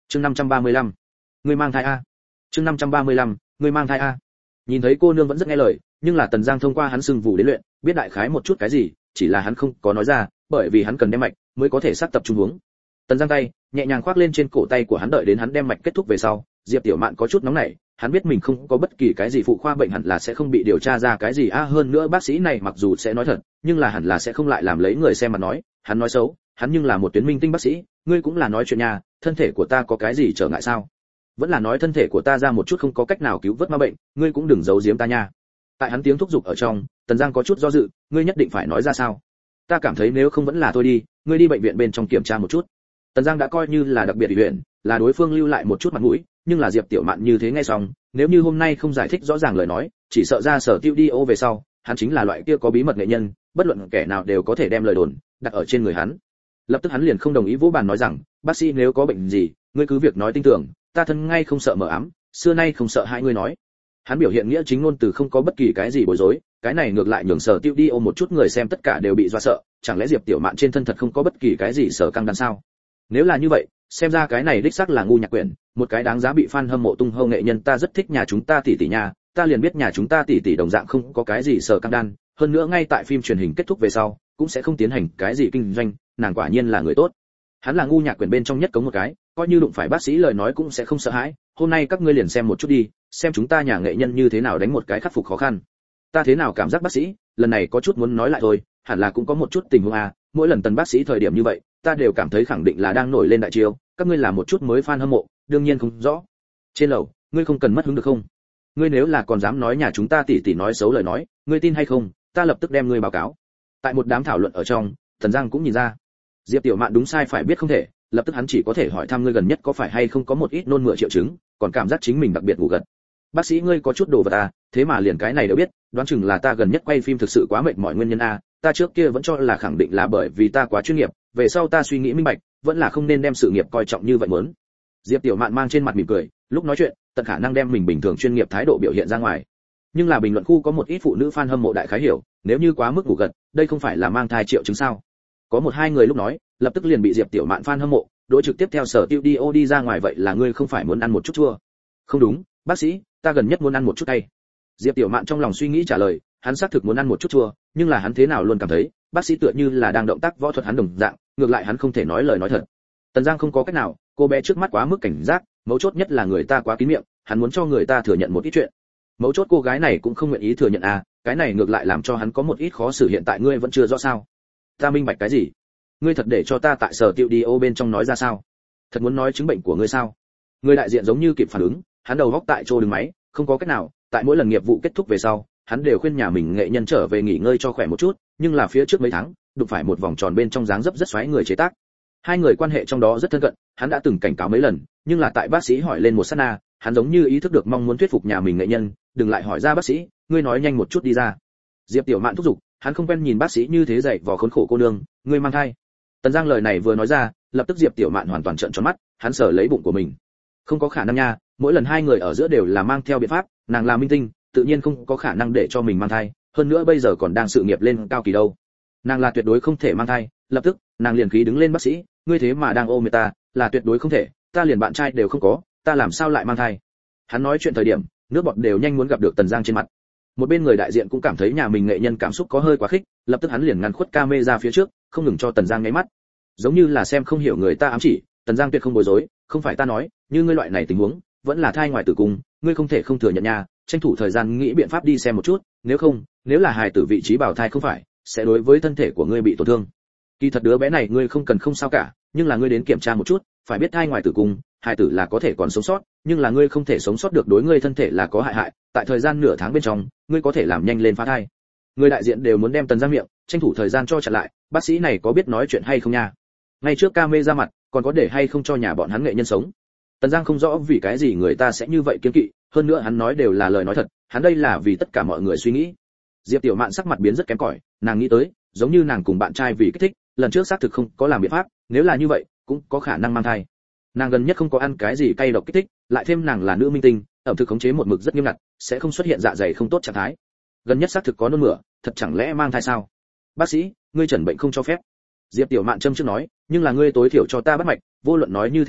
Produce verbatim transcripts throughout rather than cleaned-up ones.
chương năm trăm ba mươi lăm, ngươi mang thai a. chương năm trăm ba mươi lăm, ngươi mang thai a. Nhìn thấy cô nương vẫn rất nghe lời, nhưng là Tần Giang thông qua hắn sưng vụ đến luyện, biết đại khái một chút cái gì, chỉ là hắn không có nói ra, bởi vì hắn cần đem mạch mới có thể sát tập trung hướng. Tần Giang tay nhẹ nhàng khoác lên trên cổ tay của hắn, đợi đến hắn đem mạch kết thúc về sau, Diệp Tiểu Mạn có chút nóng nảy, hắn biết mình không có bất kỳ cái gì phụ khoa bệnh, hẳn là sẽ không bị điều tra ra cái gì a, hơn nữa bác sĩ này mặc dù sẽ nói thật, nhưng là hẳn là sẽ không lại làm lấy người xem mà nói, hắn nói xấu, hắn nhưng là một tuyến minh tinh bác sĩ, ngươi cũng là nói chuyện nhà, thân thể của ta có cái gì trở ngại sao? Vẫn là nói thân thể của ta ra một chút không có cách nào cứu vớt ma bệnh, ngươi cũng đừng giấu giếm ta nha. Tại hắn tiếng thúc giục ở trong, Tần Giang có chút do dự, ngươi nhất định phải nói ra sao? Ta cảm thấy nếu không vẫn là thôi đi, ngươi đi bệnh viện bên trong kiểm tra một chút. Tần Giang đã coi như là đặc biệt ủy huyện, là đối phương lưu lại một chút mặt mũi, nhưng là Diệp Tiểu Mạn như thế nghe xong, nếu như hôm nay không giải thích rõ ràng lời nói, chỉ sợ ra sở tiêu đi ô về sau, hắn chính là loại kia có bí mật nghệ nhân, bất luận kẻ nào đều có thể đem lời đồn đặt ở trên người hắn. Lập tức hắn liền không đồng ý vỗ bàn nói rằng, bác sĩ nếu có bệnh gì, ngươi cứ việc nói tin tưởng, ta thân ngay không sợ mờ ám, xưa nay không sợ hai ngươi nói. Hắn biểu hiện nghĩa chính ngôn từ, không có bất kỳ cái gì bối rối, cái này ngược lại nhường sở tiêu đi ô một chút người xem tất cả đều bị dọa sợ, chẳng lẽ Diệp Tiểu Mạn trên thân thật không có bất kỳ cái gì sở căng đan sao? Nếu là như vậy, xem ra cái này đích xác là ngu nhạc quyển, một cái đáng giá bị fan hâm mộ tung hô nghệ nhân. Ta rất thích nhà chúng ta tỷ tỷ nhà, ta liền biết nhà chúng ta tỷ tỷ đồng dạng không có cái gì sở căng đan, hơn nữa ngay tại phim truyền hình kết thúc về sau, cũng sẽ không tiến hành cái gì kinh doanh, nàng quả nhiên là người tốt. Hắn là ngu nhạc quyển bên trong nhất cống một cái, coi như đụng phải bác sĩ lời nói cũng sẽ không sợ hãi. Hôm nay các ngươi liền xem một chút đi, xem chúng ta nhà nghệ nhân như thế nào đánh một cái khắc phục khó khăn. Ta thế nào cảm giác bác sĩ lần này có chút muốn nói lại thôi, hẳn là cũng có một chút tình huống à, mỗi lần Tần bác sĩ thời điểm như vậy, ta đều cảm thấy khẳng định là đang nổi lên đại chiêu, các ngươi là một chút mới fan hâm mộ, đương nhiên không rõ. Trên lầu, ngươi không cần mất hứng được không? Ngươi nếu là còn dám nói nhà chúng ta tỷ tỷ nói xấu lời nói, ngươi tin hay không, ta lập tức đem ngươi báo cáo. Tại một đám thảo luận ở trong, Tần Giang cũng nhìn ra, Diệp Tiểu Mạn đúng sai phải biết không thể, lập tức hắn chỉ có thể hỏi thăm ngươi gần nhất có phải hay không có một ít nôn mửa triệu chứng, còn cảm giác chính mình đặc biệt ngủ gật. Bác sĩ ngươi có chút đồ vật à, thế mà liền cái này đều biết, đoán chừng là ta gần nhất quay phim thực sự quá mệt mỏi nguyên nhân a, ta trước kia vẫn cho là khẳng định là bởi vì ta quá chuyên nghiệp, về sau ta suy nghĩ minh bạch, vẫn là không nên đem sự nghiệp coi trọng như vậy muốn. Diệp Tiểu Mạn mang trên mặt mỉm cười, lúc nói chuyện, tận khả năng đem mình bình thường chuyên nghiệp thái độ biểu hiện ra ngoài. Nhưng là bình luận khu có một ít phụ nữ fan hâm mộ đại khái hiểu, nếu như quá mức ngủ gật, đây không phải là mang thai triệu chứng sao? Có một hai người lúc nói, lập tức liền bị Diệp Tiểu Mạn fan hâm mộ đối trực tiếp theo sở tiêu đi ô đi ra ngoài, vậy là ngươi không phải muốn ăn một chút chua? Không đúng, bác sĩ, ta gần nhất muốn ăn một chút cay. Diệp Tiểu Mạn trong lòng suy nghĩ trả lời, hắn xác thực muốn ăn một chút chua, nhưng là hắn thế nào luôn cảm thấy, bác sĩ tựa như là đang động tác võ thuật hắn đồng dạng, ngược lại hắn không thể nói lời nói thật. Tần Giang không có cách nào, cô bé trước mắt quá mức cảnh giác, mấu chốt nhất là người ta quá kín miệng, hắn muốn cho người ta thừa nhận một ít chuyện. Mấu chốt cô gái này cũng không nguyện ý thừa nhận à, cái này ngược lại làm cho hắn có một ít khó xử. Hiện tại ngươi vẫn chưa rõ sao? Ta minh bạch cái gì? Ngươi thật để cho ta tại sở tiêu đi ô bên trong nói ra sao? Thật muốn nói chứng bệnh của ngươi sao? Người đại diện giống như kịp phản ứng, hắn đầu góc tại chỗ đứng máy, không có cách nào, tại mỗi lần nghiệp vụ kết thúc về sau, hắn đều khuyên nhà mình nghệ nhân trở về nghỉ ngơi cho khỏe một chút, nhưng là phía trước mấy tháng, đụng phải một vòng tròn bên trong dáng dấp rất xoáy người chế tác. Hai người quan hệ trong đó rất thân cận, hắn đã từng cảnh cáo mấy lần, nhưng là tại bác sĩ hỏi lên một sát na, hắn giống như ý thức được, mong muốn thuyết phục nhà mình nghệ nhân, đừng lại hỏi ra bác sĩ, ngươi nói nhanh một chút đi ra. Diệp Tiểu Mạn thúc giục, hắn không quen nhìn bác sĩ như thế dạy vò khốn khổ cô nương, ngươi mang thai. Tần Giang lời này vừa nói ra, lập tức Diệp Tiểu Mạn hoàn toàn trợn tròn mắt, hắn sờ lấy bụng của mình. Không có khả năng nha, mỗi lần hai người ở giữa đều là mang theo biện pháp, nàng là minh tinh, tự nhiên không có khả năng để cho mình mang thai, hơn nữa bây giờ còn đang sự nghiệp lên cao kỳ đâu. Nàng là tuyệt đối không thể mang thai. Lập tức, nàng liền khí đứng lên, bác sĩ, ngươi thế mà đang ôm người ta, là tuyệt đối không thể, ta liền bạn trai đều không có, ta làm sao lại mang thai? Hắn nói chuyện thời điểm, nước bọt đều nhanh muốn gặp được Tần Giang trên mặt. Một bên người đại diện cũng cảm thấy nhà mình nghệ nhân cảm xúc có hơi quá khích, lập tức hắn liền ngăn khuất camera phía trước, không ngừng cho Tần Giang nháy mắt, giống như là xem không hiểu người ta ám chỉ. Tần Giang tuyệt không bối rối, không phải ta nói, như ngươi loại này tình huống, vẫn là thai ngoài tử cung, ngươi không thể không thừa nhận nha, tranh thủ thời gian nghĩ biện pháp đi xem một chút, nếu không, nếu là hài tử vị trí bào thai không phải, sẽ đối với thân thể của ngươi bị tổn thương. Kỳ thật đứa bé này ngươi không cần không sao cả, nhưng là ngươi đến kiểm tra một chút, phải biết thai ngoài tử cung, hài tử là có thể còn sống sót, nhưng là ngươi không thể sống sót được, đối ngươi thân thể là có hại hại, tại thời gian nửa tháng bên trong, ngươi có thể làm nhanh lên phá thai. Người đại diện đều muốn đem Tần Giang miệng, tranh thủ thời gian cho chặn lại, bác sĩ này có biết nói chuyện hay không nha? Ngay trước camera ra mặt, còn có để hay không cho nhà bọn hắn nghệ nhân sống? Tần Giang không rõ vì cái gì người ta sẽ như vậy kiêng kỵ, hơn nữa hắn nói đều là lời nói thật, hắn đây là vì tất cả mọi người suy nghĩ. Diệp Tiểu Mạn sắc mặt biến rất kém cỏi, nàng nghĩ tới, giống như nàng cùng bạn trai vì kích thích, lần trước xác thực không có làm biện pháp, nếu là như vậy, cũng có khả năng mang thai. Nàng gần nhất không có ăn cái gì cay độc kích thích, lại thêm nàng là nữ minh tinh, ẩm thực khống chế một mực rất nghiêm ngặt, sẽ không xuất hiện dạ dày không tốt trạng thái. Gần nhất xác thực có nôn mửa, thật chẳng lẽ mang thai sao? Bác sĩ, ngươi chẩn bệnh không cho phép. Diệp Tiểu Mạn châm trước nói, nhưng là ngươi tối thiểu cho ta bắt mạch, vô luận nói như thế nào,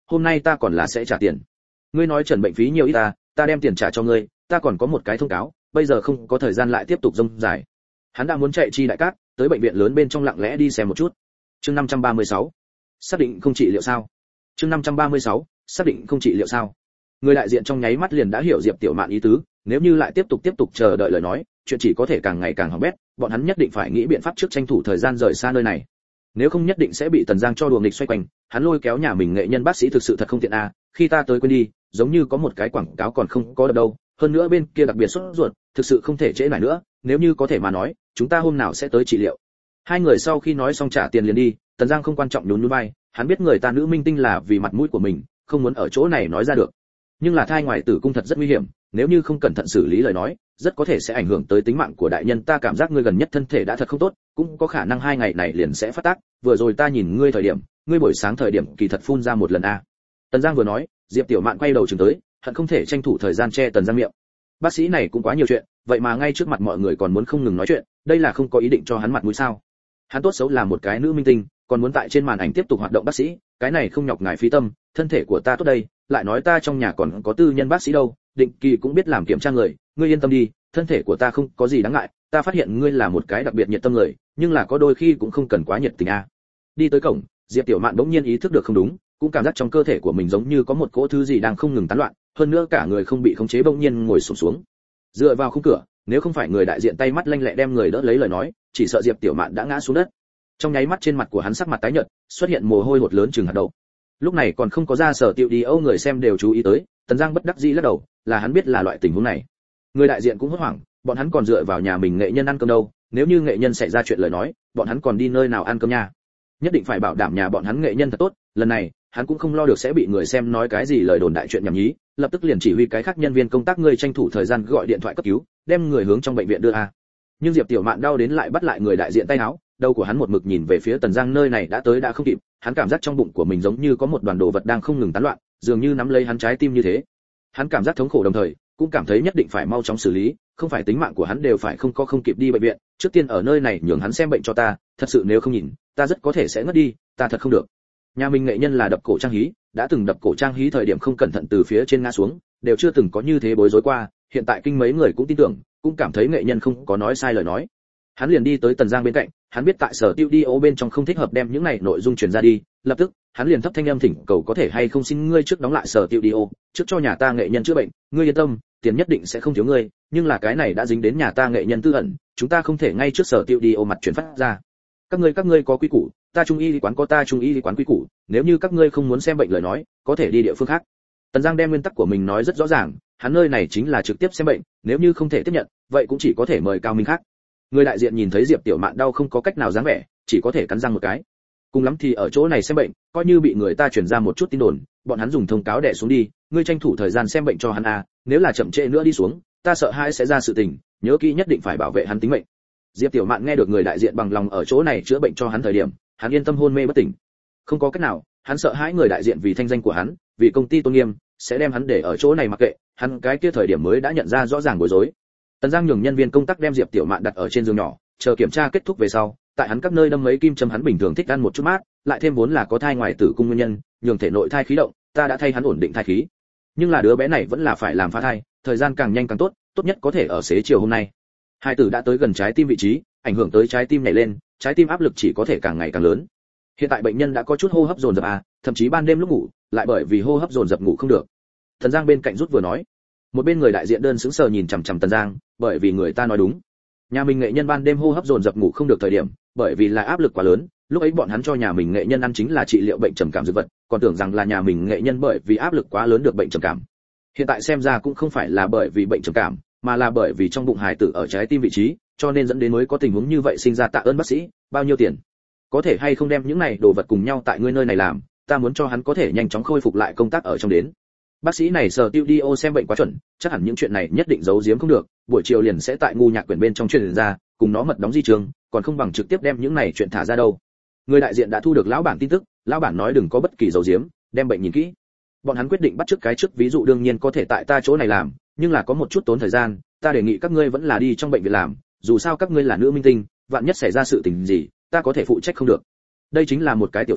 hôm nay ta còn là sẽ trả tiền. Ngươi nói trần bệnh phí nhiều ít ta, ta đem tiền trả cho ngươi, ta còn có một cái thông cáo, bây giờ không có thời gian lại tiếp tục rông dài. Hắn đã muốn chạy chi đại cát, tới bệnh viện lớn bên trong lặng lẽ đi xem một chút. Chương năm trăm ba mươi sáu, xác định không trị liệu sao? Chương năm trăm ba mươi sáu, xác định không trị liệu sao? Người đại diện trong nháy mắt liền đã hiểu Diệp Tiểu Mạn ý tứ, nếu như lại tiếp tục tiếp tục chờ đợi lời nói, chuyện chỉ có thể càng ngày càng hỏng bét, bọn hắn nhất định phải nghĩ biện pháp trước tranh thủ thời gian rời xa nơi này. Nếu không nhất định sẽ bị Tần Giang cho đùa nghịch xoay quanh, hắn lôi kéo nhà mình nghệ nhân bác sĩ thực sự thật không tiện a, khi ta tới quên đi, giống như có một cái quảng cáo còn không có được đâu, hơn nữa bên kia đặc biệt sốt ruột, thực sự không thể trễ nải nữa, nếu như có thể mà nói, chúng ta hôm nào sẽ tới trị liệu. Hai người sau khi nói xong trả tiền liền đi, Tần Giang không quan trọng nhún nhún vai, hắn biết người ta nữ minh tinh là vì mặt mũi của mình, không muốn ở chỗ này nói ra được. Nhưng là thai ngoài tử cung thật rất nguy hiểm, nếu như không cẩn thận xử lý lời nói, rất có thể sẽ ảnh hưởng tới tính mạng của đại nhân. Ta cảm giác ngươi gần nhất thân thể đã thật không tốt, cũng có khả năng hai ngày này liền sẽ phát tác. Vừa rồi ta nhìn ngươi thời điểm, ngươi buổi sáng thời điểm kỳ thật phun ra một lần a. Tần Giang vừa nói, Diệp Tiểu Mạn quay đầu chừng tới, hận không thể tranh thủ thời gian che Tần Giang miệng. Bác sĩ này cũng quá nhiều chuyện, vậy mà ngay trước mặt mọi người còn muốn không ngừng nói chuyện, đây là không có ý định cho hắn mặt mũi sao? Hắn tốt xấu là một cái nữ minh tinh, còn muốn tại trên màn ảnh tiếp tục hoạt động bác sĩ, cái này không nhọc ngài phí tâm, thân thể của ta tốt đây, lại nói ta trong nhà còn có tư nhân bác sĩ đâu, định kỳ cũng biết làm kiểm tra người, ngươi yên tâm đi, thân thể của ta không có gì đáng ngại, ta phát hiện ngươi là một cái đặc biệt nhiệt tâm người, nhưng là có đôi khi cũng không cần quá nhiệt tình a. Đi tới cổng, Diệp Tiểu Mạn bỗng nhiên ý thức được không đúng, cũng cảm giác trong cơ thể của mình giống như có một cỗ thứ gì đang không ngừng tán loạn, hơn nữa cả người không bị khống chế bỗng nhiên ngồi xổm xuống. Dựa vào khung cửa, nếu không phải người đại diện tay mắt lanh lẹ đem người đỡ lấy lời nói, chỉ sợ Diệp Tiểu Mạn đã ngã xuống đất. Trong nháy mắt trên mặt của hắn sắc mặt tái nhợt, xuất hiện mồ hôi hột lớn chừng hạt đậu. Lúc này còn không có ra sở tiệu đi Âu người xem đều chú ý tới, Tần Giang bất đắc dĩ lắc đầu, là hắn biết là loại tình huống này. Người đại diện cũng hốt hoảng, bọn hắn còn dựa vào nhà mình nghệ nhân ăn cơm đâu, nếu như nghệ nhân xảy ra chuyện lời nói, bọn hắn còn đi nơi nào ăn cơm nha. Nhất định phải bảo đảm nhà bọn hắn nghệ nhân thật tốt, lần này, hắn cũng không lo được sẽ bị người xem nói cái gì lời đồn đại chuyện nhảm nhí, lập tức liền chỉ huy cái khác nhân viên công tác người tranh thủ thời gian gọi điện thoại cấp cứu, đem người hướng trong bệnh viện đưa a. Nhưng Diệp Tiểu Mạn đau đến lại bắt lại người đại diện tay áo, đầu của hắn một mực nhìn về phía Tần Giang nơi này đã tới đã không kịp, hắn cảm giác trong bụng của mình giống như có một đoàn đồ vật đang không ngừng tán loạn, dường như nắm lấy hắn trái tim như thế. Hắn cảm giác thống khổ đồng thời, cũng cảm thấy nhất định phải mau chóng xử lý, không phải tính mạng của hắn đều phải không có không kịp đi bệnh viện, trước tiên ở nơi này nhường hắn xem bệnh cho ta, thật sự nếu không nhìn, ta rất có thể sẽ ngất đi, ta thật không được. Nhà mình nghệ nhân là đập cổ trang hí, đã từng đập cổ trang hí thời điểm không cẩn thận từ phía trên ngã xuống, đều chưa từng có như thế bối rối qua, hiện tại kinh mấy người cũng tin tưởng, cũng cảm thấy nghệ nhân không có nói sai lời nói. Hắn liền đi tới Tần Giang bên cạnh, hắn biết tại sở studio bên trong không thích hợp đem những này nội dung truyền ra đi, lập tức, hắn liền thấp thanh âm thỉnh cầu có thể hay không xin ngươi trước đóng lại sở studio, trước cho nhà ta nghệ nhân chữa bệnh, ngươi yên tâm, tiền nhất định sẽ không thiếu ngươi, nhưng là cái này đã dính đến nhà ta nghệ nhân tư ẩn, chúng ta không thể ngay trước sở studio mặt truyền phát ra. Các ngươi các ngươi có quy củ, ta trung y lý quán có ta trung y lý quán quy củ, nếu như các ngươi không muốn xem bệnh lời nói, có thể đi địa phương khác. Tần Giang đem nguyên tắc của mình nói rất rõ ràng, hắn nơi này chính là trực tiếp xem bệnh, nếu như không thể tiếp nhận, vậy cũng chỉ có thể mời cao minh khác. Người đại diện nhìn thấy Diệp Tiểu Mạn đau không có cách nào dáng vẻ, chỉ có thể cắn răng một cái. Cùng lắm thì ở chỗ này xem bệnh, coi như bị người ta truyền ra một chút tin đồn, bọn hắn dùng thông cáo đè xuống đi, ngươi tranh thủ thời gian xem bệnh cho hắn a, nếu là chậm trễ nữa đi xuống, ta sợ hai sẽ ra sự tình, nhớ kỹ nhất định phải bảo vệ hắn tính mệnh. Diệp Tiểu Mạn nghe được người đại diện bằng lòng ở chỗ này chữa bệnh cho hắn thời điểm, hắn yên tâm hôn mê bất tỉnh. Không có cách nào, hắn sợ hãi người đại diện vì thanh danh của hắn, vì công ty tôn nghiêm, sẽ đem hắn để ở chỗ này mặc kệ, hắn cái kia thời điểm mới đã nhận ra rõ ràng bối rối. Tần Giang nhường nhân viên công tác đem Diệp Tiểu Mạn đặt ở trên giường nhỏ, chờ kiểm tra kết thúc về sau, tại hắn các nơi đâm mấy kim châm hắn bình thường thích ăn một chút mát, lại thêm vốn là có thai ngoài tử cung nguyên nhân, nhường thể nội thai khí động, ta đã thay hắn ổn định thai khí. Nhưng là đứa bé này vẫn là phải làm phá thai, thời gian càng nhanh càng tốt, tốt nhất có thể ở xế chiều hôm nay. Hai tử đã tới gần trái tim vị trí, ảnh hưởng tới trái tim nhảy lên, trái tim áp lực chỉ có thể càng ngày càng lớn. Hiện tại bệnh nhân đã có chút hô hấp dồn dập à, thậm chí ban đêm lúc ngủ, lại bởi vì hô hấp dồn dập ngủ không được. Tần Giang bên cạnh rút vừa nói. Một bên người đại diện đơn sững sờ nhìn chằm chằm Tần Giang, bởi vì người ta nói đúng. Nhà mình nghệ nhân ban đêm hô hấp dồn dập ngủ không được thời điểm, bởi vì là áp lực quá lớn, lúc ấy bọn hắn cho nhà mình nghệ nhân ăn chính là trị liệu bệnh trầm cảm dược vật, còn tưởng rằng là nhà mình nghệ nhân bởi vì áp lực quá lớn được bệnh trầm cảm. Hiện tại xem ra cũng không phải là bởi vì bệnh trầm cảm, mà là bởi vì trong bụng hài tử ở trái tim vị trí, cho nên dẫn đến mới có tình huống như vậy sinh ra. Tạ ơn bác sĩ, bao nhiêu tiền? Có thể hay không đem những này đồ vật cùng nhau tại ngươi nơi này làm, ta muốn cho hắn có thể nhanh chóng khôi phục lại công tác ở trong đến. Bác sĩ này sở studio xem bệnh quá chuẩn, chắc hẳn những chuyện này nhất định giấu giếm không được, buổi chiều liền sẽ tại ngu nhạc quyển bên trong truyền ra, cùng nó mật đóng di trường, còn không bằng trực tiếp đem những này chuyện thả ra đâu. Người đại diện đã thu được lão bản tin tức, lão bản nói đừng có bất kỳ giấu giếm, đem bệnh nhìn kỹ. Bọn hắn quyết định bắt trước cái trước, ví dụ đương nhiên có thể tại ta chỗ này làm, nhưng là có một chút tốn thời gian, ta đề nghị các ngươi vẫn là đi trong bệnh viện làm, dù sao các ngươi là nữ minh tinh, vạn nhất xảy ra sự tình gì, ta có thể phụ trách không được. Đây chính là một cái tiểu phẫu,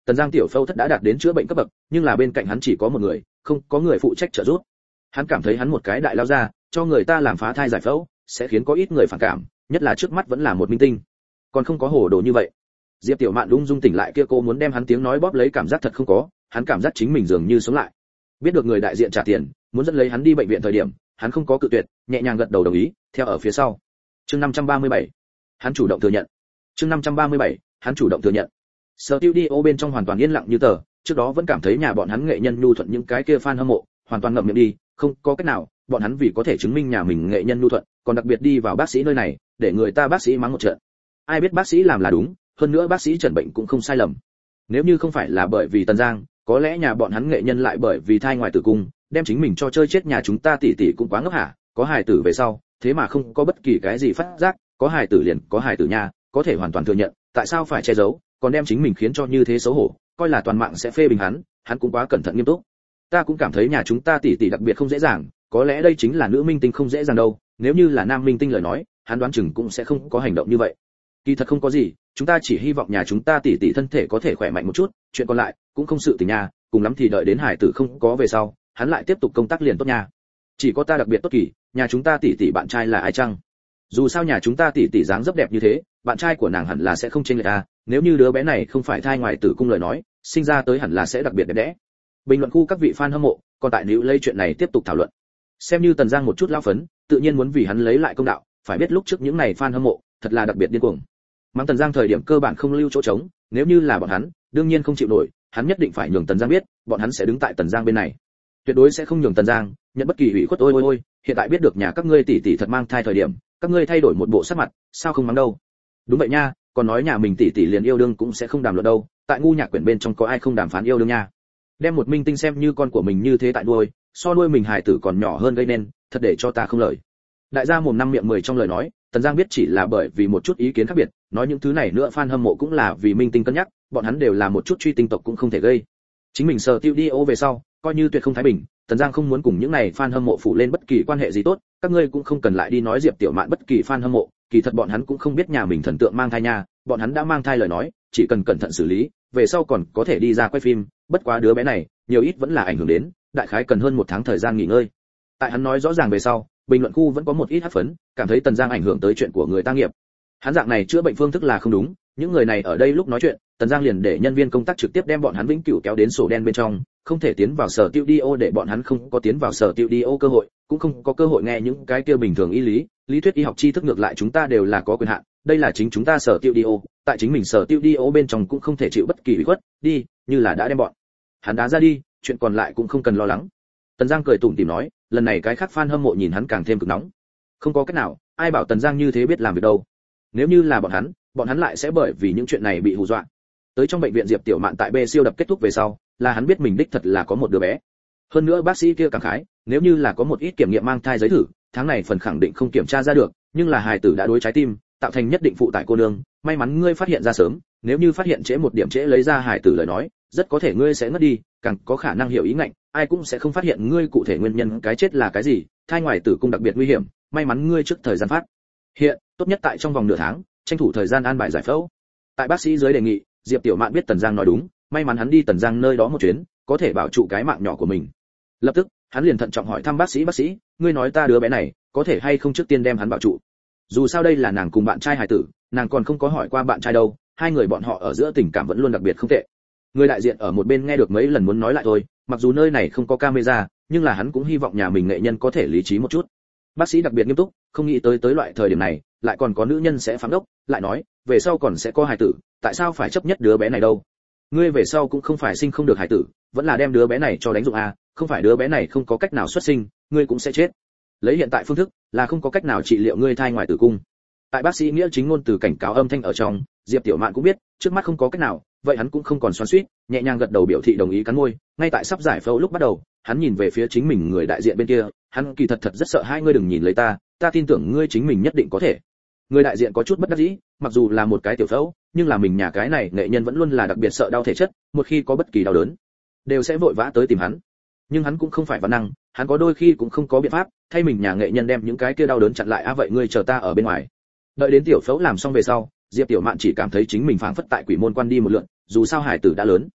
Tần Giang tiểu phẫu thất đã đạt đến chữa bệnh cấp bậc, nhưng là bên cạnh hắn chỉ có một người, không có người phụ trách trợ giúp. Hắn cảm thấy hắn một cái đại lao ra, cho người ta làm phá thai giải phẫu, sẽ khiến có ít người phản cảm, nhất là trước mắt vẫn là một minh tinh, còn không có hồ đồ như vậy. Diệp Tiểu Mạn ung dung tỉnh lại kia cô muốn đem hắn tiếng nói bóp lấy cảm giác thật không có, hắn cảm giác chính mình dường như sống lại. Biết được người đại diện trả tiền, muốn dẫn lấy hắn đi bệnh viện thời điểm, hắn không có cự tuyệt, nhẹ nhàng gật đầu đồng ý, theo ở phía sau. Chương năm trăm ba mươi bảy, hắn chủ động thừa nhận. Chương năm trăm ba mươi bảy, hắn chủ động thừa nhận. Studio bên trong hoàn toàn yên lặng như tờ, trước đó vẫn cảm thấy nhà bọn hắn nghệ nhân nhu thuận những cái kia fan hâm mộ, hoàn toàn ngậm miệng đi, không có cách nào, bọn hắn vì có thể chứng minh nhà mình nghệ nhân nhu thuận, còn đặc biệt đi vào bác sĩ nơi này, để người ta bác sĩ mắng một trận. Ai biết bác sĩ làm là đúng, hơn nữa bác sĩ chẩn bệnh cũng không sai lầm. Nếu như không phải là bởi vì Tần Giang, có lẽ nhà bọn hắn nghệ nhân lại bởi vì thai ngoài tử cung, đem chính mình cho chơi chết nhà chúng ta tỷ tỷ cũng quá ngốc hả, có hài tử về sau, thế mà không có bất kỳ cái gì phát giác, có hài tử liền có hài tử nha, có thể hoàn toàn thừa nhận, tại sao phải che giấu, còn đem chính mình khiến cho như thế xấu hổ, coi là toàn mạng sẽ phê bình hắn, hắn cũng quá cẩn thận nghiêm túc. Ta cũng cảm thấy nhà chúng ta tỷ tỷ đặc biệt không dễ dàng, có lẽ đây chính là nữ minh tinh không dễ dàng đâu, nếu như là nam minh tinh lời nói, hắn đoán chừng cũng sẽ không có hành động như vậy. Kỳ thật không có gì, chúng ta chỉ hy vọng nhà chúng ta tỷ tỷ thân thể có thể khỏe mạnh một chút, chuyện còn lại cũng không sự tình nha, cùng lắm thì đợi đến hải tử không có về sau, hắn lại tiếp tục công tác liền tốt nha. Chỉ có ta đặc biệt tốt kỳ, nhà chúng ta tỷ tỷ bạn trai là ai chăng? Dù sao nhà chúng ta tỷ tỷ dáng dấp đẹp như thế, bạn trai của nàng hẳn là sẽ không chênh lệch à, nếu như đứa bé này không phải thai ngoài tử cung lời nói, sinh ra tới hẳn là sẽ đặc biệt đẹp đẽ. Bình luận khu các vị fan hâm mộ, còn tại nữ lấy chuyện này tiếp tục thảo luận. Xem như Tần Giang một chút lao phấn, tự nhiên muốn vì hắn lấy lại công đạo, phải biết lúc trước những này fan hâm mộ, thật là đặc biệt điên cuồng. Mắng Tần Giang thời điểm cơ bản không lưu chỗ trống, nếu như là bọn hắn, đương nhiên không chịu nổi, hắn nhất định phải nhường Tần Giang biết, bọn hắn sẽ đứng tại Tần Giang bên này. Tuyệt đối sẽ không nhường Tần Giang nhận bất kỳ ủy khuất. Ôi ôi ôi, hiện tại biết được nhà các ngươi tỷ tỷ thật mang thai thời điểm, các ngươi thay đổi một bộ sắc mặt, sao không mắng đâu? Đúng vậy nha, còn nói nhà mình tỷ tỷ liền yêu đương cũng sẽ không đàm luận đâu, tại ngu nhạc quyển bên trong có ai không đàm phán yêu đương nha. Đem một minh tinh xem như con của mình như thế tại nuôi, so nuôi mình hài tử còn nhỏ hơn gây nên, thật để cho ta không lời. Đại gia mồm năm miệng mười trong lời nói, Tần Giang biết chỉ là bởi vì một chút ý kiến khác biệt, nói những thứ này nữa fan hâm mộ cũng là vì minh tinh cân nhắc, bọn hắn đều là một chút truy tinh tộc cũng không thể gây. Chính mình sờ tiêu đi ô về sau, coi như tuyệt không thái bình, Tần Giang không muốn cùng những này fan hâm mộ phủ lên bất kỳ quan hệ gì tốt, các ngươi cũng không cần lại đi nói Diệp Tiểu Mạn bất kỳ fan hâm mộ, kỳ thật bọn hắn cũng không biết nhà mình thần tượng mang thai nha, bọn hắn đã mang thai lời nói, chỉ cần cẩn thận xử lý, về sau còn có thể đi ra quay phim, bất quá đứa bé này, nhiều ít vẫn là ảnh hưởng đến, đại khái cần hơn một tháng thời gian nghỉ ngơi. Tại hắn nói rõ ràng về sau, bình luận khu vẫn có một ít hắc phấn, cảm thấy Tần Giang ảnh hưởng tới chuyện của người ta nghiệp. Hắn dạng này chữa bệnh phương thức là không đúng, những người này ở đây lúc nói chuyện, Tần Giang liền để nhân viên công tác trực tiếp đem bọn hắn vĩnh cửu kéo đến sổ đen bên trong, không thể tiến vào sở tiêu đi ô, để bọn hắn không có tiến vào sở tiêu đi ô cơ hội, cũng không có cơ hội nghe những cái kia bình thường y lý, lý thuyết y học tri thức, ngược lại chúng ta đều là có quyền hạn, đây là chính chúng ta sở tiêu đi ô, tại chính mình sở tiêu đi ô bên trong cũng không thể chịu bất kỳ ủy khuất, đi, như là đã đem bọn hắn đá ra đi, chuyện còn lại cũng không cần lo lắng. Tần Giang cười tủm tỉm nói, lần này cái khác fan hâm mộ nhìn hắn càng thêm cực nóng. Không có cách nào, ai bảo Tần Giang như thế biết làm việc đâu. Nếu như là bọn hắn, bọn hắn lại sẽ bởi vì những chuyện này bị hù dọa. Tới trong bệnh viện Diệp Tiểu Mạn tại B siêu đập kết thúc về sau, là hắn biết mình đích thật là có một đứa bé. Hơn nữa bác sĩ kia cảm khái, nếu như là có một ít kiểm nghiệm mang thai giấy thử, tháng này phần khẳng định không kiểm tra ra được, nhưng là hài tử đã đối trái tim, tạo thành nhất định phụ tải cô nương, may mắn ngươi phát hiện ra sớm, nếu như phát hiện trễ một điểm trễ lấy ra hài tử lời nói, rất có thể ngươi sẽ ngất đi, càng có khả năng hiểu ý ngạnh, ai cũng sẽ không phát hiện ngươi cụ thể nguyên nhân cái chết là cái gì, thai ngoài tử cung đặc biệt nguy hiểm, may mắn ngươi trước thời gian phát hiện, tốt nhất tại trong vòng nửa tháng, tranh thủ thời gian an bài giải phẫu. Tại bác sĩ dưới đề nghị, Diệp Tiểu Mạn biết Tần Giang nói đúng, may mắn hắn đi Tần Giang nơi đó một chuyến, có thể bảo trụ cái mạng nhỏ của mình. Lập tức, hắn liền thận trọng hỏi thăm bác sĩ, bác sĩ, ngươi nói ta đứa bé này, có thể hay không trước tiên đem hắn bảo trụ? Dù sao đây là nàng cùng bạn trai hài tử, nàng còn không có hỏi qua bạn trai đâu, hai người bọn họ ở giữa tình cảm vẫn luôn đặc biệt không tệ. Người đại diện ở một bên nghe được mấy lần muốn nói lại thôi, mặc dù nơi này không có camera, nhưng là hắn cũng hy vọng nhà mình nghệ nhân có thể lý trí một chút. Bác sĩ đặc biệt nghiêm túc, không nghĩ tới tới loại thời điểm này, lại còn có nữ nhân sẽ phán đốc, lại nói, về sau còn sẽ có hài tử, tại sao phải chấp nhất đứa bé này đâu? Ngươi về sau cũng không phải sinh không được hài tử, vẫn là đem đứa bé này cho đánh dụng a, không phải đứa bé này không có cách nào xuất sinh, ngươi cũng sẽ chết. Lấy hiện tại phương thức, là không có cách nào trị liệu ngươi thai ngoài tử cung. Tại bác sĩ nghĩa chính ngôn từ cảnh cáo âm thanh ở trong, Diệp Tiểu Mạn cũng biết, trước mắt không có cách nào, vậy hắn cũng không còn xoắn xuýt, nhẹ nhàng gật đầu biểu thị đồng ý, cắn môi, ngay tại sắp giải phẫu lúc bắt đầu, hắn nhìn về phía chính mình người đại diện bên kia, hắn kỳ thật thật rất sợ hai ngươi đừng nhìn lấy ta, ta tin tưởng ngươi chính mình nhất định có thể. Người đại diện có chút bất đắc dĩ, mặc dù là một cái tiểu phẫu, nhưng là mình nhà cái này nghệ nhân vẫn luôn là đặc biệt sợ đau thể chất, một khi có bất kỳ đau đớn, đều sẽ vội vã tới tìm hắn. Nhưng hắn cũng không phải văn năng, hắn có đôi khi cũng không có biện pháp, thay mình nhà nghệ nhân đem những cái kia đau đớn chặn lại. A à, vậy ngươi chờ ta ở bên ngoài. Đợi đến tiểu phẫu làm xong về sau, Diệp Tiểu Mạn chỉ cảm thấy chính mình phảng phất tại quỷ môn quan đi một lượt, dù sao hải tử đã lớn,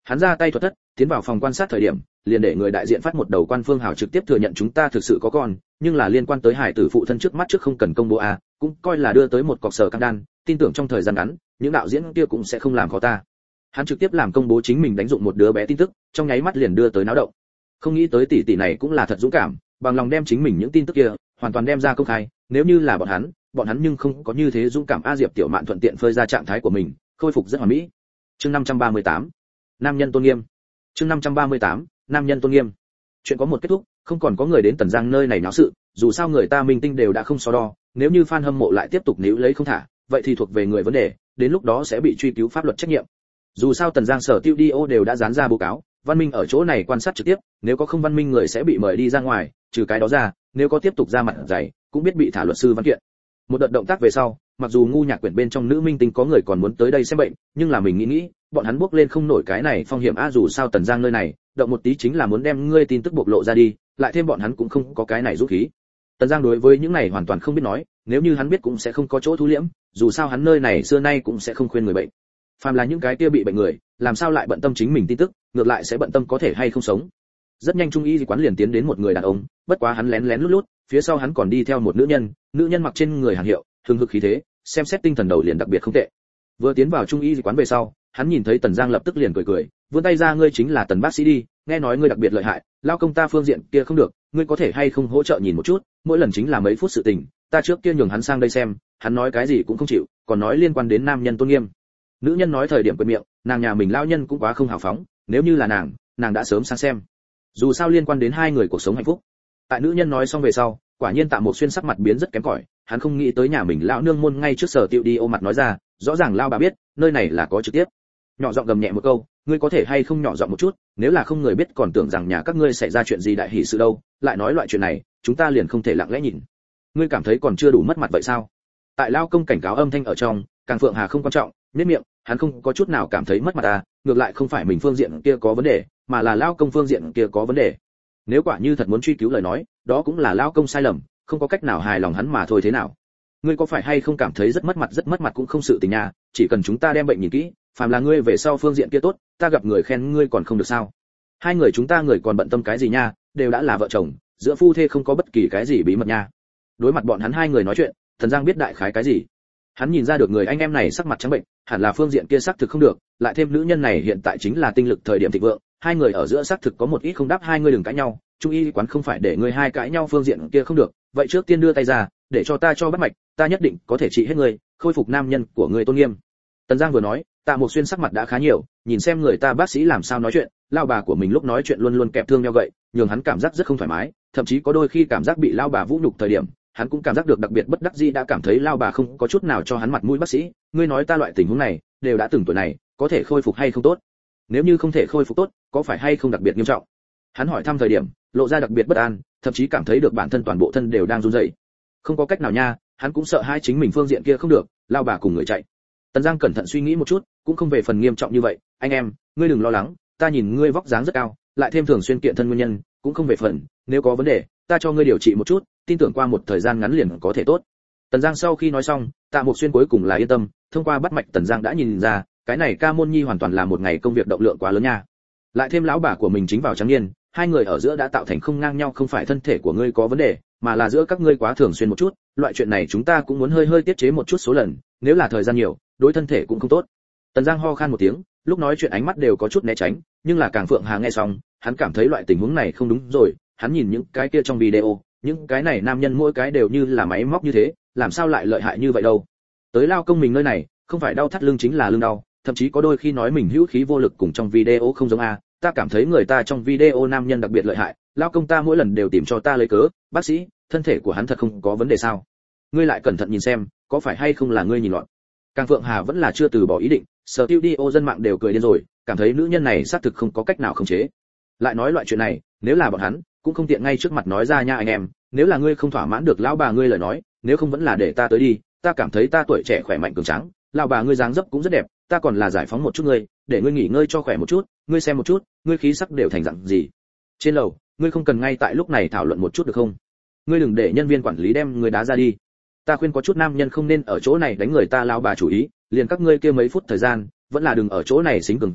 Hắn ra tay thuật thất, tiến vào phòng quan sát thời điểm, liền để người đại diện phát một đầu quan phương hào trực tiếp thừa nhận chúng ta thực sự có con, nhưng là liên quan tới hải tử phụ thân trước mắt trước không cần công bố a, cũng coi là đưa tới một cọc sở căng đan, tin tưởng trong thời gian ngắn, những đạo diễn kia cũng sẽ không làm khó ta. Hắn trực tiếp làm công bố chính mình đánh dụng một đứa bé tin tức, trong nháy mắt liền đưa tới náo động. Không nghĩ tới tỷ tỷ này cũng là thật dũng cảm, bằng lòng đem chính mình những tin tức kia hoàn toàn đem ra công khai, nếu như là bọn hắn, bọn hắn nhưng không có như thế dũng cảm. A Diệp Tiểu Mạn thuận tiện phơi ra trạng thái của mình, khôi phục rất hoàn mỹ. Chương năm trăm ba mươi tám, nam nhân tôn nghiêm. Chương năm trăm ba mươi tám, nam nhân tôn nghiêm. Chuyện có một kết thúc, không còn có người đến Tần Giang nơi này náo sự, dù sao người ta minh tinh đều đã không so đo, nếu như fan hâm mộ lại tiếp tục níu lấy không thả, vậy thì thuộc về người vấn đề, đến lúc đó sẽ bị truy cứu pháp luật trách nhiệm. Dù sao Tần Giang sở studio đều đã dán ra báo cáo, Văn Minh ở chỗ này quan sát trực tiếp, nếu có không văn minh người sẽ bị mời đi ra ngoài, trừ cái đó ra, nếu có tiếp tục ra mặt dày, cũng biết bị thả luật sư văn kiện. Một đợt động tác về sau, mặc dù ngu nhạc quyển bên trong nữ minh tinh có người còn muốn tới đây xem bệnh, nhưng là mình nghĩ nghĩ, bọn hắn bước lên không nổi cái này phong hiểm. A dù sao Tần Giang nơi này, động một tí chính là muốn đem ngươi tin tức bộc lộ ra đi, lại thêm bọn hắn cũng không có cái này dũng khí. Tần Giang đối với những này hoàn toàn không biết nói, nếu như hắn biết cũng sẽ không có chỗ thu liễm, dù sao hắn nơi này xưa nay cũng sẽ không khuyên người bệnh. Phàm là những cái kia bị bệnh người, làm sao lại bận tâm chính mình tin tức, ngược lại sẽ bận tâm có thể hay không sống. Rất nhanh trung y quán liền tiến đến một người đàn ông, bất quá hắn lén lén lút lút, phía sau hắn còn đi theo một nữ nhân, nữ nhân mặc trên người hàng hiệu, hưng hực khí thế, xem xét tinh thần đầu liền đặc biệt không tệ. Vừa tiến vào trung y quán về sau, hắn nhìn thấy Tần Giang lập tức liền cười cười, vươn tay ra, ngươi chính là Tần bác sĩ đi, nghe nói ngươi đặc biệt lợi hại, lao công ta phương diện kia không được, ngươi có thể hay không hỗ trợ nhìn một chút, mỗi lần chính là mấy phút sự tình, ta trước kia nhường hắn sang đây xem, hắn nói cái gì cũng không chịu, còn nói liên quan đến nam nhân tôn nghiêm. Nữ nhân nói thời điểm quên miệng, nàng nhà mình lao nhân cũng quá không hào phóng, nếu như là nàng, nàng đã sớm sang xem. Dù sao liên quan đến hai người cuộc sống hạnh phúc. Tại nữ nhân nói xong về sau, quả nhiên Tạ Mộc Xuyên sắc mặt biến rất kém cỏi, hắn không nghĩ tới nhà mình lão nương môn ngay trước sở tiệu đi ô mặt nói ra, rõ ràng lao bà biết, nơi này là có trực tiếp. Nhỏ giọng gầm nhẹ một câu, ngươi có thể hay không nhỏ giọng một chút, nếu là không người biết còn tưởng rằng nhà các ngươi xảy ra chuyện gì đại hỷ sự đâu, lại nói loại chuyện này, chúng ta liền không thể lặng lẽ nhìn. Ngươi cảm thấy còn chưa đủ mất mặt vậy sao? Tại lao công cảnh cáo âm thanh ở trong, Càng Phượng Hà không quan trọng, nhếch miệng, hắn không có chút nào cảm thấy mất mặt à, ngược lại không phải mình phương diện kia có vấn đề, mà là lao công phương diện kia có vấn đề. Nếu quả như thật muốn truy cứu lời nói, đó cũng là lao công sai lầm, không có cách nào hài lòng hắn mà thôi. Thế nào? Ngươi có phải hay không cảm thấy rất mất mặt? Rất mất mặt cũng không sự tình nha, chỉ cần chúng ta đem bệnh nhìn kỹ, phàm là ngươi về sau phương diện kia tốt, ta gặp người khen ngươi còn không được sao? Hai người chúng ta người còn bận tâm cái gì nha, đều đã là vợ chồng, giữa phu thê không có bất kỳ cái gì bí mật nha. Đối mặt bọn hắn hai người nói chuyện, Thần Giang biết đại khái cái gì. Hắn nhìn ra được người anh em này sắc mặt trắng bệnh, hẳn là phương diện kia xác thực không được, lại thêm nữ nhân này hiện tại chính là tinh lực thời điểm thịnh vượng, hai người ở giữa xác thực có một ít không đáp, hai người đừng cãi nhau, trung y quán không phải để người hai cãi nhau phương diện kia không được, vậy trước tiên đưa tay ra, để cho ta cho bắt mạch, ta nhất định có thể trị hết người, khôi phục nam nhân của người tôn nghiêm. Tần Giang vừa nói, Tạ Mộc Xuyên sắc mặt đã khá nhiều, nhìn xem người ta bác sĩ làm sao nói chuyện, lao bà của mình lúc nói chuyện luôn luôn kẹp thương nhau gậy, nhường hắn cảm giác rất không thoải mái, thậm chí có đôi khi cảm giác bị lao bà vũ nhục thời điểm, hắn cũng cảm giác được đặc biệt bất đắc dĩ, đã cảm thấy lao bà không có chút nào cho hắn mặt mũi. Bác sĩ, ngươi nói ta loại tình huống này, đều đã từng tuổi này, có thể khôi phục hay không tốt? Nếu như không thể khôi phục tốt, có phải hay không đặc biệt nghiêm trọng? Hắn hỏi thăm thời điểm, lộ ra đặc biệt bất an, thậm chí cảm thấy được bản thân toàn bộ thân đều đang run rẩy. Không có cách nào nha, hắn cũng sợ hai chính mình phương diện kia không được, lao bà cùng người chạy. Tần Giang cẩn thận suy nghĩ một chút, cũng không về phần nghiêm trọng như vậy, anh em, ngươi đừng lo lắng, ta nhìn ngươi vóc dáng rất cao, lại thêm thường xuyên kiện thân nguyên nhân, cũng không về phần, nếu có vấn đề, ta cho ngươi điều trị một chút, tin tưởng qua một thời gian ngắn liền có thể tốt. Tần Giang sau khi nói xong, Tạ Mộc Xuyên cuối cùng là yên tâm, thông qua bắt mạch Tần Giang đã nhìn ra, cái này ca môn nhi hoàn toàn là một ngày công việc động lượng quá lớn nha. Lại thêm lão bà của mình chính vào trắng niên, hai người ở giữa đã tạo thành không ngang nhau, không phải thân thể của ngươi có vấn đề, mà là giữa các ngươi quá thường xuyên một chút, loại chuyện này chúng ta cũng muốn hơi hơi tiết chế một chút số lần, nếu là thời gian nhiều, đối thân thể cũng không tốt. Tần Giang ho khan một tiếng, lúc nói chuyện ánh mắt đều có chút né tránh, nhưng là Càng Phượng Hà nghe xong, hắn cảm thấy loại tình huống này không đúng rồi, hắn nhìn những cái kia trong video, những cái này nam nhân mỗi cái đều như là máy móc như thế, làm sao lại lợi hại như vậy đâu? Tới lao công mình nơi này, không phải đau thắt lưng chính là lưng đau, thậm chí có đôi khi nói mình hữu khí vô lực cùng trong video không giống a, ta cảm thấy người ta trong video nam nhân đặc biệt lợi hại, lao công ta mỗi lần đều tìm cho ta lấy cớ, bác sĩ, thân thể của hắn thật không có vấn đề sao? Ngươi lại cẩn thận nhìn xem, có phải hay không là ngươi nhìn loạn? Càng Phượng Hà vẫn là chưa từ bỏ ý định, studio dân mạng đều cười điên rồi, cảm thấy nữ nhân này xác thực không có cách nào khống chế. Lại nói loại chuyện này, nếu là bọn hắn, cũng không tiện ngay trước mặt nói ra nha anh em, nếu là ngươi không thỏa mãn được lão bà ngươi lời nói, nếu không vẫn là để ta tới đi, ta cảm thấy ta tuổi trẻ khỏe mạnh cường tráng, lão bà ngươi dáng dấp cũng rất đẹp, ta còn là giải phóng một chút ngươi, để ngươi nghỉ ngơi cho khỏe một chút, ngươi xem một chút, ngươi khí sắc đều thành dạng gì. Trên lầu, ngươi không cần ngay tại lúc này thảo luận một chút được không? Ngươi đừng để nhân viên quản lý đem người đá ra đi. Ta khuyên có chút nam nhân không nên ở chỗ này đánh người ta lão bà chủ ý, liền các ngươi kia mấy phút thời gian, vẫn là đừng ở chỗ này xính cường rồi,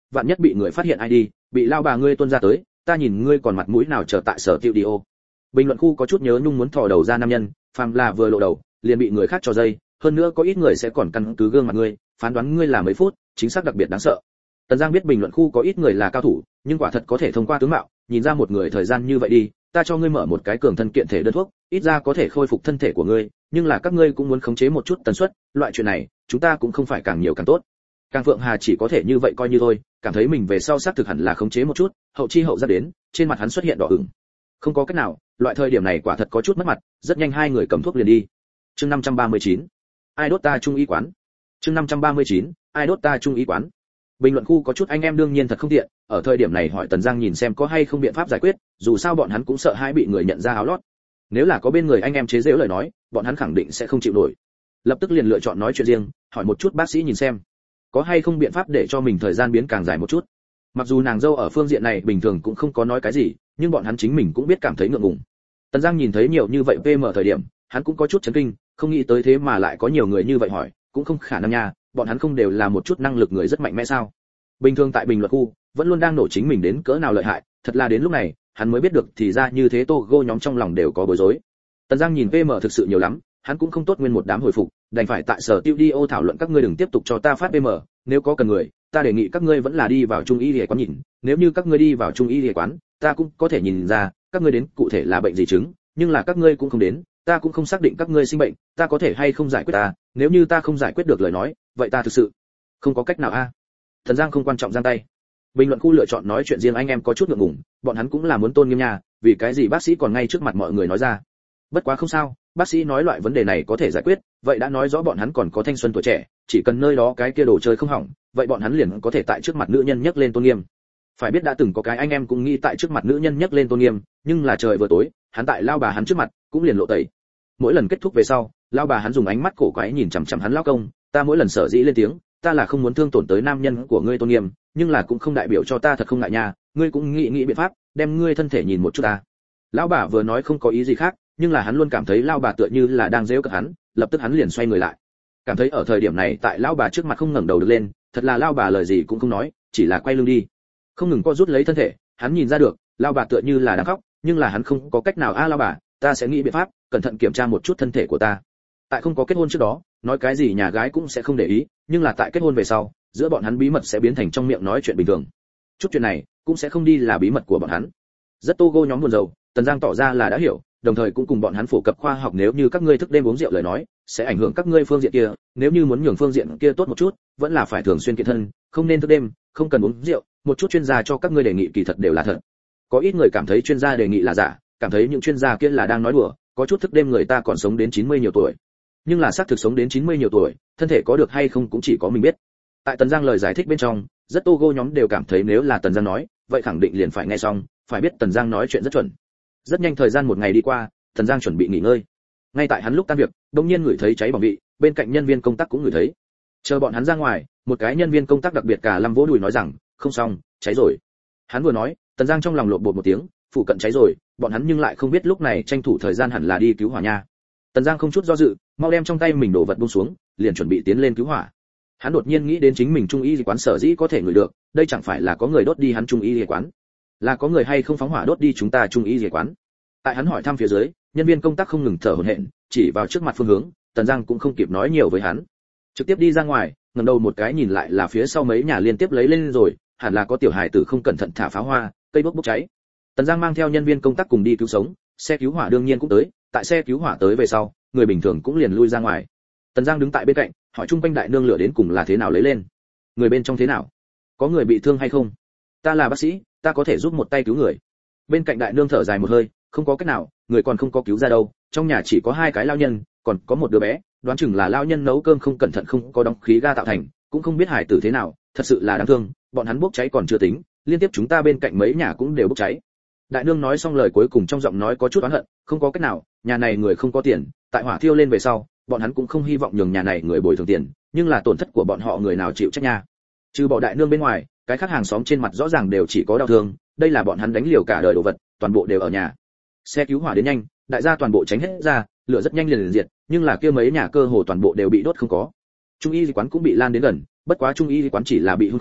vạn nhất bị người phát hiện ai đi, bị lao bà ngươi tuôn ra tới, ta nhìn ngươi còn mặt mũi nào chờ tại sở tiêu đi ô. Bình luận khu có chút nhớ nhung muốn thò đầu ra nam nhân, phàm là vừa lộ đầu, liền bị người khác cho dây, hơn nữa có ít người sẽ còn căn cứ gương mặt ngươi, phán đoán ngươi là mấy phút, chính xác đặc biệt đáng sợ. Tần Giang biết bình luận khu có ít người là cao thủ, nhưng quả thật có thể thông qua tướng mạo, nhìn ra một người thời gian như vậy đi, ta cho ngươi mở một cái cường thân kiện thể đơn thuốc, ít ra có thể khôi phục thân thể của ngươi, nhưng là các ngươi cũng muốn khống chế một chút tần suất, loại chuyện này, chúng ta cũng không phải càng nhiều càng tốt. Càng Phượng Hà chỉ có thể như vậy coi như thôi, cảm thấy mình về sau xác thực hẳn là khống chế một chút, hậu chi hậu giác đến, trên mặt hắn xuất hiện đỏ ửng. Không có cách nào, loại thời điểm này quả thật có chút mất mặt, rất nhanh hai người cầm thuốc liền đi. Chương năm trăm ba mươi chín, ai đốt ta trung y quán. Chương năm trăm ba mươi chín, ai đốt ta trung y quán. Bình luận khu có chút anh em đương nhiên thật không tiện, ở thời điểm này hỏi Tần Giang nhìn xem có hay không biện pháp giải quyết, dù sao bọn hắn cũng sợ hai bị người nhận ra áo lót. Nếu là có bên người anh em chế giễu lời nói, bọn hắn khẳng định sẽ không chịu nổi. Lập tức liền lựa chọn nói chuyện riêng, hỏi một chút bác sĩ nhìn xem, có hay không biện pháp để cho mình thời gian biến càng dài một chút. Mặc dù nàng dâu ở phương diện này bình thường cũng không có nói cái gì, nhưng bọn hắn chính mình cũng biết cảm thấy ngượng ngùng. Tần Giang nhìn thấy nhiều như vậy pê em thời điểm, hắn cũng có chút chấn kinh, không nghĩ tới thế mà lại có nhiều người như vậy hỏi, cũng không khả năng nha, bọn hắn không đều là một chút năng lực người rất mạnh mẽ sao? Bình thường tại bình luận khu, vẫn luôn đang nổ chính mình đến cỡ nào lợi hại, thật là đến lúc này, hắn mới biết được thì ra như thế Togo nhóm trong lòng đều có bối rối. Tần Giang nhìn pê em thực sự nhiều lắm, hắn cũng không tốt nguyên một đám hồi phục, đành phải tại sở studio thảo luận các ngươi đừng tiếp tục cho ta phát pê em, nếu có cần người, ta đề nghị các ngươi vẫn là đi vào trung y y quán nhìn, nếu như các ngươi đi vào trung y y quán, ta cũng có thể nhìn ra, các ngươi đến cụ thể là bệnh gì chứng, nhưng là các ngươi cũng không đến, ta cũng không xác định các ngươi sinh bệnh, ta có thể hay không giải quyết ta, nếu như ta không giải quyết được lời nói, vậy ta thực sự không có cách nào a. À. Thần Giang không quan trọng giang tay. Bình luận khu lựa chọn nói chuyện riêng anh em có chút ngượng ngùng, bọn hắn cũng là muốn tôn nghiêm nhà, vì cái gì bác sĩ còn ngay trước mặt mọi người nói ra. Bất quá không sao, bác sĩ nói loại vấn đề này có thể giải quyết, vậy đã nói rõ bọn hắn còn có thanh xuân tuổi trẻ, chỉ cần nơi đó cái kia đồ chơi không hỏng, vậy bọn hắn liền có thể tại trước mặt nữ nhân nhấc lên tôn nghiêm. Phải biết đã từng có cái anh em cũng nghĩ tại trước mặt nữ nhân nhấc lên tôn nghiêm, nhưng là trời vừa tối, hắn tại lao bà hắn trước mặt cũng liền lộ tẩy. Mỗi lần kết thúc về sau, lao bà hắn dùng ánh mắt cổ quái nhìn chằm chằm hắn lao công, ta mỗi lần sở dĩ lên tiếng, ta là không muốn thương tổn tới nam nhân của ngươi tôn nghiêm, nhưng là cũng không đại biểu cho ta thật không ngại nha, ngươi cũng nghĩ nghĩ biện pháp, đem ngươi thân thể nhìn một chút ta. Lão bà vừa nói không có ý gì khác, nhưng là hắn luôn cảm thấy lao bà tựa như là đang giễu cợt hắn, lập tức hắn liền xoay người lại. Cảm thấy ở thời điểm này tại lão bà trước mặt không ngẩng đầu được lên, thật là lao bà lời gì cũng không nói, chỉ là quay lưng đi. Không ngừng co rút lấy thân thể, hắn nhìn ra được, lao bà tựa như là đang khóc, nhưng là hắn không có cách nào a à, lao bà, ta sẽ nghĩ biện pháp, cẩn thận kiểm tra một chút thân thể của ta. Tại không có kết hôn trước đó, nói cái gì nhà gái cũng sẽ không để ý, nhưng là tại kết hôn về sau, giữa bọn hắn bí mật sẽ biến thành trong miệng nói chuyện bình thường. Chút chuyện này cũng sẽ không đi là bí mật của bọn hắn. Rất Togo nhóm buồn rầu, Tần Giang tỏ ra là đã hiểu, đồng thời cũng cùng bọn hắn phổ cập khoa học, nếu như các ngươi thức đêm uống rượu lời nói, sẽ ảnh hưởng các ngươi phương diện kia, nếu như muốn nhường phương diện kia tốt một chút, vẫn là phải thường xuyên kiện thân, không nên thức đêm, không cần uống rượu, một chút chuyên gia cho các ngươi đề nghị kỳ thật đều là thật. Có ít người cảm thấy chuyên gia đề nghị là giả, cảm thấy những chuyên gia kia là đang nói đùa, có chút thức đêm người ta còn sống đến chín mươi nhiều tuổi. Nhưng là xác thực sống đến chín mươi nhiều tuổi, thân thể có được hay không cũng chỉ có mình biết. Tại Tần Giang lời giải thích bên trong, rất Togo nhóm đều cảm thấy nếu là Tần Giang nói, vậy khẳng định liền phải nghe xong, phải biết Tần Giang nói chuyện rất chuẩn. Rất nhanh thời gian một ngày đi qua, Tần Giang chuẩn bị nghỉ ngơi. Ngay tại hắn lúc tan việc, đột nhiên ngửi thấy cháy bỏng vị, bên cạnh nhân viên công tác cũng ngửi thấy. Chờ bọn hắn ra ngoài, một cái nhân viên công tác đặc biệt cả lâm vỗ đùi nói rằng, không xong, cháy rồi. Hắn vừa nói, Tần Giang trong lòng lộn bột một tiếng, phụ cận cháy rồi, bọn hắn nhưng lại không biết lúc này tranh thủ thời gian hẳn là đi cứu hỏa nha. Tần Giang không chút do dự, mau đem trong tay mình đồ vật buông xuống, liền chuẩn bị tiến lên cứu hỏa. Hắn đột nhiên nghĩ đến chính mình trung y quán sở dĩ có thể ngửi được, đây chẳng phải là có người đốt đi hắn trung y quán, là có người hay không phóng hỏa đốt đi chúng ta trung y quán. Tại hắn hỏi thăm phía dưới, nhân viên công tác không ngừng thở hổn hển, chỉ vào trước mặt phương hướng, Tần Giang cũng không kịp nói nhiều với hắn, trực tiếp đi ra ngoài, ngẩng đầu một cái nhìn lại là phía sau mấy nhà liên tiếp lấy lên rồi, hẳn là có tiểu hài tử không cẩn thận thả pháo hoa, cây bốc bốc cháy. Tần Giang mang theo nhân viên công tác cùng đi cứu sống, xe cứu hỏa đương nhiên cũng tới, tại xe cứu hỏa tới về sau, người bình thường cũng liền lui ra ngoài. Tần Giang đứng tại bên cạnh, hỏi chung quanh đại nương lửa đến cùng là thế nào lấy lên, người bên trong thế nào, có người bị thương hay không? Ta là bác sĩ, ta có thể giúp một tay cứu người. Bên cạnh đại nương thở dài một hơi, không có cách nào, người còn không có cứu ra đâu, trong nhà chỉ có hai cái lao nhân, còn có một đứa bé, đoán chừng là lao nhân nấu cơm không cẩn thận không có đóng khí ga tạo thành, cũng không biết hải tử thế nào, thật sự là đáng thương, bọn hắn bốc cháy còn chưa tính, liên tiếp chúng ta bên cạnh mấy nhà cũng đều bốc cháy. Đại nương nói xong lời cuối cùng trong giọng nói có chút oán hận, không có cách nào, nhà này người không có tiền, tại hỏa thiêu lên về sau, bọn hắn cũng không hy vọng nhường nhà này người bồi thường tiền, nhưng là tổn thất của bọn họ người nào chịu trách nha. Trừ bọn đại nương bên ngoài, cái khác hàng xóm trên mặt rõ ràng đều chỉ có đau thương, đây là bọn hắn đánh liều cả đời đồ vật, toàn bộ đều ở nhà. Xe cứu hỏa đến nhanh, đại gia toàn bộ tránh hết ra, lửa rất nhanh liền liền diệt, nhưng là kia mấy nhà cơ hồ toàn bộ đều bị đốt không có. Trung y quán cũng bị lan đến gần, bất quá trung y quán chỉ là bị hun khói,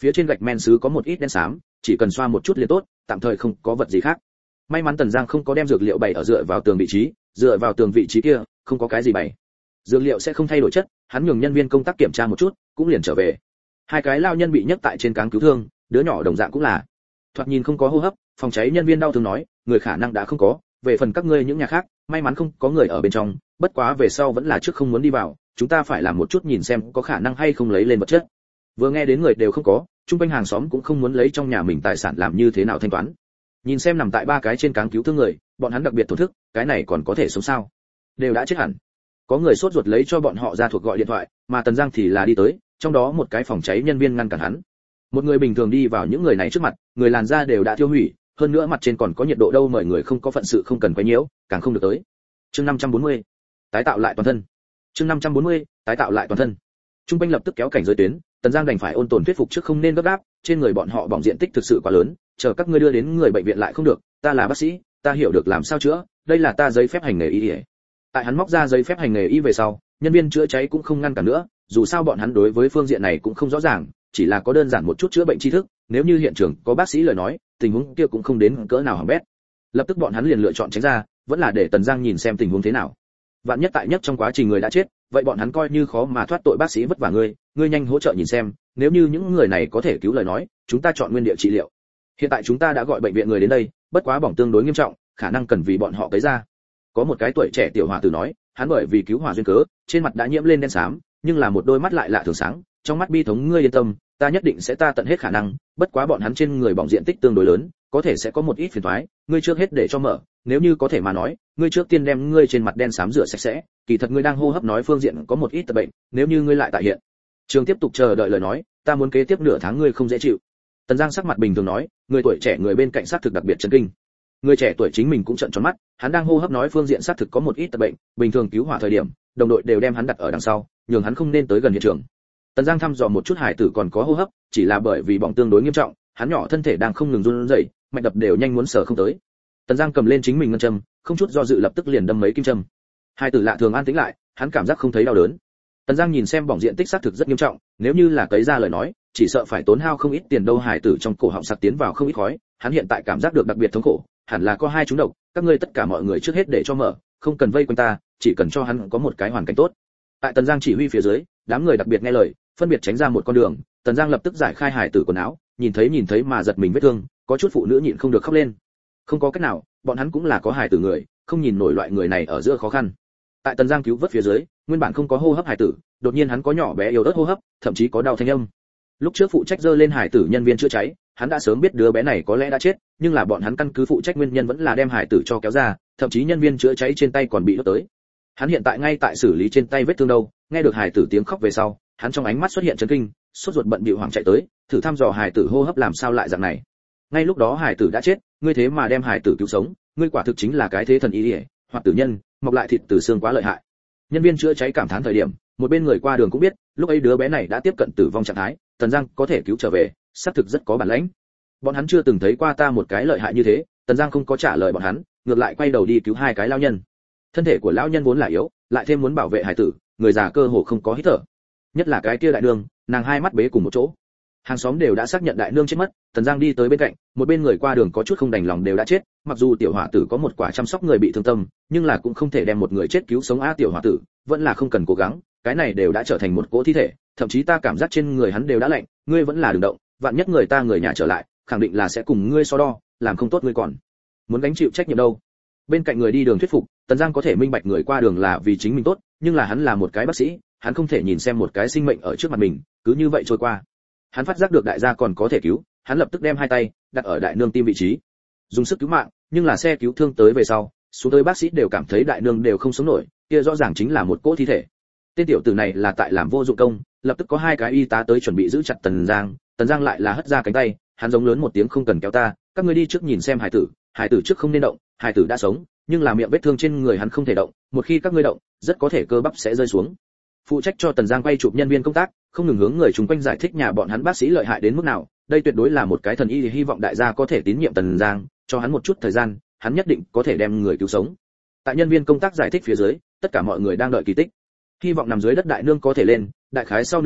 phía trên gạch men sứ có một ít đen xám, chỉ cần xoa một chút liền tốt, tạm thời không có vật gì khác. May mắn Tần Giang không có đem dược liệu bày ở dựa vào tường vị trí, dựa vào tường vị trí kia, không có cái gì bày. Dược liệu sẽ không thay đổi chất, hắn nhường nhân viên công tác kiểm tra một chút, cũng liền trở về. Hai cái lao nhân bị nhấc tại trên cáng cứu thương, đứa nhỏ đồng dạng cũng là. Thoạt nhìn không có hô hấp, phòng cháy nhân viên đau thương nói, người khả năng đã không có, về phần các ngươi những nhà khác, may mắn không có người ở bên trong, bất quá về sau vẫn là trước không muốn đi vào, chúng ta phải làm một chút nhìn xem có khả năng hay không lấy lên vật chất. Vừa nghe đến người đều không có, trung quanh hàng xóm cũng không muốn lấy trong nhà mình tài sản làm như thế nào thanh toán. Nhìn xem nằm tại ba cái trên cáng cứu thương người, bọn hắn đặc biệt thổn thức, cái này còn có thể sống sao? Đều đã chết hẳn. Có người sốt ruột lấy cho bọn họ ra thuộc gọi điện thoại, mà Tần Giang thì là đi tới, trong đó một cái phòng cháy nhân viên ngăn cản hắn. Một người bình thường đi vào những người này trước mặt, người làn da đều đã tiêu hủy, hơn nữa mặt trên còn có nhiệt độ đâu, mời người không có phận sự không cần quấy nhiễu, càng không được tới. Chương năm trăm bốn mươi, tái tạo lại toàn thân. Chương năm trăm bốn mươi, tái tạo lại toàn thân. Trung quanh lập tức kéo cảnh giới tuyến, Tần Giang đành phải ôn tồn thuyết phục trước không nên gấp gáp, trên người bọn họ bỏng diện tích thực sự quá lớn, chờ các ngươi đưa đến người bệnh viện lại không được, ta là bác sĩ, ta hiểu được làm sao chữa, đây là ta giấy phép hành nghề y. Tại hắn móc ra giấy phép hành nghề y về sau, nhân viên chữa cháy cũng không ngăn cản nữa, dù sao bọn hắn đối với phương diện này cũng không rõ ràng, chỉ là có đơn giản một chút chữa bệnh tri thức, nếu như hiện trường có bác sĩ lời nói, tình huống kia cũng không đến cỡ nào hỏng bét. Lập tức bọn hắn liền lựa chọn tránh ra, vẫn là để Tần Giang nhìn xem tình huống thế nào. Vạn nhất tại nhất trong quá trình người đã chết, vậy bọn hắn coi như khó mà thoát tội, bác sĩ vất vả ngươi, ngươi nhanh hỗ trợ nhìn xem, nếu như những người này có thể cứu lời nói, chúng ta chọn nguyên địa trị liệu. Hiện tại chúng ta đã gọi bệnh viện người đến đây, bất quá bỏng tương đối nghiêm trọng, khả năng cần vì bọn họ tới ra. Có một cái tuổi trẻ tiểu hòa tử nói, hắn bởi vì cứu hỏa duyên cớ, trên mặt đã nhiễm lên đen xám, nhưng là một đôi mắt lại lạ thường sáng, trong mắt bi thống, ngươi yên tâm, ta nhất định sẽ ta tận hết khả năng, bất quá bọn hắn trên người bỏng diện tích tương đối lớn, có thể sẽ có một ít phiền toái, ngươi trước hết để cho mở, nếu như có thể mà nói, ngươi trước tiên đem ngươi trên mặt đen xám rửa sạch sẽ, kỳ thật ngươi đang hô hấp nói phương diện có một ít tật bệnh, nếu như ngươi lại tại hiện trường tiếp tục chờ đợi lời nói, ta muốn kế tiếp nửa tháng ngươi không dễ chịu. Tần Giang sắc mặt bình thường nói, người tuổi trẻ người bên cạnh sát thực đặc biệt chấn kinh. Người trẻ tuổi chính mình cũng trợn tròn mắt, hắn đang hô hấp nói phương diện sát thực có một ít tật bệnh, bình thường cứu hỏa thời điểm, đồng đội đều đem hắn đặt ở đằng sau, nhường hắn không nên tới gần hiện trường. Tần Giang thăm dò một chút hải tử còn có hô hấp, chỉ là bởi vì bỏng tương đối nghiêm trọng, hắn nhỏ thân thể đang không ngừng run rẩy, mạch đập đều nhanh muốn sờ không tới. Tần Giang cầm lên chính mình ngân châm, không chút do dự lập tức liền đâm mấy kim châm. Hải tử lạ thường an tĩnh lại, hắn cảm giác không thấy đau đớn. Tần Giang nhìn xem bỏng diện tích xác thực rất nghiêm trọng, nếu như là cấy ra lời nói, chỉ sợ phải tốn hao không ít tiền đâu. Hải tử trong cổ họng sặc tiến vào không ít khói, hắn hiện tại cảm giác được đặc biệt thống khổ, hẳn là có hai chúng độc, các ngươi tất cả mọi người trước hết để cho mở, không cần vây quanh ta, chỉ cần cho hắn có một cái hoàn cảnh tốt. Tại Tần Giang chỉ huy phía dưới, đám người đặc biệt nghe lời, phân biệt tránh ra một con đường. Tần Giang lập tức giải khai hải tử quần áo, nhìn thấy nhìn thấy mà giật mình vết thương, có chút phụ nữ nhịn không được khóc lên. Không có cách nào, bọn hắn cũng là có hải tử người, không nhìn nổi loại người này ở giữa khó khăn. Tại Tần Giang cứu vớt phía dưới, nguyên bản không có hô hấp hải tử, đột nhiên hắn có nhỏ bé yếu ớt hô hấp, thậm chí có đau thanh âm. Lúc trước phụ trách dơ lên hải tử nhân viên chữa cháy, hắn đã sớm biết đứa bé này có lẽ đã chết, nhưng là bọn hắn căn cứ phụ trách nguyên nhân vẫn là đem hải tử cho kéo ra, thậm chí nhân viên chữa cháy trên tay còn bị đốt tới. Hắn hiện tại ngay tại xử lý trên tay vết thương đâu, nghe được hải tử tiếng khóc về sau, hắn trong ánh mắt xuất hiện chấn kinh, sốt ruột bận bịu hoảng chạy tới, thử thăm dò hải tử hô hấp làm sao lại dạng này. Ngay lúc đó hải tử đã chết, ngươi thế mà đem hải tử cứu sống, ngươi quả thực chính là cái thế thần y liễu, hoặc tử nhân, mọc lại thịt từ xương quá lợi hại. Nhân viên chữa cháy cảm thán thời điểm, một bên người qua đường cũng biết, lúc ấy đứa bé này đã tiếp cận tử vong trạng thái, Tần Giang có thể cứu trở về, xác thực rất có bản lĩnh. Bọn hắn chưa từng thấy qua ta một cái lợi hại như thế. Tần Giang không có trả lời bọn hắn, ngược lại quay đầu đi cứu hai cái lão nhân. Thân thể của lão nhân vốn là yếu, lại thêm muốn bảo vệ hải tử, người già cơ hồ không có hít thở. Nhất là cái kia đại nương, nàng hai mắt bế cùng một chỗ. Hàng xóm đều đã xác nhận đại nương chết mất, Tần Giang đi tới bên cạnh, một bên người qua đường có chút không đành lòng đều đã chết, mặc dù tiểu hỏa tử có một quả chăm sóc người bị thương tâm, nhưng là cũng không thể đem một người chết cứu sống a. Tiểu hỏa tử, vẫn là không cần cố gắng, cái này đều đã trở thành một cỗ thi thể, thậm chí ta cảm giác trên người hắn đều đã lạnh, ngươi vẫn là đừng động, vạn nhất người ta người nhà trở lại, khẳng định là sẽ cùng ngươi so đo, làm không tốt ngươi còn muốn gánh chịu trách nhiệm đâu. Bên cạnh người đi đường thuyết phục, Tần Giang có thể minh bạch người qua đường là vì chính mình tốt, nhưng là hắn là một cái bác sĩ, hắn không thể nhìn xem một cái sinh mệnh ở trước mặt mình cứ như vậy trôi qua. Hắn phát giác được đại gia còn có thể cứu, hắn lập tức đem hai tay đặt ở đại nương tim vị trí, dùng sức cứu mạng, nhưng là xe cứu thương tới về sau, xuống tới bác sĩ đều cảm thấy đại nương đều không sống nổi, kia rõ ràng chính là một cỗ thi thể. Tên tiểu tử này là tại làm vô dụng công, lập tức có hai cái y tá tới chuẩn bị giữ chặt Tần Giang, Tần Giang lại là hất ra cánh tay, hắn giống lớn một tiếng không cần kéo ta, các ngươi đi trước nhìn xem hải tử, hải tử trước không nên động, hải tử đã sống, nhưng là miệng vết thương trên người hắn không thể động, một khi các ngươi động, rất có thể cơ bắp sẽ rơi xuống. Phụ trách cho Tần Giang quay chụp nhân viên công tác, không ngừng hướng người chung quanh giải thích nhà bọn hắn bác sĩ lợi hại đến mức nào, đây tuyệt đối là một cái thần y, hy vọng đại gia có thể tín nhiệm Tần Giang, cho hắn một chút thời gian, hắn nhất định có thể đem người cứu sống. Tại nhân viên công tác giải thích phía dưới, tất cả mọi người đang đợi kỳ tích. Hy vọng nằm dưới đất đại nương có thể lên, đại khái sau nửa giờ,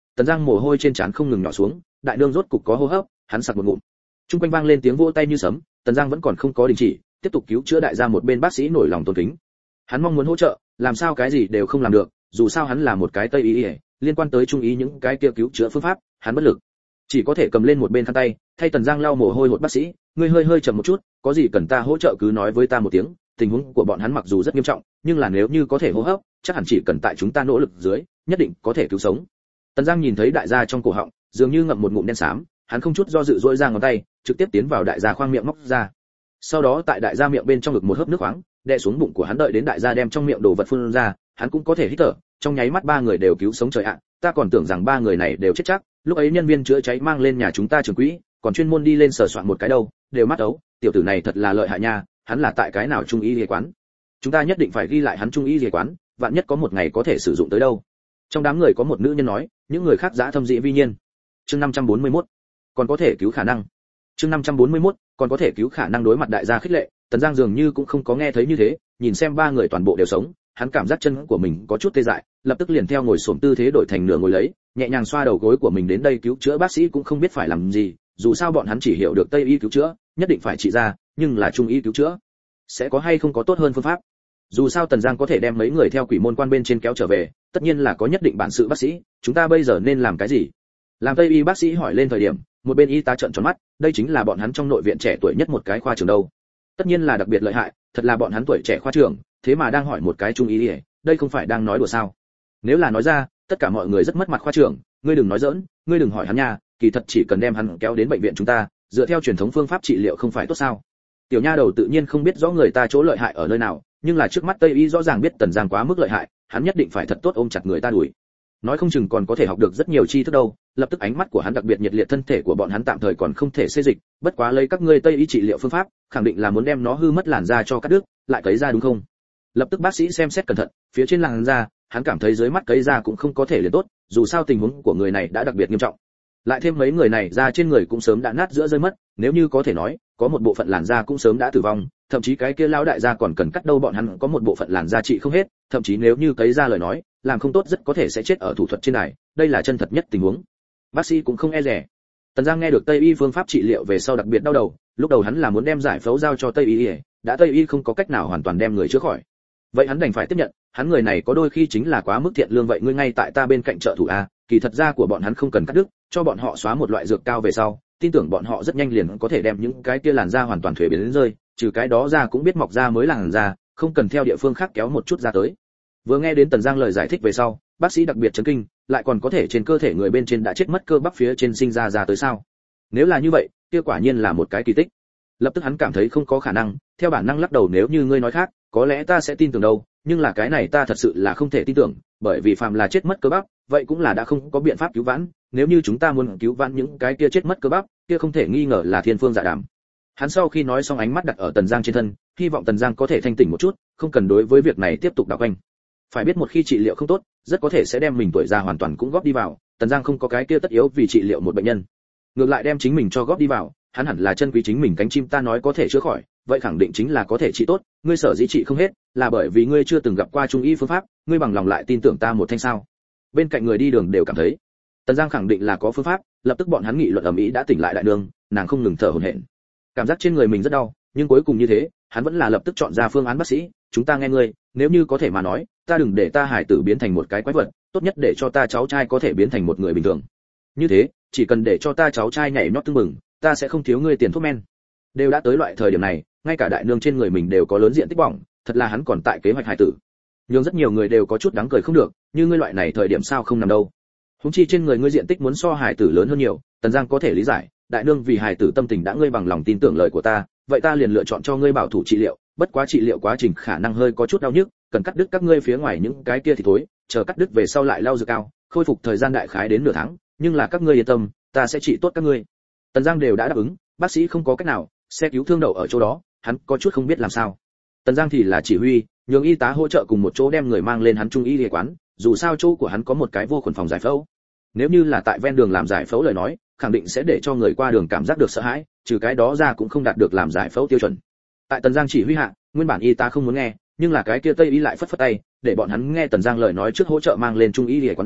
Tần Giang mồ hôi trên trán không ngừng nhỏ xuống, đại nương rốt cục có hô hấp, hắn sặc một ngụm. Trung quanh vang lên tiếng vỗ tay như sấm, Tần Giang vẫn còn không có đình chỉ, tiếp tục cứu chữa đại gia. Một bên bác sĩ nổi lòng tôn kính, hắn mong muốn hỗ trợ, làm sao cái gì đều không làm được, dù sao hắn là một cái tây y, liên quan tới trung ý những cái kia cứu chữa phương pháp, hắn bất lực, chỉ có thể cầm lên một bên khăn tay, thay Tần Giang lau mồ hôi hột. Bác sĩ, ngươi hơi hơi chậm một chút, có gì cần ta hỗ trợ cứ nói với ta một tiếng. Tình huống của bọn hắn mặc dù rất nghiêm trọng, nhưng là nếu như có thể hô hấp, chắc hẳn chỉ cần tại chúng ta nỗ lực dưới, nhất định có thể cứu sống. Tần Giang nhìn thấy đại gia trong cổ họng dường như ngậm một ngụm đen xám, hắn không chút do dự duỗi ra ngón tay, trực tiếp tiến vào đại gia khoang miệng móc ra. Sau đó tại đại gia miệng bên trong ngực một hớp nước khoáng, đè xuống bụng của hắn, đợi đến đại gia đem trong miệng đồ vật phun ra, hắn cũng có thể hít thở. Trong nháy mắt ba người đều cứu sống. Trời ạ, ta còn tưởng rằng ba người này đều chết chắc. Lúc ấy nhân viên chữa cháy mang lên nhà chúng ta trưởng quỹ, còn chuyên môn đi lên sờ soạn một cái đâu, đều mắt ấu, tiểu tử này thật là lợi hại nha, hắn là tại cái nào trung y y quán? Chúng ta nhất định phải ghi lại hắn trung y y quán, vạn nhất có một ngày có thể sử dụng tới đâu. Trong đám người có một nữ nhân nói, những người khác dã thâm dĩ vi nhiên. Chương năm trăm bốn mươi mốt, còn có thể cứu khả năng. Chương năm trăm bốn mươi mốt, còn có thể cứu khả năng. Đối mặt đại gia khích lệ, Tần Giang dường như cũng không có nghe thấy như thế, nhìn xem ba người toàn bộ đều sống, hắn cảm giác chân của mình có chút tê dại, lập tức liền theo ngồi xổm tư thế đổi thành nửa ngồi lấy, nhẹ nhàng xoa đầu gối của mình. Đến đây cứu chữa bác sĩ cũng không biết phải làm gì, dù sao bọn hắn chỉ hiểu được tây y cứu chữa, nhất định phải trị ra, nhưng là trung y cứu chữa, sẽ có hay không có tốt hơn phương pháp. Dù sao Tần Giang có thể đem mấy người theo quỷ môn quan bên trên kéo trở về, tất nhiên là có nhất định bản sự. Bác sĩ, chúng ta bây giờ nên làm cái gì? Làm tây y bác sĩ hỏi lên thời điểm, một bên y tá trợn tròn mắt, đây chính là bọn hắn trong nội viện trẻ tuổi nhất một cái khoa trưởng đâu, tất nhiên là đặc biệt lợi hại, thật là bọn hắn tuổi trẻ khoa trưởng, thế mà đang hỏi một cái trung y, đây không phải đang nói đùa sao? Nếu là nói ra, tất cả mọi người rất mất mặt. Khoa trưởng, ngươi đừng nói giỡn, ngươi đừng hỏi hắn nha, kỳ thật chỉ cần đem hắn kéo đến bệnh viện chúng ta, dựa theo truyền thống phương pháp trị liệu không phải tốt sao? Tiểu nha đầu tự nhiên không biết rõ người ta chỗ lợi hại ở nơi nào, nhưng là trước mắt tây y rõ ràng biết Tần Giang quá mức lợi hại, hắn nhất định phải thật tốt ôm chặt người ta đuổi, nói không chừng còn có thể học được rất nhiều tri thức đâu. Lập tức ánh mắt của hắn đặc biệt nhiệt liệt. Thân thể của bọn hắn tạm thời còn không thể xê dịch, bất quá lấy các ngươi tây y trị liệu phương pháp, khẳng định là muốn đem nó hư mất làn da cho cắt đứt, lại cấy ra đúng không? Lập tức bác sĩ xem xét cẩn thận, phía trên làn da, hắn cảm thấy dưới mắt cấy ra cũng không có thể liền tốt, dù sao tình huống của người này đã đặc biệt nghiêm trọng, lại thêm mấy người này da trên người cũng sớm đã nát giữa rơi mất, nếu như có thể nói, có một bộ phận làn da cũng sớm đã tử vong, thậm chí cái kia lão đại gia còn cần cắt đâu. Bọn hắn có một bộ phận làn da trị không hết, thậm chí nếu như cấy ra lời nói, làm không tốt rất có thể sẽ chết ở thủ thuật trên đài, đây là chân thật nhất tình huống. Bác sĩ cũng không e dè. Tần Giang nghe được tây y phương pháp trị liệu về sau đặc biệt đau đầu, lúc đầu hắn là muốn đem giải phẫu giao cho tây y, đã tây y không có cách nào hoàn toàn đem người chữa khỏi, vậy hắn đành phải tiếp nhận. Hắn người này có đôi khi chính là quá mức thiện lương. Vậy ngươi ngay tại ta bên cạnh trợ thủ a, kỳ thật da của bọn hắn không cần cắt đứt, cho bọn họ xóa một loại dược cao về sau, tin tưởng bọn họ rất nhanh liền có thể đem những cái kia làn da hoàn toàn thuế biến đến rơi, trừ cái đó ra cũng biết mọc ra mới làn da, không cần theo địa phương khác kéo một chút ra tới. Vừa nghe đến Tần Giang lời giải thích về sau, bác sĩ đặc biệt chấn kinh, lại còn có thể trên cơ thể người bên trên đã chết mất cơ bắp phía trên sinh ra ra tới sao? Nếu là như vậy, kia quả nhiên là một cái kỳ tích. Lập tức hắn cảm thấy không có khả năng, theo bản năng lắc đầu. Nếu như ngươi nói khác, có lẽ ta sẽ tin tưởng đâu, nhưng là cái này ta thật sự là không thể tin tưởng, bởi vì phàm là chết mất cơ bắp, vậy cũng là đã không có biện pháp cứu vãn, nếu như chúng ta muốn cứu vãn những cái kia chết mất cơ bắp, kia không thể nghi ngờ là thiên phương dạ đàm. Hắn sau khi nói xong ánh mắt đặt ở Tần Giang trên thân, hy vọng Tần Giang có thể thanh tỉnh một chút, không cần đối với việc này tiếp tục đảo quanh. Phải biết một khi trị liệu không tốt, rất có thể sẽ đem mình tuổi già hoàn toàn cũng góp đi vào, Tần Giang không có cái kia tất yếu vì trị liệu một bệnh nhân, ngược lại đem chính mình cho góp đi vào, hắn hẳn là chân quý chính mình cánh chim. Ta nói có thể chữa khỏi, vậy khẳng định chính là có thể trị tốt, ngươi sở dĩ trị không hết, là bởi vì ngươi chưa từng gặp qua trung y phương pháp, ngươi bằng lòng lại tin tưởng ta một thanh sao? Bên cạnh người đi đường đều cảm thấy Tần Giang khẳng định là có phương pháp, lập tức bọn hắn nghị luận ầm ĩ. Đã tỉnh lại đại đường, nàng không ngừng thở hổn hển, cảm giác trên người mình rất đau, nhưng cuối cùng như thế, hắn vẫn là lập tức chọn ra phương án. Bác sĩ, chúng ta nghe ngươi, nếu như có thể mà nói, ta đừng để ta hải tử biến thành một cái quái vật, tốt nhất để cho ta cháu trai có thể biến thành một người bình thường. Như thế, chỉ cần để cho ta cháu trai nhảy nhót tưng bừng, ta sẽ không thiếu ngươi tiền thuốc men. Đều đã tới loại thời điểm này, ngay cả đại nương trên người mình đều có lớn diện tích bỏng, thật là hắn còn tại kế hoạch hải tử. Nhưng rất nhiều người đều có chút đáng cười không được, như ngươi loại này thời điểm sao không nằm đâu. Huống chi trên người ngươi diện tích muốn so hải tử lớn hơn nhiều, Tần Giang có thể lý giải, đại nương vì hải tử tâm tình đã ngươi bằng lòng tin tưởng lời của ta, vậy ta liền lựa chọn cho ngươi bảo thủ trị liệu, bất quá trị liệu quá trình khả năng hơi có chút đau nhức, cần cắt đứt các ngươi phía ngoài những cái kia thì thối, chờ cắt đứt về sau lại lau dược cao, khôi phục thời gian đại khái đến nửa tháng, nhưng là các ngươi yên tâm, ta sẽ trị tốt các ngươi. Tần Giang đều đã đáp ứng, bác sĩ không có cách nào, xe cứu thương đậu ở chỗ đó, hắn có chút không biết làm sao. Tần Giang thì là chỉ huy, nhường y tá hỗ trợ cùng một chỗ đem người mang lên hắn trung y y quán, dù sao chỗ của hắn có một cái vô khuẩn phòng giải phẫu. Nếu như là tại ven đường làm giải phẫu lời nói, khẳng định sẽ để cho người qua đường cảm giác được sợ hãi, trừ cái đó ra cũng không đạt được làm giải phẫu tiêu chuẩn. Tại Tần Giang chỉ huy hạ, nguyên bản y tá không muốn nghe, nhưng là cái kia tây y lại phất phất tay, để bọn hắn nghe Tần Giang lời nói trước hỗ trợ mang lên trung y y quán a,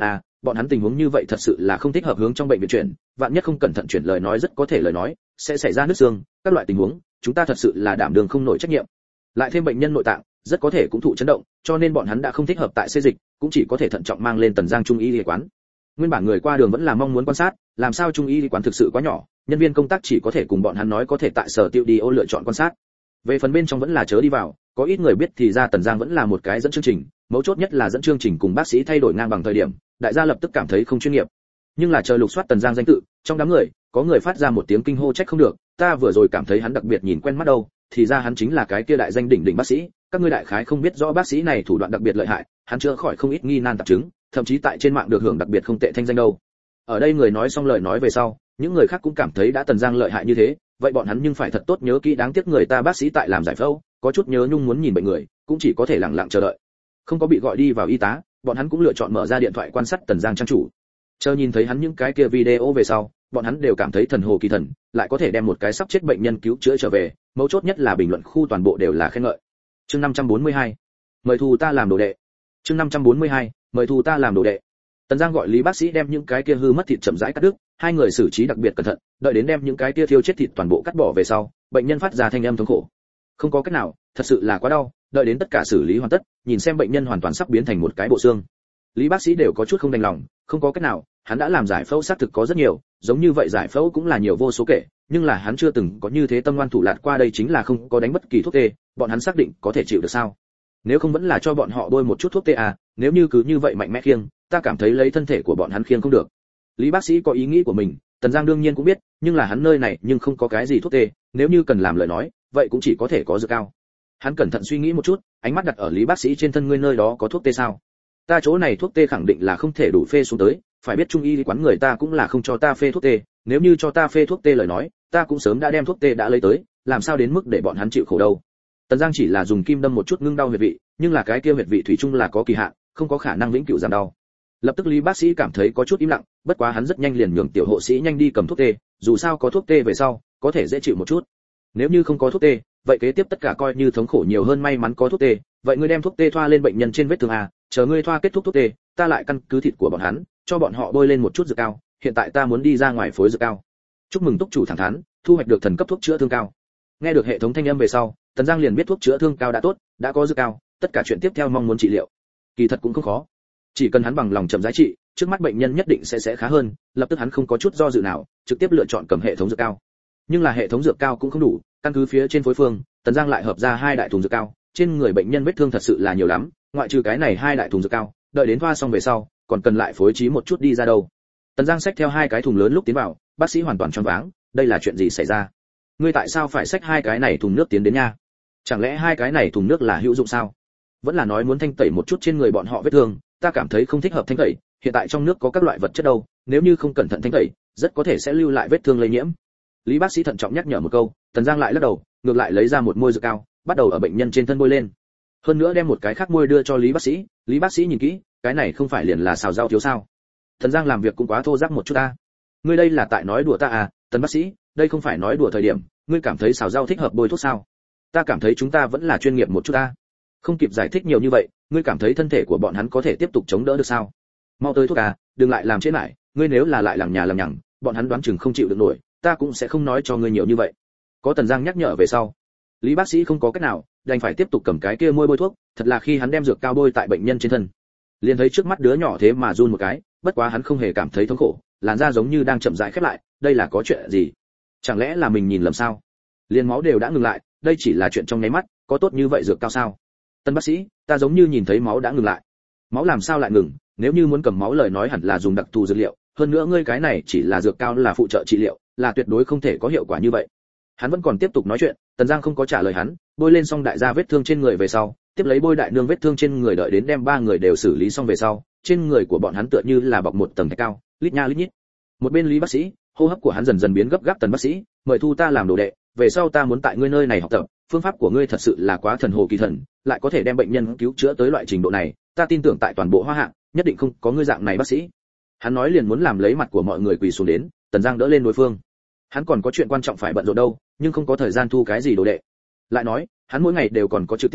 bọn hắn tình huống như vậy thật sự là không thích hợp hướng trong bệnh viện chuyển, vạn nhất không cẩn thận chuyển lời nói rất có thể lời nói sẽ xảy ra nứt xương, các loại tình huống chúng ta thật sự là đảm đường không nổi trách nhiệm. Lại thêm bệnh nhân nội tạng rất có thể cũng thụ chấn động, cho nên bọn hắn đã không thích hợp tại xê dịch, cũng chỉ có thể thận trọng mang lên Tần Giang trung y y quán. Nguyên bản người qua đường vẫn là mong muốn quan sát, làm sao trung y y quán thực sự quá nhỏ, nhân viên công tác chỉ có thể cùng bọn hắn nói có thể tại sở tiêu đi ô lựa chọn quan sát. Về phần bên trong vẫn là chớ đi vào, có ít người biết thì ra Tần Giang vẫn là một cái dẫn chương trình, mấu chốt nhất là dẫn chương trình cùng bác sĩ thay đổi ngang bằng thời điểm, đại gia lập tức cảm thấy không chuyên nghiệp. Nhưng là chờ lục soát Tần Giang danh tự, trong đám người có người phát ra một tiếng kinh hô trách không được, ta vừa rồi cảm thấy hắn đặc biệt nhìn quen mắt đâu, thì ra hắn chính là cái kia đại danh đỉnh đỉnh bác sĩ, các ngươi đại khái không biết rõ bác sĩ này thủ đoạn đặc biệt lợi hại, hắn chữa khỏi không ít nghi nan tạp chứng, thậm chí tại trên mạng được hưởng đặc biệt không tệ thanh danh đâu. Ở đây người nói xong lời nói về sau, những người khác cũng cảm thấy đã Tần Giang lợi hại như thế, vậy bọn hắn nhưng phải thật tốt nhớ kỹ, đáng tiếc người ta bác sĩ tại làm giải phẫu, có chút nhớ nhung muốn nhìn bệnh người, cũng chỉ có thể lặng lặng chờ đợi. Không có bị gọi đi vào y tá, bọn hắn cũng lựa chọn mở ra điện thoại quan sát Tần Giang trang chủ. Chờ nhìn thấy hắn những cái kia video về sau, bọn hắn đều cảm thấy thần hồ kỳ thần, lại có thể đem một cái sắp chết bệnh nhân cứu chữa trở về, mấu chốt nhất là bình luận khu toàn bộ đều là khen ngợi. Chương năm trăm bốn mươi hai, mời thu ta làm đồ đệ. Chương năm trăm bốn mươi hai, mời thu ta làm đồ đệ. Tần Giang gọi Lý bác sĩ đem những cái kia hư mất thịt chậm rãi cắt đứt, hai người xử trí đặc biệt cẩn thận, đợi đến đem những cái kia thiêu chết thịt toàn bộ cắt bỏ về sau, bệnh nhân phát ra thanh âm thống khổ. Không có cách nào, thật sự là quá đau, đợi đến tất cả xử lý hoàn tất, nhìn xem bệnh nhân hoàn toàn sắp biến thành một cái bộ xương. Lý bác sĩ đều có chút không đành lòng, không có cách nào, hắn đã làm giải phẫu xác thực có rất nhiều, giống như vậy giải phẫu cũng là nhiều vô số kể, nhưng là hắn chưa từng có như thế tâm ngoan thủ lạt qua, đây chính là không có đánh bất kỳ thuốc tê, bọn hắn xác định có thể chịu được sao? Nếu không vẫn là cho bọn họ bôi một chút thuốc tê à, nếu như cứ như vậy mạnh mẽ khiêng, ta cảm thấy lấy thân thể của bọn hắn khiêng không được. Lý bác sĩ có ý nghĩ của mình, Tần Giang đương nhiên cũng biết, nhưng là hắn nơi này nhưng không có cái gì thuốc tê, nếu như cần làm lời nói, vậy cũng chỉ có thể có dược cao. Hắn cẩn thận suy nghĩ một chút, ánh mắt đặt ở Lý bác sĩ trên thân, ngươi nơi đó có thuốc tê sao? Ta chỗ này thuốc tê khẳng định là không thể đủ phê xuống tới, phải biết trung y quán người ta cũng là không cho ta phê thuốc tê, nếu như cho ta phê thuốc tê lời nói, ta cũng sớm đã đem thuốc tê đã lấy tới, làm sao đến mức để bọn hắn chịu khổ đâu. Tần Giang chỉ là dùng kim đâm một chút ngưng đau huyệt vị, nhưng là cái kia huyệt vị thủy chung là có kỳ hạn, không có khả năng vĩnh cửu giảm đau. Lập tức Lý bác sĩ cảm thấy có chút im lặng, bất quá hắn rất nhanh liền nhường tiểu hộ sĩ nhanh đi cầm thuốc tê, dù sao có thuốc tê về sau, có thể dễ chịu một chút. Nếu như không có thuốc tê, vậy kế tiếp tất cả coi như thống khổ nhiều hơn, may mắn có thuốc tê, vậy ngươi đem thuốc tê thoa lên bệnh nhân trên vết thương à, chờ ngươi thoa kết thúc thuốc tê, ta lại căn cứ thịt của bọn hắn, cho bọn họ bôi lên một chút dược cao, hiện tại ta muốn đi ra ngoài phối dược cao. Chúc mừng túc chủ thẳng thắn, thu hoạch được thần cấp thuốc chữa thương cao. Nghe được hệ thống thanh âm về sau, Tần Giang liền biết thuốc chữa thương cao đã tốt, đã có dược cao, tất cả chuyện tiếp theo mong muốn trị liệu, kỳ thật cũng không khó. Chỉ cần hắn bằng lòng chậm rãi trị, trước mắt bệnh nhân nhất định sẽ sẽ khá hơn, lập tức hắn không có chút do dự nào, trực tiếp lựa chọn cầm hệ thống dược cao. Nhưng là hệ thống dược cao cũng không đủ, căn cứ phía trên phối phương, Tần Giang lại hợp ra hai đại thùng dược cao, trên người bệnh nhân vết thương thật sự là nhiều lắm, ngoại trừ cái này hai đại thùng dược cao, đợi đến thoa xong về sau, còn cần lại phối trí một chút đi ra đâu. Tần Giang xách theo hai cái thùng lớn lúc tiến vào, bác sĩ hoàn toàn choáng váng, đây là chuyện gì xảy ra? Ngươi tại sao phải xách hai cái này thùng nước tiến đến nha? Chẳng lẽ hai cái này thùng nước là hữu dụng sao? Vẫn là nói muốn thanh tẩy một chút trên người bọn họ vết thương, ta cảm thấy không thích hợp thanh tẩy, hiện tại trong nước có các loại vật chất đâu, nếu như không cẩn thận thanh tẩy, rất có thể sẽ lưu lại vết thương lây nhiễm. Lý bác sĩ thận trọng nhắc nhở một câu, Tần Giang lại lắc đầu, ngược lại lấy ra một môi dược cao, bắt đầu ở bệnh nhân trên thân bôi lên. Hơn nữa đem một cái khác môi đưa cho Lý bác sĩ, Lý bác sĩ nhìn kỹ, cái này không phải liền là xào rau thiếu sao? Tần Giang làm việc cũng quá thô ráp một chút ta. Ngươi đây là tại nói đùa ta à, Tần bác sĩ, đây không phải nói đùa thời điểm, ngươi cảm thấy xào rau thích hợp bôi thuốc sao? Ta cảm thấy chúng ta vẫn là chuyên nghiệp một chút ta. Không kịp giải thích nhiều như vậy, ngươi cảm thấy thân thể của bọn hắn có thể tiếp tục chống đỡ được sao? Mau tới thuốc à, đừng lại làm trễ nải, ngươi nếu là lại lằng nhà lằng nhằng, bọn hắn đoán chừng không chịu được nổi, ta cũng sẽ không nói cho ngươi nhiều như vậy. Có Tần Giang nhắc nhở về sau, Lý bác sĩ không có cách nào, đành phải tiếp tục cầm cái kia môi bôi thuốc, thật là khi hắn đem dược cao bôi tại bệnh nhân trên thân, liền thấy trước mắt đứa nhỏ thế mà run một cái, bất quá hắn không hề cảm thấy thống khổ, làn da giống như đang chậm rãi khép lại, đây là có chuyện gì? Chẳng lẽ là mình nhìn lầm sao? Liên máu đều đã ngừng lại, đây chỉ là chuyện trong nháy mắt, có tốt như vậy dược cao sao? Tân bác sĩ, ta giống như nhìn thấy máu đã ngừng lại. Máu làm sao lại ngừng? Nếu như muốn cầm máu lời nói hẳn là dùng đặc thù dược liệu, hơn nữa ngươi cái này chỉ là dược cao là phụ trợ trị liệu, là tuyệt đối không thể có hiệu quả như vậy. Hắn vẫn còn tiếp tục nói chuyện, Tần Giang không có trả lời hắn, bôi lên xong đại gia vết thương trên người về sau, tiếp lấy bôi đại nương vết thương trên người, đợi đến đem ba người đều xử lý xong về sau, trên người của bọn hắn tựa như là bọc một tầng thạch cao, lít nha lít nhít. Một bên Lý bác sĩ, hô hấp của hắn dần dần biến gấp gáp, Tần bác sĩ, mời thu ta làm đồ đệ, về sau ta muốn tại ngươi nơi này học tập, phương pháp của ngươi thật sự là quá thần hồ kỳ thần, lại có thể đem bệnh nhân cứu chữa tới loại trình độ này, ta tin tưởng tại toàn bộ Hoa Hạ, nhất định không có ngươi dạng này bác sĩ. Hắn nói liền muốn làm lấy mặt của mọi người quỳ xuống đến, Tần Giang đỡ lên đối phương. Hắn còn có chuyện quan trọng phải bận rộn đâu, nhưng không có thời gian thu cái gì đồ đệ. Lại nói, hắn mỗi ngày đều còn có trực tiếp đâu,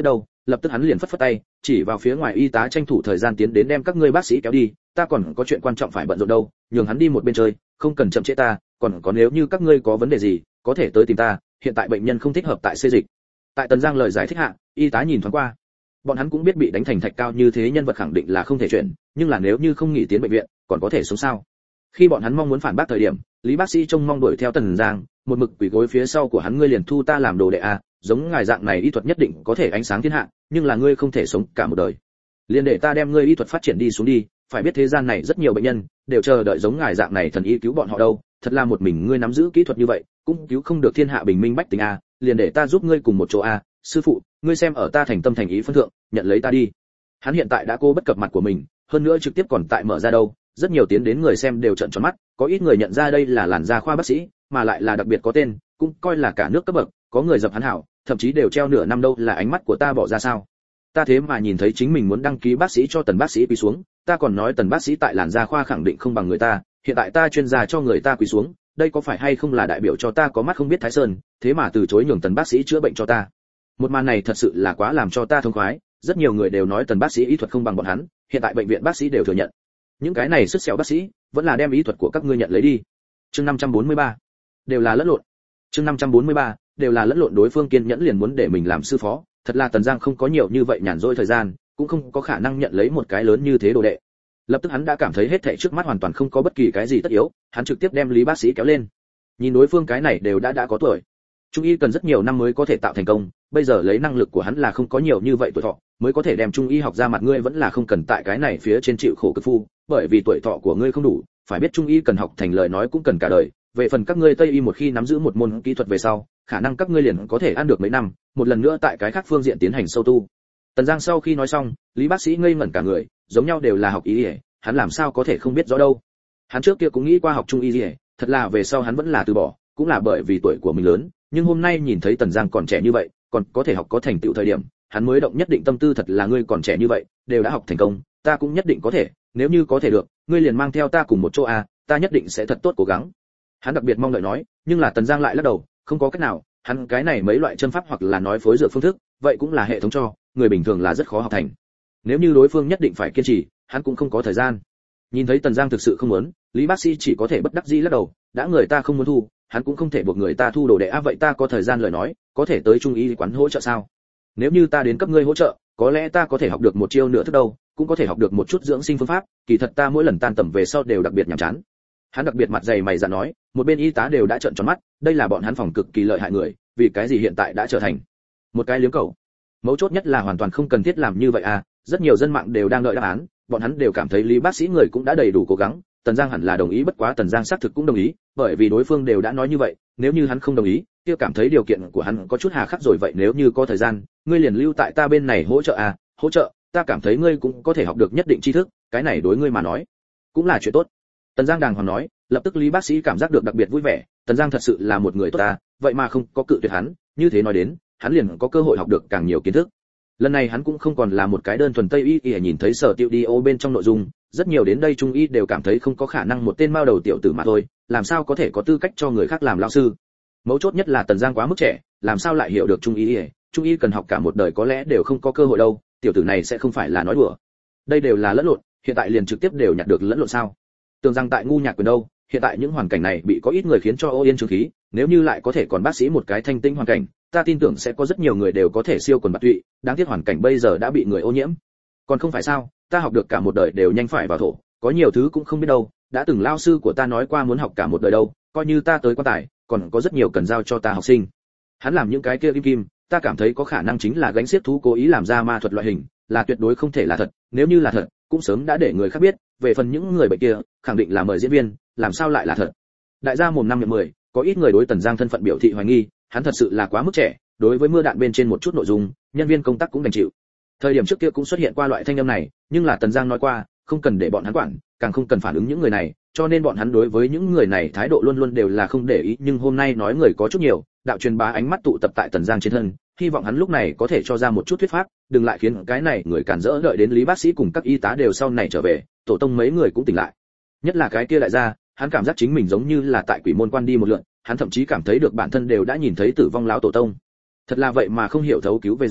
lập tức hắn liền phất phất tay, chỉ vào phía ngoài y tá tranh thủ thời gian tiến đến đem các ngươi bác sĩ kéo đi, ta còn có chuyện quan trọng phải bận rộn đâu, nhường hắn đi một bên chơi, không cần chậm trễ ta, còn có nếu như các ngươi có vấn đề gì, có thể tới tìm ta, hiện tại bệnh nhân không thích hợp tại xê dịch. Tại Tần Giang lời giải thích hạ, y tá nhìn thoáng qua. Bọn hắn cũng biết bị đánh thành thạch cao như thế nhân vật khẳng định là không thể chuyển, nhưng là nếu như không nghỉ tiến bệnh viện, còn có thể sống sao? Khi bọn hắn mong muốn phản bác thời điểm, Lý bác sĩ trông mong đuổi theo Tần Giang, một mực quỳ gối phía sau của hắn, ngươi liền thu ta làm đồ đệ à, giống ngài dạng này y thuật nhất định có thể ánh sáng thiên hạ, nhưng là ngươi không thể sống cả một đời. Liền để ta đem ngươi y thuật phát triển đi xuống đi, phải biết thế gian này rất nhiều bệnh nhân đều chờ đợi giống ngài dạng này thần y cứu bọn họ đâu, thật là một mình ngươi nắm giữ kỹ thuật như vậy, cũng cứu không được thiên hạ bình minh bách tính à, liền để ta giúp ngươi cùng một chỗ à, sư phụ, ngươi xem ở ta thành tâm thành ý phân thượng, nhận lấy ta đi. Hắn hiện tại đã cô bất cập mặt của mình, hơn nữa trực tiếp còn tại mở ra đâu, rất nhiều tiến đến người xem đều trợn tròn mắt, có ít người nhận ra đây là làn da khoa bác sĩ, mà lại là đặc biệt có tên, cũng coi là cả nước cấp bậc, có người dập hắn hảo, thậm chí đều treo nửa năm đâu, là ánh mắt của ta bỏ ra sao? Ta thế mà nhìn thấy chính mình muốn đăng ký bác sĩ cho Tần bác sĩ quỳ xuống, ta còn nói Tần bác sĩ tại làn da khoa khẳng định không bằng người ta, hiện tại ta chuyên gia cho người ta quỳ xuống, đây có phải hay không là đại biểu cho ta có mắt không biết Thái Sơn, thế mà từ chối nhường Tần bác sĩ chữa bệnh cho ta. Một màn này thật sự là quá làm cho ta thông khoái, rất nhiều người đều nói Tần bác sĩ y thuật không bằng bọn hắn, hiện tại bệnh viện bác sĩ đều thừa nhận. Những cái này sứt sẹo bác sĩ, vẫn là đem y thuật của các ngươi nhận lấy đi. Chương năm trăm bốn mươi ba, đều là lẫn lộn. Chương năm trăm bốn mươi ba, đều là lẫn lộn, đối phương kiên nhẫn liền muốn để mình làm sư phó, thật là Tần Giang không có nhiều như vậy nhàn rỗi thời gian, cũng không có khả năng nhận lấy một cái lớn như thế đồ đệ. Lập tức hắn đã cảm thấy hết thảy trước mắt hoàn toàn không có bất kỳ cái gì tất yếu, hắn trực tiếp đem Lý bác sĩ kéo lên. Nhìn đối phương cái này đều đã đã có tuổi. Trung y cần rất nhiều năm mới có thể tạo thành công, bây giờ lấy năng lực của hắn là không có nhiều như vậy tuổi thọ, mới có thể đem trung y học ra mặt, ngươi vẫn là không cần tại cái này phía trên chịu khổ cực phu, bởi vì tuổi thọ của ngươi không đủ, phải biết trung y cần học thành lời nói cũng cần cả đời, về phần các ngươi tây y một khi nắm giữ một môn kỹ thuật về sau, khả năng các ngươi liền có thể ăn được mấy năm, một lần nữa tại cái khác phương diện tiến hành sâu tu. Tần Giang sau khi nói xong, Lý bác sĩ ngây ngẩn cả người, giống nhau đều là học y, hắn làm sao có thể không biết rõ đâu. Hắn trước kia cũng nghĩ qua học trung y, thật là về sau hắn vẫn là từ bỏ, cũng là bởi vì tuổi của mình lớn, nhưng hôm nay nhìn thấy Tần Giang còn trẻ như vậy, còn có thể học có thành tựu thời điểm, hắn mới động nhất định tâm tư, thật là ngươi còn trẻ như vậy, đều đã học thành công, ta cũng nhất định có thể, nếu như có thể được, ngươi liền mang theo ta cùng một chỗ à, ta nhất định sẽ thật tốt cố gắng. Hắn đặc biệt mong đợi nói, nhưng là Tần Giang lại lắc đầu, không có cách nào, hắn cái này mấy loại châm pháp hoặc là nói phối dược phương thức, vậy cũng là hệ thống cho, người bình thường là rất khó học thành. Nếu như đối phương nhất định phải kiên trì, hắn cũng không có thời gian. Nhìn thấy Tần Giang thực sự không muốn, Lý bác sĩ chỉ có thể bất đắc dĩ lắc đầu, đã người ta không muốn thu, hắn cũng không thể buộc người ta thu đồ đệ. À, vậy ta có thời gian lời nói, có thể tới trung y quán hỗ trợ sao? Nếu như ta đến cấp ngươi hỗ trợ, có lẽ ta có thể học được một chiêu nửa thức đâu, cũng có thể học được một chút dưỡng sinh phương pháp, kỳ thật ta mỗi lần tan tầm về sau đều đặc biệt nhàm chán. Hắn đặc biệt mặt dày mày dạn nói, một bên y tá đều đã trợn tròn mắt, đây là bọn hắn phòng cực kỳ lợi hại người, vì cái gì hiện tại đã trở thành một cái liếm cầu. Mấu chốt nhất là hoàn toàn không cần thiết làm như vậy à, rất nhiều dân mạng đều đang đợi đáp án, bọn hắn đều cảm thấy Lý bác sĩ người cũng đã đầy đủ cố gắng, Tần Giang hẳn là đồng ý, bất quá Tần Giang xác thực cũng đồng ý, bởi vì đối phương đều đã nói như vậy, nếu như hắn không đồng ý, kia cảm thấy điều kiện của hắn có chút hà khắc rồi, vậy nếu như có thời gian, ngươi liền lưu tại ta bên này hỗ trợ à, hỗ trợ, ta cảm thấy ngươi cũng có thể học được nhất định tri thức, cái này đối ngươi mà nói cũng là chuyện tốt. Tần Giang đàng hoàng nói, lập tức Lý bác sĩ cảm giác được đặc biệt vui vẻ, Tần Giang thật sự là một người tốt ta, vậy mà không có cự tuyệt hắn, như thế nói đến, hắn liền có cơ hội học được càng nhiều kiến thức. Lần này hắn cũng không còn là một cái đơn thuần tây y, y nhìn thấy sở tiêu đi ô bên trong nội dung, rất nhiều đến đây trung y đều cảm thấy không có khả năng, một tên mao đầu tiểu tử mà thôi, làm sao có thể có tư cách cho người khác làm lão sư. Mấu chốt nhất là Tần Giang quá mức trẻ, làm sao lại hiểu được trung y, trung y cần học cả một đời có lẽ đều không có cơ hội đâu, tiểu tử này sẽ không phải là nói đùa. Đây đều là lẫn lộn, hiện tại liền trực tiếp đều nhặt được lẫn lộn sao? Tưởng rằng tại ngu nhạc quyền đâu, hiện tại những hoàn cảnh này bị có ít người khiến cho ô yên trường khí, nếu như lại có thể còn bác sĩ một cái thanh tĩnh hoàn cảnh, ta tin tưởng sẽ có rất nhiều người đều có thể siêu quần bạt tụy, đáng tiếc hoàn cảnh bây giờ đã bị người ô nhiễm. Còn không phải sao, ta học được cả một đời đều nhanh phải vào thổ, có nhiều thứ cũng không biết đâu, đã từng lao sư của ta nói qua muốn học cả một đời đâu, coi như ta tới quan tài, còn có rất nhiều cần giao cho ta học sinh. Hắn làm những cái kia kim kim, ta cảm thấy có khả năng chính là gánh xiếc thú cố ý làm ra ma thuật loại hình, là tuyệt đối không thể là thật, nếu như là thật, cũng sớm đã để người khác biết, về phần những người bệnh kia, khẳng định là mời diễn viên, làm sao lại là thật. Đại gia mồm năm miệng mười, có ít người đối Tần Giang thân phận biểu thị hoài nghi, hắn thật sự là quá mức trẻ, đối với mưa đạn bên trên một chút nội dung, nhân viên công tác cũng đành chịu. Thời điểm trước kia cũng xuất hiện qua loại thanh âm này, nhưng là Tần Giang nói qua, không cần để bọn hắn quản, càng không cần phản ứng những người này, cho nên bọn hắn đối với những người này thái độ luôn luôn đều là không để ý, nhưng hôm nay nói người có chút nhiều, đạo truyền bá ánh mắt tụ tập tại Tần Giang trên thân, hy vọng hắn lúc này có thể cho ra một chút thuyết pháp, đừng lại khiến cái này người cản rỡ, đợi đến Lý bác sĩ cùng các y tá đều sau này trở về, tổ tông mấy người cũng tỉnh lại. Nhất là cái kia đại gia, hắn cảm giác chính mình giống như là tại quỷ môn quan đi một lượt, hắn thậm chí cảm thấy được bản thân đều đã nhìn thấy tử vong lão tổ tông. Thật là vậy mà không hiểu thấu cứu về rồi,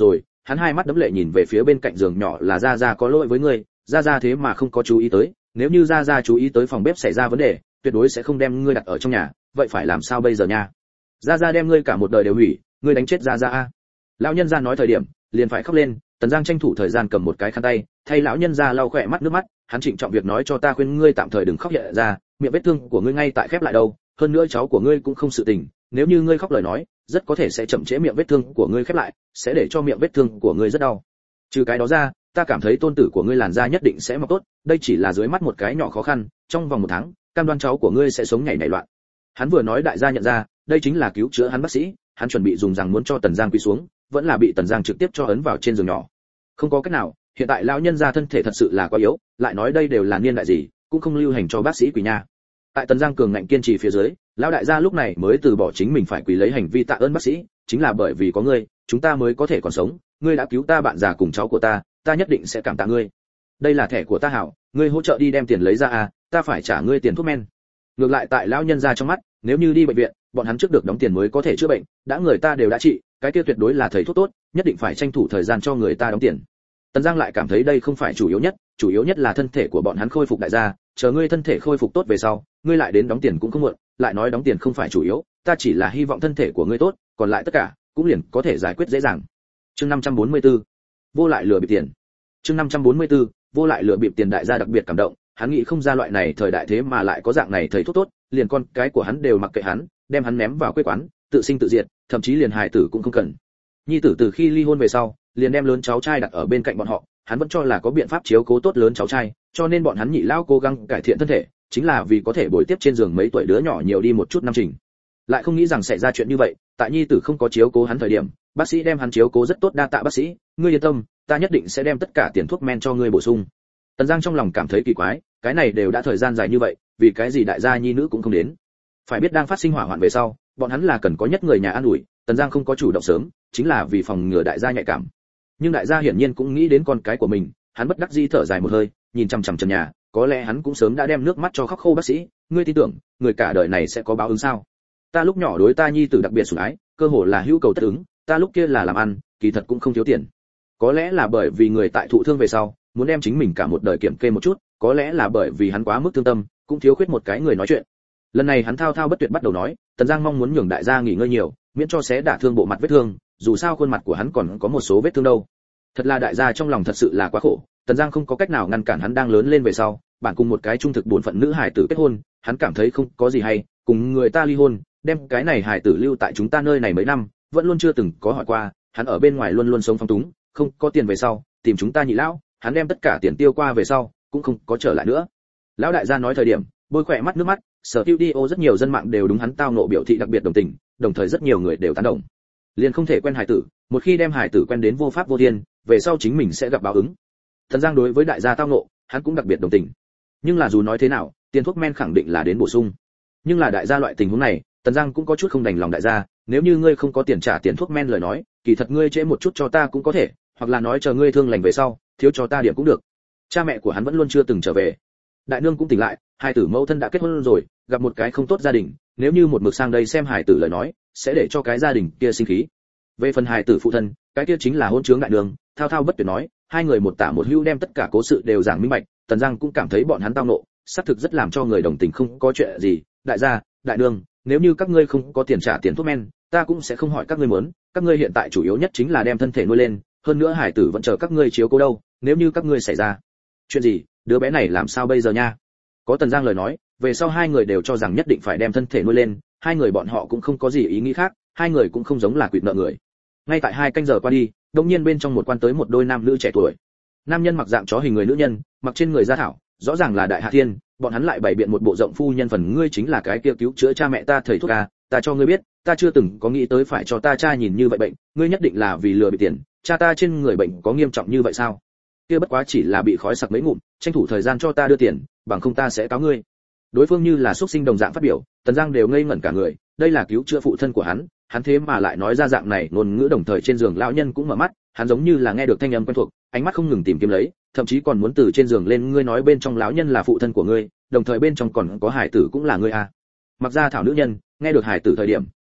Hắn hai mắt đẫm lệ nhìn về phía bên cạnh giường nhỏ, là gia gia có lỗi với ngươi, gia gia thế mà không có chú ý tới, nếu như gia gia chú ý tới phòng bếp xảy ra vấn đề, tuyệt đối sẽ không đem ngươi đặt ở trong nhà, vậy phải làm sao bây giờ nha? Gia gia đem ngươi cả một đời đều hủy, ngươi đánh chết gia gia a. Lão nhân gia nói thời điểm, liền phải khóc lên. Tần Giang tranh thủ thời gian cầm một cái khăn tay, thay lão nhân gia lau khỏe mắt nước mắt, hắn trịnh trọng việc nói cho ta khuyên ngươi tạm thời đừng khóc hiện ra, miệng vết thương của ngươi ngay tại khép lại đâu, hơn nữa cháu của ngươi cũng không sự tình, nếu như ngươi khóc lời nói, rất có thể sẽ chậm trễ miệng vết thương của ngươi khép lại, sẽ để cho miệng vết thương của ngươi rất đau. Trừ cái đó ra, ta cảm thấy tôn tử của ngươi làn da nhất định sẽ mọc tốt, đây chỉ là dưới mắt một cái nhỏ khó khăn, trong vòng một tháng, cam đoan cháu của ngươi sẽ sống nhảy nảy loạn. Hắn vừa nói đại gia nhận ra, đây chính là cứu chữa hắn bác sĩ, hắn chuẩn bị dùng rằng muốn cho Tần Giang quỳ xuống, vẫn là bị Tần Giang trực tiếp cho ấn vào trên giường nhỏ. Không có cách nào, hiện tại lão nhân gia thân thể thật sự là quá yếu, lại nói đây đều là niên đại gì, cũng không lưu hành cho bác sĩ quỳ nha. Tại Tần Giang cường ngạnh kiên trì phía dưới, lão đại gia lúc này mới từ bỏ chính mình phải quỳ lấy hành vi tạ ơn bác sĩ, chính là bởi vì có ngươi, chúng ta mới có thể còn sống, ngươi đã cứu ta bạn già cùng cháu của ta, ta nhất định sẽ cảm tạ ngươi. Đây là thẻ của ta hảo, ngươi hỗ trợ đi đem tiền lấy ra à, ta phải trả ngươi tiền thuốc men. Ngược lại tại lão nhân gia trong mắt, nếu như đi bệnh viện, bọn hắn trước được đóng tiền mới có thể chữa bệnh, đã người ta đều đã trị, cái kia tuyệt đối là thầy thuốc tốt, nhất định phải tranh thủ thời gian cho người ta đóng tiền. Tần Giang lại cảm thấy đây không phải chủ yếu nhất, chủ yếu nhất là thân thể của bọn hắn khôi phục đại gia, chờ ngươi thân thể khôi phục tốt về sau, ngươi lại đến đóng tiền cũng không muộn, lại nói đóng tiền không phải chủ yếu, ta chỉ là hy vọng thân thể của ngươi tốt, còn lại tất cả cũng liền có thể giải quyết dễ dàng. Chương năm trăm bốn mươi tư, vô lại lừa bịp tiền. Chương năm trăm bốn mươi tư, vô lại lừa bịp tiền đại gia đặc biệt cảm động, hắn nghĩ không ra loại này thời đại thế mà lại có dạng này thầy thuốc tốt, liền con cái của hắn đều mặc kệ hắn, đem hắn ném vào quê quán, tự sinh tự diệt, thậm chí liền hài tử cũng không cần. Nhi tử từ khi ly hôn về sau, liền đem lớn cháu trai đặt ở bên cạnh bọn họ, hắn vẫn cho là có biện pháp chiếu cố tốt lớn cháu trai, cho nên bọn hắn nhị lão cố gắng cải thiện thân thể, chính là vì có thể bồi tiếp trên giường mấy tuổi đứa nhỏ nhiều đi một chút năm trình. Lại không nghĩ rằng xảy ra chuyện như vậy, tại nhi tử không có chiếu cố hắn thời điểm, bác sĩ đem hắn chiếu cố rất tốt, đa tạ bác sĩ, ngươi yên tâm, ta nhất định sẽ đem tất cả tiền thuốc men cho ngươi bổ sung. Tần Giang trong lòng cảm thấy kỳ quái, cái này đều đã thời gian dài như vậy, vì cái gì đại gia nhi nữ cũng không đến? Phải biết đang phát sinh hỏa hoạn về sau, bọn hắn là cần có nhất người nhà an ủi, Tần Giang không có chủ động sớm, chính là vì phòng ngừa đại gia nhạy cảm. Nhưng đại gia hiển nhiên cũng nghĩ đến con cái của mình, hắn bất đắc dĩ thở dài một hơi, nhìn chằm chằm trần nhà, có lẽ hắn cũng sớm đã đem nước mắt cho khóc khô bác sĩ, ngươi tin tưởng, người cả đời này sẽ có báo ứng sao? Ta lúc nhỏ đối ta nhi tử đặc biệt sủng ái, cơ hồ là hữu cầu tất ứng, ta lúc kia là làm ăn, kỳ thật cũng không thiếu tiền. Có lẽ là bởi vì người tại thụ thương về sau, muốn đem chính mình cả một đời kiểm kê một chút, có lẽ là bởi vì hắn quá mức thương tâm, cũng thiếu khuyết một cái người nói chuyện. Lần này hắn thao thao bất tuyệt bắt đầu nói, Tần Giang mong muốn nhường đại gia nghỉ ngơi nhiều, miễn cho xé đả thương bộ mặt vết thương, dù sao khuôn mặt của hắn còn có một số vết thương đâu. Thật là đại gia trong lòng thật sự là quá khổ, Tần Giang không có cách nào ngăn cản hắn đang lớn lên về sau, bản cùng một cái trung thực bổn phận nữ hài tử kết hôn, hắn cảm thấy không có gì hay, cùng người ta ly hôn, đem cái này hài tử lưu tại chúng ta nơi này mấy năm, vẫn luôn chưa từng có hỏi qua, hắn ở bên ngoài luôn luôn sống phong túng, không có tiền về sau, tìm chúng ta nhị lão, hắn đem tất cả tiền tiêu qua về sau, cũng không có trở lại nữa. Lão đại gia nói thời điểm, bôi khỏe mắt nước mắt, Sở Studio rất nhiều dân mạng đều đúng hắn tao nộ biểu thị đặc biệt đồng tình, đồng thời rất nhiều người đều tán đồng. Liền không thể quen hài tử, một khi đem hài tử quen đến vô pháp vô thiên, về sau chính mình sẽ gặp báo ứng. Tần Giang đối với đại gia tao nộ, hắn cũng đặc biệt đồng tình. Nhưng là dù nói thế nào, tiền thuốc men khẳng định là đến bổ sung. Nhưng là đại gia loại tình huống này, Tần Giang cũng có chút không đành lòng đại gia, nếu như ngươi không có tiền trả tiền thuốc men lời nói, kỳ thật ngươi trễ một chút cho ta cũng có thể, hoặc là nói chờ ngươi thương lành về sau, thiếu cho ta điểm cũng được. Cha mẹ của hắn vẫn luôn chưa từng trở về. Đại nương cũng tỉnh lại, hai tử mẫu thân đã kết hôn rồi, gặp một cái không tốt gia đình, nếu như một mực sang đây xem hài tử lời nói, sẽ để cho cái gia đình kia sinh khí. Về phần hài tử phụ thân, cái kia chính là hôn trướng đại nương, thao thao bất tuyệt nói, hai người một tả một hữu đem tất cả cố sự đều giảng minh bạch, Tần Giang cũng cảm thấy bọn hắn tao nộ, xác thực rất làm cho người đồng tình, không có chuyện gì, đại gia, đại nương, nếu như các ngươi không có tiền trả tiền thuốc men, ta cũng sẽ không hỏi các ngươi muốn, các ngươi hiện tại chủ yếu nhất chính là đem thân thể nuôi lên, hơn nữa hải tử vẫn chờ các ngươi chiếu cố đâu, nếu như các ngươi xảy ra chuyện gì, đứa bé này làm sao bây giờ nha? Có Tần Giang lời nói, về sau hai người đều cho rằng nhất định phải đem thân thể nuôi lên, hai người bọn họ cũng không có gì ý nghĩ khác, hai người cũng không giống là quỵt nợ người. Ngay tại hai canh giờ qua đi, đột nhiên bên trong một quan tới một đôi nam nữ trẻ tuổi. Nam nhân mặc dạng chó hình người, nữ nhân mặc trên người da thảo, rõ ràng là Đại Hạ Thiên, bọn hắn lại bày biện một bộ rộng phu nhân phần, ngươi chính là cái kia cứu chữa cha mẹ ta thầy thuốc à, ta cho ngươi biết, ta chưa từng có nghĩ tới phải cho ta cha nhìn như vậy bệnh, ngươi nhất định là vì lừa bị tiền, cha ta trên người bệnh có nghiêm trọng như vậy sao? Kia bất quá chỉ là bị khói sặc mấy ngụm, tranh thủ thời gian cho ta đưa tiền, bằng không ta sẽ cáo ngươi. Đối phương như là xuất sinh đồng dạng phát biểu, Tần Giang đều ngây ngẩn cả người, đây là cứu chữa phụ thân của hắn, hắn thế mà lại nói ra dạng này ngôn ngữ, đồng thời trên giường lão nhân cũng mở mắt, hắn giống như là nghe được thanh âm quen thuộc, ánh mắt không ngừng tìm kiếm lấy, thậm chí còn muốn từ trên giường lên, ngươi nói bên trong lão nhân là phụ thân của ngươi, đồng thời bên trong còn có hải tử cũng là ngươi à? Mặc ra thảo nữ nhân, nghe được hải tử thời điểm,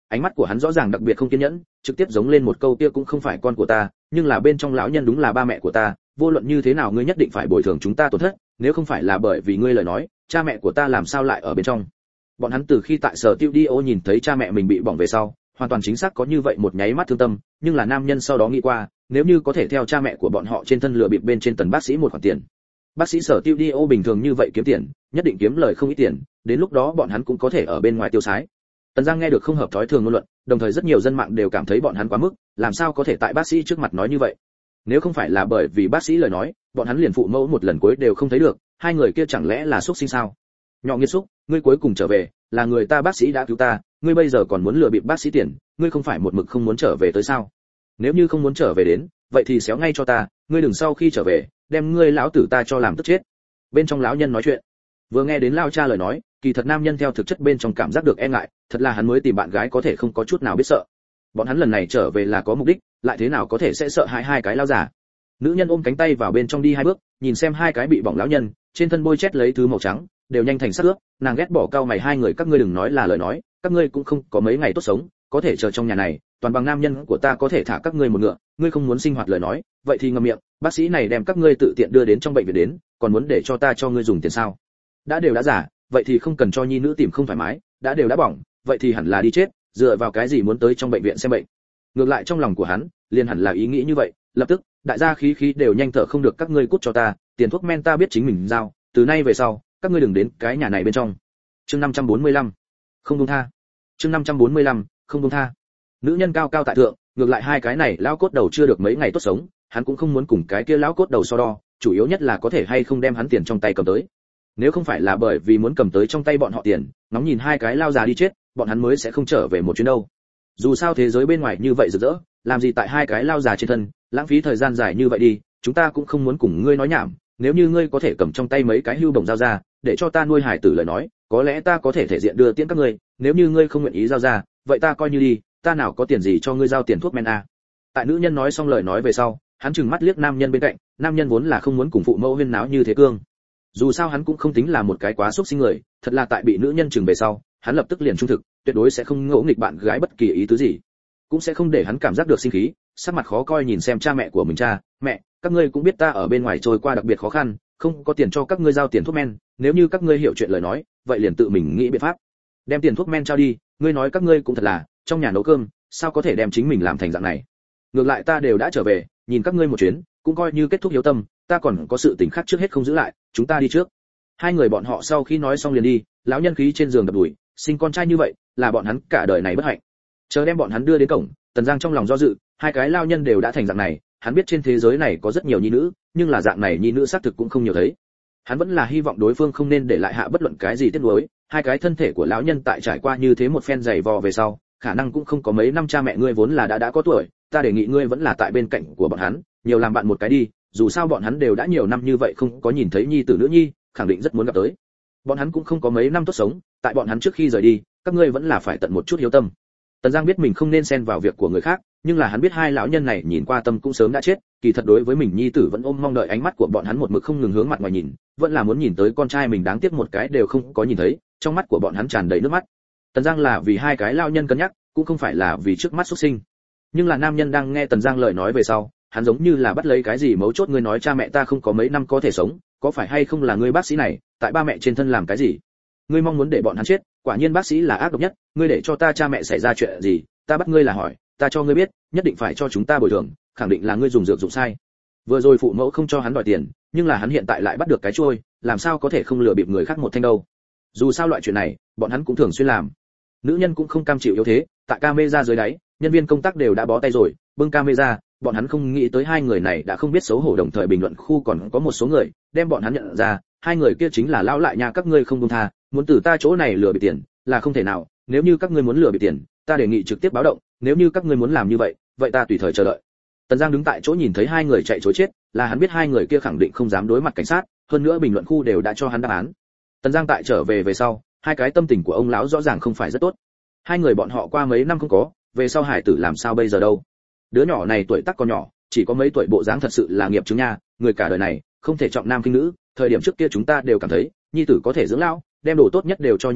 ánh mắt của hắn rõ ràng đặc biệt không kiên nhẫn, trực tiếp giống lên một câu kia cũng không phải con của ta, nhưng là bên trong lão nhân đúng là ba mẹ của ta, vô luận như thế nào ngươi nhất định phải bồi thường chúng ta tổn thất, nếu không phải là bởi vì ngươi lời nói, cha mẹ của ta làm sao lại ở bên trong. Bọn hắn từ khi tại sở studio nhìn thấy cha mẹ mình bị bỏng về sau, hoàn toàn chính xác có như vậy một nháy mắt thương tâm, nhưng là nam nhân sau đó nghĩ qua, nếu như có thể theo cha mẹ của bọn họ trên thân lừa bịp bên trên tần bác sĩ một khoản tiền. Bác sĩ sở studio bình thường như vậy kiếm tiền, nhất định kiếm lời không ít tiền, đến lúc đó bọn hắn cũng có thể ở bên ngoài tiêu xái. Tần Giang nghe được không hợp thói thường ngôn luận, đồng thời rất nhiều dân mạng đều cảm thấy bọn hắn quá mức, làm sao có thể tại bác sĩ trước mặt nói như vậy. Nếu không phải là bởi vì bác sĩ lời nói, bọn hắn liền phụ mẫu một lần cuối đều không thấy được, hai người kia chẳng lẽ là xúc sinh sao? Nhỏ nghiệt xúc, ngươi cuối cùng trở về, là người ta bác sĩ đã cứu ta, ngươi bây giờ còn muốn lừa bịp bác sĩ tiền, ngươi không phải một mực không muốn trở về tới sao? Nếu như không muốn trở về đến, vậy thì xéo ngay cho ta, ngươi đừng sau khi trở về, đem ngươi lão tử ta cho làm tức chết. Bên trong lão nhân nói chuyện, vừa nghe đến lao cha lời nói, kỳ thật nam nhân theo thực chất bên trong cảm giác được e ngại, thật là hắn mới tìm bạn gái có thể không có chút nào biết sợ. Bọn hắn lần này trở về là có mục đích, lại thế nào có thể sẽ sợ hãi hai cái lao giả. Nữ nhân ôm cánh tay vào bên trong đi hai bước, nhìn xem hai cái bị bỏng lão nhân, trên thân bôi chét lấy thứ màu trắng, đều nhanh thành sắc ướp, nàng ghét bỏ cao mày hai người các ngươi đừng nói là lời nói, các ngươi cũng không có mấy ngày tốt sống, có thể chờ trong nhà này, toàn bằng nam nhân của ta có thể thả các ngươi một ngựa, ngươi không muốn sinh hoạt lời nói, vậy thì ngậm miệng, bác sĩ này đem các ngươi tự tiện đưa đến trong bệnh viện đến, còn muốn để cho ta cho ngươi dùng tiền sao? Đã đều đã giả, vậy thì không cần cho nhi nữ tìm không thoải mái, đã đều đã bỏng, vậy thì hẳn là đi chết, dựa vào cái gì muốn tới trong bệnh viện xem bệnh. Ngược lại trong lòng của hắn, liền hẳn là ý nghĩ như vậy, lập tức, đại gia khí khí đều nhanh thở không được các ngươi cút cho ta, tiền thuốc men ta biết chính mình giao, từ nay về sau, các ngươi đừng đến cái nhà này bên trong. Chương năm trăm bốn mươi lăm, không buông tha. Chương năm trăm bốn mươi lăm, không buông tha. Nữ nhân cao cao tại thượng, ngược lại hai cái này lão cốt đầu chưa được mấy ngày tốt sống, hắn cũng không muốn cùng cái kia lão cốt đầu so đo, chủ yếu nhất là có thể hay không đem hắn tiền trong tay cầm tới. Nếu không phải là bởi vì muốn cầm tới trong tay bọn họ tiền, ngóng nhìn hai cái lao già đi chết, bọn hắn mới sẽ không trở về một chuyến đâu. Dù sao thế giới bên ngoài như vậy rực rỡ, làm gì tại hai cái lao già trên thân, lãng phí thời gian dài như vậy đi, chúng ta cũng không muốn cùng ngươi nói nhảm, nếu như ngươi có thể cầm trong tay mấy cái hưu bổng giao ra, để cho ta nuôi hải tử lời nói, có lẽ ta có thể thể diện đưa tiễn các ngươi, nếu như ngươi không nguyện ý giao ra, vậy ta coi như đi, ta nào có tiền gì cho ngươi giao tiền thuốc men a. Tại nữ nhân nói xong lời nói về sau, hắn trừng mắt liếc nam nhân bên cạnh, nam nhân vốn là không muốn cùng phụ mẫu huyên náo như thế cương. Dù sao hắn cũng không tính là một cái quá xúc sinh người, thật là tại bị nữ nhân trừng về sau, hắn lập tức liền trung thực, tuyệt đối sẽ không ngỗ nghịch bạn gái bất kỳ ý tứ gì, cũng sẽ không để hắn cảm giác được sinh khí, sắc mặt khó coi nhìn xem cha mẹ của mình. Cha mẹ, các ngươi cũng biết ta ở bên ngoài trôi qua đặc biệt khó khăn, không có tiền cho các ngươi giao tiền thuốc men, nếu như các ngươi hiểu chuyện lời nói, vậy liền tự mình nghĩ biện pháp đem tiền thuốc men trao đi. Ngươi nói các ngươi cũng thật là trong nhà nấu cơm, sao có thể đem chính mình làm thành dạng này. Ngược lại ta đều đã trở về, nhìn các ngươi một chuyến, cũng coi như kết thúc hiếu tâm, ta còn có sự tình khác trước hết không giữ lại, chúng ta đi trước. Hai người bọn họ sau khi nói xong liền đi, lão nhân khí trên giường đập đùi, sinh con trai như vậy, là bọn hắn cả đời này bất hạnh. Chờ đem bọn hắn đưa đến cổng, Tần Giang trong lòng do dự, hai cái lao nhân đều đã thành dạng này, hắn biết trên thế giới này có rất nhiều nhi nữ, nhưng là dạng này nhi nữ xác thực cũng không nhiều thấy. Hắn vẫn là hy vọng đối phương không nên để lại hạ bất luận cái gì tiếc nuối, hai cái thân thể của lão nhân tại trải qua như thế một phen dày vò về sau, khả năng cũng không có mấy năm cha mẹ ngươi vốn là đã đã có tuổi, ta đề nghị ngươi vẫn là tại bên cạnh của bọn hắn, nhiều làm bạn một cái đi, dù sao bọn hắn đều đã nhiều năm như vậy không có nhìn thấy nhi tử nữ nhi, khẳng định rất muốn gặp tới. Bọn hắn cũng không có mấy năm tốt sống, tại bọn hắn trước khi rời đi, các ngươi vẫn là phải tận một chút hiếu tâm. Tần Giang biết mình không nên xen vào việc của người khác, nhưng là hắn biết hai lão nhân này nhìn qua tâm cũng sớm đã chết, kỳ thật đối với mình nhi tử vẫn ôm mong đợi, ánh mắt của bọn hắn một mực không ngừng hướng mặt ngoài nhìn, vẫn là muốn nhìn tới con trai mình, đáng tiếc một cái đều không có nhìn thấy, trong mắt của bọn hắn tràn đầy nước mắt. Tần Giang là vì hai cái lão nhân cân nhắc, cũng không phải là vì trước mắt xuất sinh. Nhưng là nam nhân đang nghe Tần Giang lời nói về sau, hắn giống như là bắt lấy cái gì mấu chốt. Ngươi nói cha mẹ ta không có mấy năm có thể sống, có phải hay không là ngươi bác sĩ này tại ba mẹ trên thân làm cái gì? Ngươi mong muốn để bọn hắn chết, quả nhiên bác sĩ là ác độc nhất, ngươi để cho ta cha mẹ xảy ra chuyện gì, ta bắt ngươi là hỏi, ta cho ngươi biết, nhất định phải cho chúng ta bồi thường, khẳng định là ngươi dùng dược dụng sai. Vừa rồi phụ mẫu không cho hắn đòi tiền, nhưng là hắn hiện tại lại bắt được cái trôi, làm sao có thể không lừa bịp người khác một thanh đâu. Dù sao loại chuyện này, bọn hắn cũng thường xuyên làm. Nữ nhân cũng không cam chịu yếu thế, tại camera dưới đáy, nhân viên công tác đều đã bó tay rồi, bưng camera, bọn hắn không nghĩ tới hai người này đã không biết xấu hổ. Đồng thời bình luận khu còn có một số người đem bọn hắn nhận ra, hai người kia chính là lão lại nha, các ngươi không buông tha, muốn từ ta chỗ này lừa bịp tiền là không thể nào, nếu như các ngươi muốn lừa bịp tiền, ta đề nghị trực tiếp báo động, nếu như các ngươi muốn làm như vậy, vậy ta tùy thời chờ đợi. Tần Giang đứng tại chỗ nhìn thấy hai người chạy trối chết, là hắn biết hai người kia khẳng định không dám đối mặt cảnh sát, hơn nữa bình luận khu đều đã cho hắn đáp án. Tần Giang tại trở về về sau, hai cái tâm tình của ông lão rõ ràng không phải rất tốt. Hai người bọn họ qua mấy năm không có, về sau hải tử làm sao bây giờ đâu? Đứa nhỏ này tuổi tác còn nhỏ, chỉ có mấy tuổi, bộ dáng thật sự là nghiệp chứng nha, người cả đời này không thể trọng nam khinh nữ, thời điểm trước kia chúng ta đều cảm thấy nhi tử có thể dưỡng lão, đem đồ tốt nhất đều cho nhi tử,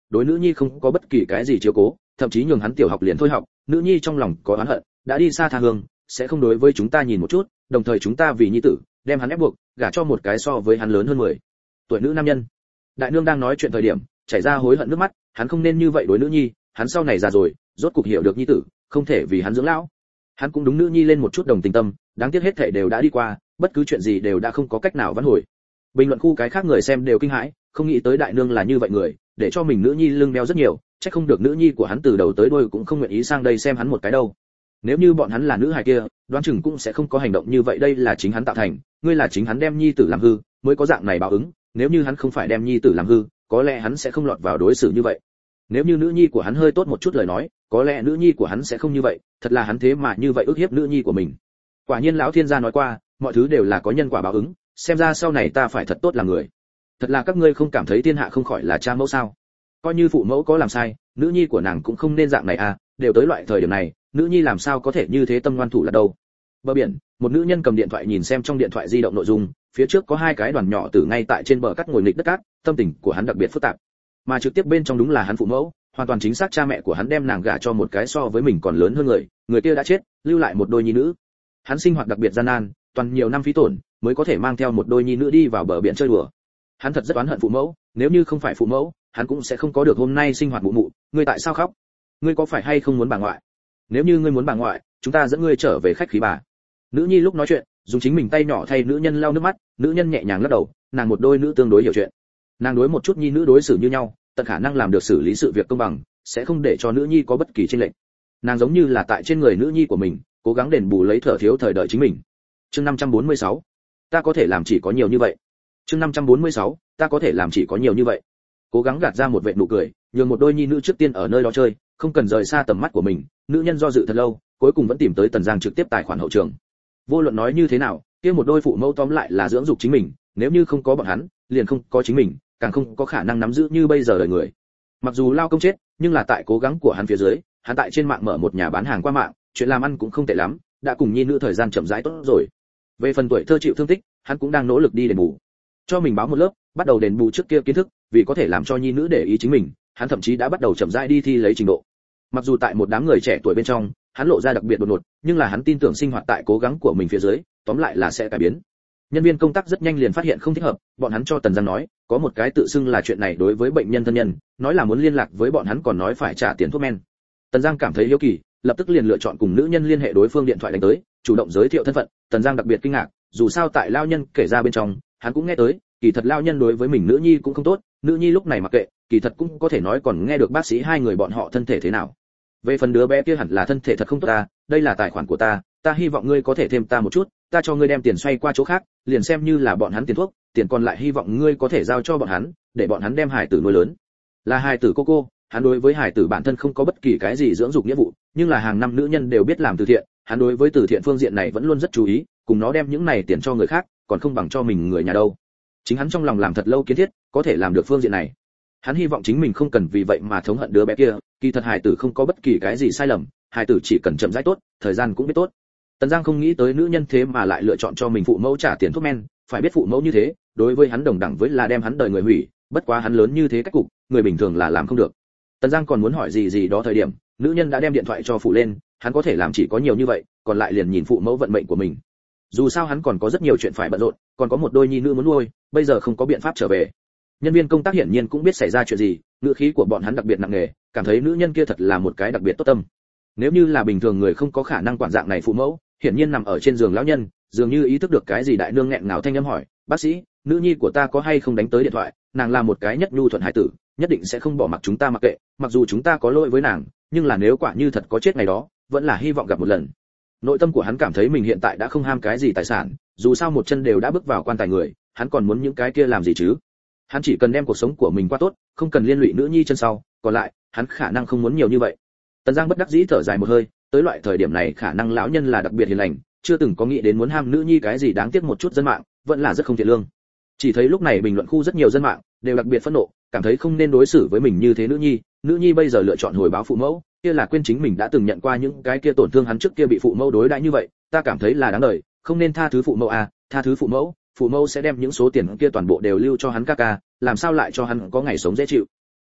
đối nữ nhi không có bất kỳ cái gì chiếu cố, thậm chí nhường hắn tiểu học liền thôi học, nữ nhi trong lòng có oán hận, đã đi xa tha hương, sẽ không đối với chúng ta nhìn một chút, đồng thời chúng ta vì nhi tử, đem hắn ép buộc, gả cho một cái so với hắn lớn hơn mười tuổi nữ nam nhân. Đại nương đang nói chuyện thời điểm, chảy ra hối hận nước mắt, hắn không nên như vậy đối nữ nhi, hắn sau này già rồi, rốt cục hiểu được nhi tử, không thể vì hắn dưỡng lão. Hắn cũng đúng nữ nhi lên một chút đồng tình tâm, đáng tiếc hết thảy đều đã đi qua, bất cứ chuyện gì đều đã không có cách nào vãn hồi. Bình luận khu cái khác người xem đều kinh hãi, không nghĩ tới đại nương là như vậy người, để cho mình nữ nhi lưng đeo rất nhiều, chắc không được nữ nhi của hắn từ đầu tới đuôi cũng không nguyện ý sang đây xem hắn một cái đâu. Nếu như bọn hắn là nữ hài kia, đoán chừng cũng sẽ không có hành động như vậy, đây là chính hắn tạo thành, ngươi là chính hắn đem nhi tử làm hư, mới có dạng này báo ứng, nếu như hắn không phải đem nhi tử làm hư, có lẽ hắn sẽ không lọt vào đối xử như vậy. Nếu như nữ nhi của hắn hơi tốt một chút lời nói, có lẽ nữ nhi của hắn sẽ không như vậy, thật là hắn thế mà như vậy ức hiếp nữ nhi của mình. Quả nhiên lão thiên gia nói qua, mọi thứ đều là có nhân quả báo ứng, xem ra sau này ta phải thật tốt làm người. Thật là các ngươi không cảm thấy thiên hạ không khỏi là cha mẫu sao? Coi như phụ mẫu có làm sai, nữ nhi của nàng cũng không nên dạng này à, đều tới loại thời điểm này, nữ nhi làm sao có thể như thế tâm ngoan thủ là đâu. Bờ biển, một nữ nhân cầm điện thoại nhìn xem trong điện thoại di động nội dung, phía trước có hai cái đoàn nhỏ tử ngay tại trên bờ cát ngồi nghịch đất cát, tâm tình của hắn đặc biệt phức tạp. Mà trực tiếp bên trong đúng là hắn phụ mẫu, hoàn toàn chính xác cha mẹ của hắn đem nàng gả cho một cái so với mình còn lớn hơn người, người kia đã chết, lưu lại một đôi nhi nữ. Hắn sinh hoạt đặc biệt gian nan, toàn nhiều năm phí tổn, mới có thể mang theo một đôi nhi nữ đi vào bờ biển chơi đùa. Hắn thật rất oán hận phụ mẫu, nếu như không phải phụ mẫu, hắn cũng sẽ không có được hôm nay sinh hoạt mụ mụ. Ngươi tại sao khóc? Ngươi có phải hay không muốn bà ngoại? Nếu như ngươi muốn bà ngoại, chúng ta dẫn ngươi trở về khách khí bà. Nữ nhi lúc nói chuyện, dùng chính mình tay nhỏ thay nữ nhân lau nước mắt, nữ nhân nhẹ nhàng lắc đầu, nàng một đôi nữ tương đối hiểu chuyện. Nàng đối một chút nhi nữ đối xử như nhau, tận khả năng làm được xử lý sự việc công bằng, sẽ không để cho nữ nhi có bất kỳ chênh lệch. Nàng giống như là tại trên người nữ nhi của mình, cố gắng đền bù lấy thở thiếu thời đợi chính mình. Chương năm trăm bốn mươi sáu, ta có thể làm chỉ có nhiều như vậy. Chương năm trăm bốn mươi sáu, ta có thể làm chỉ có nhiều như vậy. Cố gắng gạt ra một vệt nụ cười, nhường một đôi nhi nữ trước tiên ở nơi đó chơi, không cần rời xa tầm mắt của mình. Nữ nhân do dự thật lâu, cuối cùng vẫn tìm tới Tần Giang trực tiếp tài khoản hậu trường. Vô luận nói như thế nào, kia một đôi phụ mẫu tóm lại là dưỡng dục chính mình, nếu như không có bọn hắn, liền không có chính mình, càng không có khả năng nắm giữ như bây giờ đời người. Mặc dù lao công chết, nhưng là tại cố gắng của hắn phía dưới, hắn tại trên mạng mở một nhà bán hàng qua mạng, chuyện làm ăn cũng không tệ lắm, đã cùng nhi nữ thời gian chậm rãi tốt rồi. Về phần tuổi thơ chịu thương tích, hắn cũng đang nỗ lực đi đền bù. Cho mình báo một lớp, bắt đầu đền bù trước kia kiến thức, vì có thể làm cho nhi nữ để ý chính mình, hắn thậm chí đã bắt đầu chậm rãi đi thi lấy trình độ. Mặc dù tại một đám người trẻ tuổi bên trong, hắn lộ ra đặc biệt đột ngột, nhưng là hắn tin tưởng sinh hoạt tại cố gắng của mình phía dưới, tóm lại là sẽ cải biến. Nhân viên công tác rất nhanh liền phát hiện không thích hợp, bọn hắn cho Tần Giang nói, có một cái tự xưng là chuyện này đối với bệnh nhân thân nhân, nói là muốn liên lạc với bọn hắn, còn nói phải trả tiền thuốc men. Tần Giang cảm thấy hiếu kỳ, lập tức liền lựa chọn cùng nữ nhân liên hệ đối phương điện thoại đánh tới, chủ động giới thiệu thân phận. Tần Giang đặc biệt kinh ngạc, dù sao tại lao nhân kể ra bên trong, hắn cũng nghe tới, kỳ thật lao nhân đối với mình nữ nhi cũng không tốt, nữ nhi lúc này mặc kệ, kỳ thật cũng có thể nói còn nghe được bác sĩ hai người bọn họ thân thể thế nào. Về phần đứa bé kia hẳn là thân thể thật không tốt ta, đây là tài khoản của ta, ta hy vọng ngươi có thể thêm ta một chút, ta cho ngươi đem tiền xoay qua chỗ khác, liền xem như là bọn hắn tiền thuốc, tiền còn lại hy vọng ngươi có thể giao cho bọn hắn, để bọn hắn đem hải tử nuôi lớn. Là hải tử cô cô, hắn đối với hải tử bản thân không có bất kỳ cái gì dưỡng dục nghĩa vụ, nhưng là hàng năm nữ nhân đều biết làm từ thiện, hắn đối với từ thiện phương diện này vẫn luôn rất chú ý, cùng nó đem những này tiền cho người khác, còn không bằng cho mình người nhà đâu. Chính hắn trong lòng làm thật lâu kiến thiết, có thể làm được phương diện này. Hắn hy vọng chính mình không cần vì vậy mà thống hận đứa bé kia, kỳ thật hải tử không có bất kỳ cái gì sai lầm, hải tử chỉ cần chậm rãi tốt, thời gian cũng biết tốt. Tần Giang không nghĩ tới nữ nhân thế mà lại lựa chọn cho mình phụ mẫu trả tiền thuốc men, phải biết phụ mẫu như thế, đối với hắn đồng đẳng với là đem hắn đời người hủy, bất quá hắn lớn như thế cách cục, người bình thường là làm không được. Tần Giang còn muốn hỏi gì gì đó thời điểm, nữ nhân đã đem điện thoại cho phụ lên, hắn có thể làm chỉ có nhiều như vậy, còn lại liền nhìn phụ mẫu vận mệnh của mình. Dù sao hắn còn có rất nhiều chuyện phải bận rộn, còn có một đôi nhi nữ muốn nuôi, bây giờ không có biện pháp trở về. Nhân viên công tác hiển nhiên cũng biết xảy ra chuyện gì, ngữ khí của bọn hắn đặc biệt nặng nề, cảm thấy nữ nhân kia thật là một cái đặc biệt tốt tâm. Nếu như là bình thường người không có khả năng quản dạng này phụ mẫu, hiển nhiên nằm ở trên giường lão nhân, dường như ý thức được cái gì đại nương nghẹn ngào thanh âm hỏi, bác sĩ, nữ nhi của ta có hay không đánh tới điện thoại, nàng là một cái nhất nhu thuận hải tử, nhất định sẽ không bỏ mặc chúng ta mặc kệ, mặc dù chúng ta có lỗi với nàng, nhưng là nếu quả như thật có chết ngày đó, vẫn là hy vọng gặp một lần. Nội tâm của hắn cảm thấy mình hiện tại đã không ham cái gì tài sản, dù sao một chân đều đã bước vào quan tài người, hắn còn muốn những cái kia làm gì chứ? Hắn chỉ cần đem cuộc sống của mình qua tốt, không cần liên lụy nữ nhi chân sau, còn lại, hắn khả năng không muốn nhiều như vậy. Tần Giang bất đắc dĩ thở dài một hơi, tới loại thời điểm này khả năng lão nhân là đặc biệt hiền lành, chưa từng có nghĩ đến muốn ham nữ nhi cái gì đáng tiếc một chút dân mạng, vẫn là rất không thiện lương. Chỉ thấy lúc này bình luận khu rất nhiều dân mạng đều đặc biệt phẫn nộ, cảm thấy không nên đối xử với mình như thế nữ nhi, nữ nhi bây giờ lựa chọn hồi báo phụ mẫu, kia là quên chính mình đã từng nhận qua những cái kia tổn thương hắn trước kia bị phụ mẫu đối đãi như vậy, ta cảm thấy là đáng đời, không nên tha thứ phụ mẫu à, tha thứ phụ mẫu, phụ mẫu sẽ đem những số tiền kia toàn bộ đều lưu cho hắn ca ca, làm sao lại cho hắn có ngày sống dễ chịu.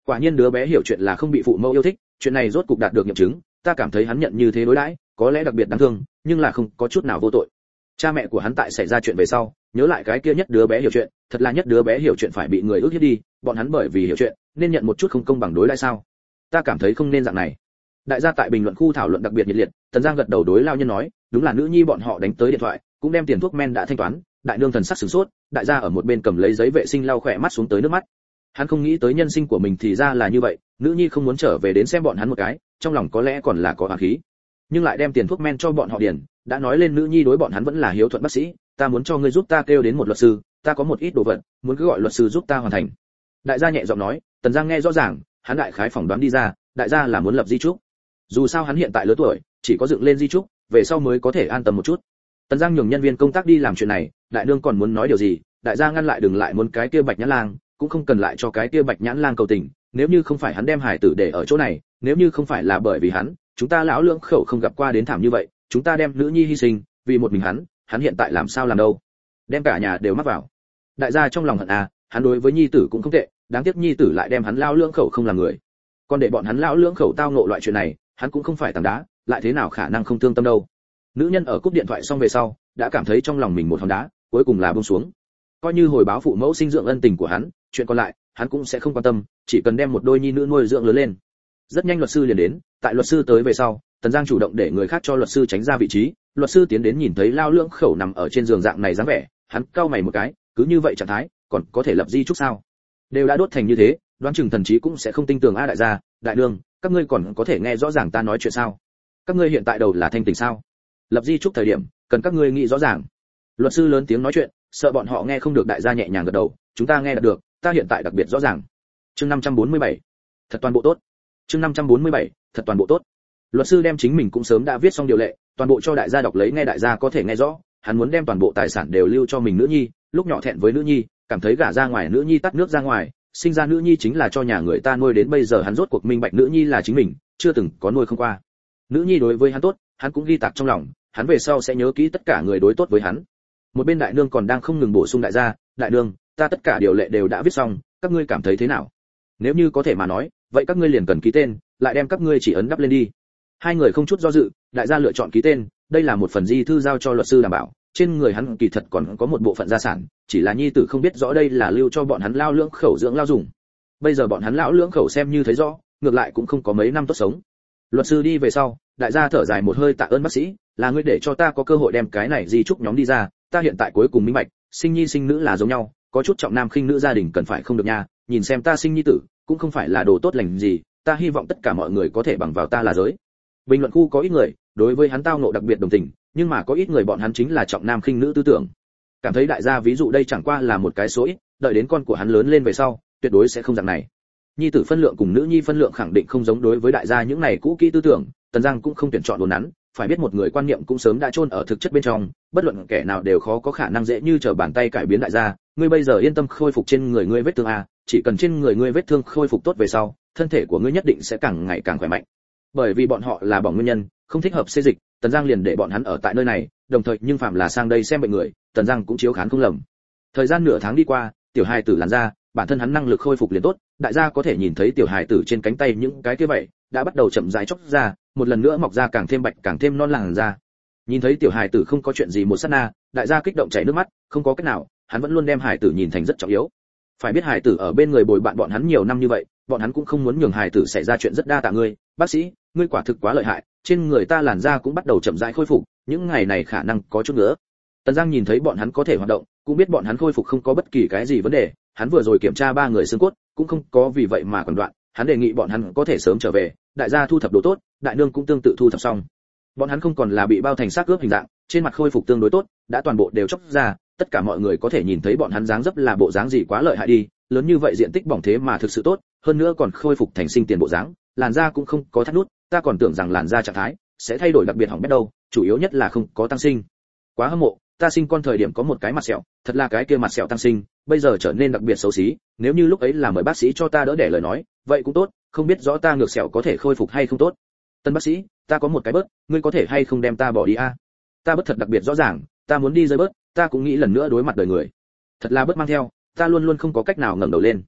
Quả nhiên đứa bé hiểu chuyện là không bị phụ mẫu yêu thích, chuyện này rốt cục đạt được nghiệm chứng, ta cảm thấy hắn nhận như thế đối đãi, có lẽ đặc biệt đáng thương, nhưng là không có chút nào vô tội. Cha mẹ của hắn tại xảy ra chuyện về sau, nhớ lại cái kia nhất đứa bé hiểu chuyện, thật là nhất đứa bé hiểu chuyện phải bị người ước hiếp đi, bọn hắn bởi vì hiểu chuyện, nên nhận một chút không công bằng đối đãi sao? Ta cảm thấy không nên dạng này. Đại gia tại bình luận khu thảo luận đặc biệt nhiệt liệt, Tần Giang gật đầu đối lao nhân nói, đúng là nữ nhi bọn họ đánh tới điện thoại, cũng đem tiền thuốc men đã thanh toán. Đại nương thần sắc sửng sốt, đại gia ở một bên cầm lấy giấy vệ sinh lau khỏe mắt xuống tới nước mắt. Hắn không nghĩ tới nhân sinh của mình thì ra là như vậy, nữ nhi không muốn trở về đến xem bọn hắn một cái, trong lòng có lẽ còn là có oán khí, nhưng lại đem tiền thuốc men cho bọn họ điền, đã nói lên nữ nhi đối bọn hắn vẫn là hiếu thuận bác sĩ, ta muốn cho ngươi giúp ta kêu đến một luật sư, ta có một ít đồ vật, muốn cứ gọi luật sư giúp ta hoàn thành. Đại gia nhẹ giọng nói, Tần Giang nghe rõ ràng, hắn đại khái phỏng đoán đi ra, đại gia là muốn lập di trúc. Dù sao hắn hiện tại lớn tuổi, chỉ có dựng lên di trúc, về sau mới có thể an tâm một chút. Tần Giang nhường nhân viên công tác đi làm chuyện này, đại nương còn muốn nói điều gì, đại gia ngăn lại đừng lại muốn cái kia Bạch Nhãn Lang, cũng không cần lại cho cái kia Bạch Nhãn Lang cầu tình, nếu như không phải hắn đem hải tử để ở chỗ này, nếu như không phải là bởi vì hắn, chúng ta lão lưỡng khẩu không gặp qua đến thảm như vậy, chúng ta đem nữ nhi hy sinh, vì một mình hắn, hắn hiện tại làm sao làm đâu? Đem cả nhà đều mắc vào. Đại gia trong lòng hận à, hắn đối với nhi tử cũng không tệ, đáng tiếc nhi tử lại đem hắn lão lưỡng khẩu không làm người. Còn để bọn hắn lão lưỡng khẩu tao ngộ loại chuyện này, hắn cũng không phải tảng đá, lại thế nào khả năng không thương tâm đâu. Nữ nhân ở cúp điện thoại xong về sau, đã cảm thấy trong lòng mình một hòn đá, cuối cùng là buông xuống. Coi như hồi báo phụ mẫu sinh dưỡng ân tình của hắn, chuyện còn lại, hắn cũng sẽ không quan tâm, chỉ cần đem một đôi nhi nữ nuôi dưỡng lớn lên. Rất nhanh luật sư liền đến, tại luật sư tới về sau, Tần Giang chủ động để người khác cho luật sư tránh ra vị trí, luật sư tiến đến nhìn thấy lao lưỡng khẩu nằm ở trên giường dạng này dáng vẻ, hắn cau mày một cái, cứ như vậy trạng thái, còn có thể lập di chúc sao? Đều đã đốt thành như thế, đoán chừng thần trí cũng sẽ không tin tưởng a. Đại gia, đại nương, các ngươi còn có thể nghe rõ ràng ta nói chuyện sao? Các ngươi hiện tại đầu là thanh tỉnh sao? Lập di chúc thời điểm, cần các ngươi nghĩ rõ ràng. Luật sư lớn tiếng nói chuyện, sợ bọn họ nghe không được, đại gia nhẹ nhàng gật đầu, chúng ta nghe được, ta hiện tại đặc biệt rõ ràng. Chương năm trăm bốn mươi bảy, thật toàn bộ tốt. Chương năm trăm bốn mươi bảy, thật toàn bộ tốt. Luật sư đem chính mình cũng sớm đã viết xong điều lệ, toàn bộ cho đại gia đọc lấy nghe, đại gia có thể nghe rõ, hắn muốn đem toàn bộ tài sản đều lưu cho mình nữ nhi, lúc nhỏ thẹn với nữ nhi, cảm thấy gả ra ngoài nữ nhi tắt nước ra ngoài, sinh ra nữ nhi chính là cho nhà người ta nuôi, đến bây giờ hắn rốt cuộc minh bạch nữ nhi là chính mình, chưa từng có nuôi không qua. Nữ nhi đối với hắn tốt, hắn cũng ghi tạc trong lòng, hắn về sau sẽ nhớ kỹ tất cả người đối tốt với hắn. Một bên đại nương còn đang không ngừng bổ sung, đại gia, đại nương, ta tất cả điều lệ đều đã viết xong, các ngươi cảm thấy thế nào? Nếu như có thể mà nói, vậy các ngươi liền cần ký tên, lại đem các ngươi chỉ ấn đắp lên đi. Hai người không chút do dự, đại gia lựa chọn ký tên, đây là một phần di thư giao cho luật sư đảm bảo, trên người hắn kỳ thật còn có một bộ phận gia sản, chỉ là nhi tử không biết rõ đây là lưu cho bọn hắn lao lưỡng khẩu dưỡng lao dùng. Bây giờ bọn hắn lão lưỡng khẩu xem như thấy rõ, ngược lại cũng không có mấy năm tốt sống. Luật sư đi về sau, đại gia thở dài một hơi, tạ ơn bác sĩ, là ngươi để cho ta có cơ hội đem cái này di chúc nhóm đi ra, ta hiện tại cuối cùng minh bạch, sinh nhi sinh nữ là giống nhau, có chút trọng nam khinh nữ gia đình cần phải không được nha, nhìn xem ta sinh nhi tử, cũng không phải là đồ tốt lành gì, ta hy vọng tất cả mọi người có thể bằng vào ta là giới. Bình luận khu có ít người đối với hắn tao ngộ đặc biệt đồng tình, nhưng mà có ít người bọn hắn chính là trọng nam khinh nữ tư tưởng, cảm thấy đại gia ví dụ đây chẳng qua là một cái số ít, đợi đến con của hắn lớn lên về sau, tuyệt đối sẽ không dạng này. Nhi tử phân lượng cùng nữ nhi phân lượng khẳng định không giống, đối với đại gia những này cũ kỹ tư tưởng, Tần Giang cũng không tuyển chọn đồn nắn, phải biết một người quan niệm cũng sớm đã chôn ở thực chất bên trong, bất luận kẻ nào đều khó có khả năng dễ như trở bàn tay cải biến đại gia. Ngươi bây giờ yên tâm khôi phục trên người ngươi vết thương a, chỉ cần trên người ngươi vết thương khôi phục tốt về sau, thân thể của ngươi nhất định sẽ càng ngày càng khỏe mạnh. Bởi vì bọn họ là bỏng nguyên nhân, không thích hợp xê dịch, Tần Giang liền để bọn hắn ở tại nơi này, đồng thời nhưng phạm là sang đây xem bệnh người, Tần Giang cũng chiếu khán không lầm. Thời gian nửa tháng đi qua, tiểu hài tử làn da, bản thân hắn năng lực khôi phục liền tốt, đại gia có thể nhìn thấy tiểu hài tử trên cánh tay những cái kia vậy đã bắt đầu chậm rãi chóc ra, một lần nữa mọc ra càng thêm bạch càng thêm non làn da. Nhìn thấy tiểu hài tử không có chuyện gì một sát na, đại gia kích động chảy nước mắt, không có cách nào, hắn vẫn luôn đem hài tử nhìn thành rất trọng yếu. Phải biết hài tử ở bên người bồi bạn bọn hắn nhiều năm như vậy, bọn hắn cũng không muốn nhường hài tử xảy ra chuyện, rất đa tạ ngươi, bác sĩ, ngươi quả thực quá lợi hại, trên người ta làn da cũng bắt đầu chậm rãi khôi phục, những ngày này khả năng có chút nữa. Tần Giang nhìn thấy bọn hắn có thể hoạt động, cũng biết bọn hắn khôi phục không có bất kỳ cái gì vấn đề, hắn vừa rồi kiểm tra ba người xương cốt, cũng không có vì vậy mà còn đoạn, hắn đề nghị bọn hắn có thể sớm trở về, đại gia thu thập đồ tốt, đại nương cũng tương tự thu thập xong. Bọn hắn không còn là bị bao thành xác ướp hình dạng, trên mặt khôi phục tương đối tốt, đã toàn bộ đều chóc ra, tất cả mọi người có thể nhìn thấy bọn hắn dáng dấp là bộ dáng gì, quá lợi hại đi, lớn như vậy diện tích bỏng thế mà thực sự tốt, hơn nữa còn khôi phục thành sinh tiền bộ dáng, làn da cũng không có thắt nút, ta còn tưởng rằng làn da trạng thái sẽ thay đổi đặc biệt hỏng bét đâu, chủ yếu nhất là không có tăng sinh. Quá hâm mộ, ta sinh con thời điểm có một cái mặt sẹo, thật là cái kia mặt sẹo tăng sinh, bây giờ trở nên đặc biệt xấu xí, nếu như lúc ấy là mời bác sĩ cho ta đỡ đẻ lời nói, vậy cũng tốt, không biết rõ ta ngược sẹo có thể khôi phục hay không tốt. Tân bác sĩ, ta có một cái bớt, ngươi có thể hay không đem ta bỏ đi a? Ta bớt thật đặc biệt rõ ràng, ta muốn đi rơi bớt, ta cũng nghĩ lần nữa đối mặt đời người. Thật là bớt mang theo, ta luôn luôn không có cách nào ngẩng đầu lên.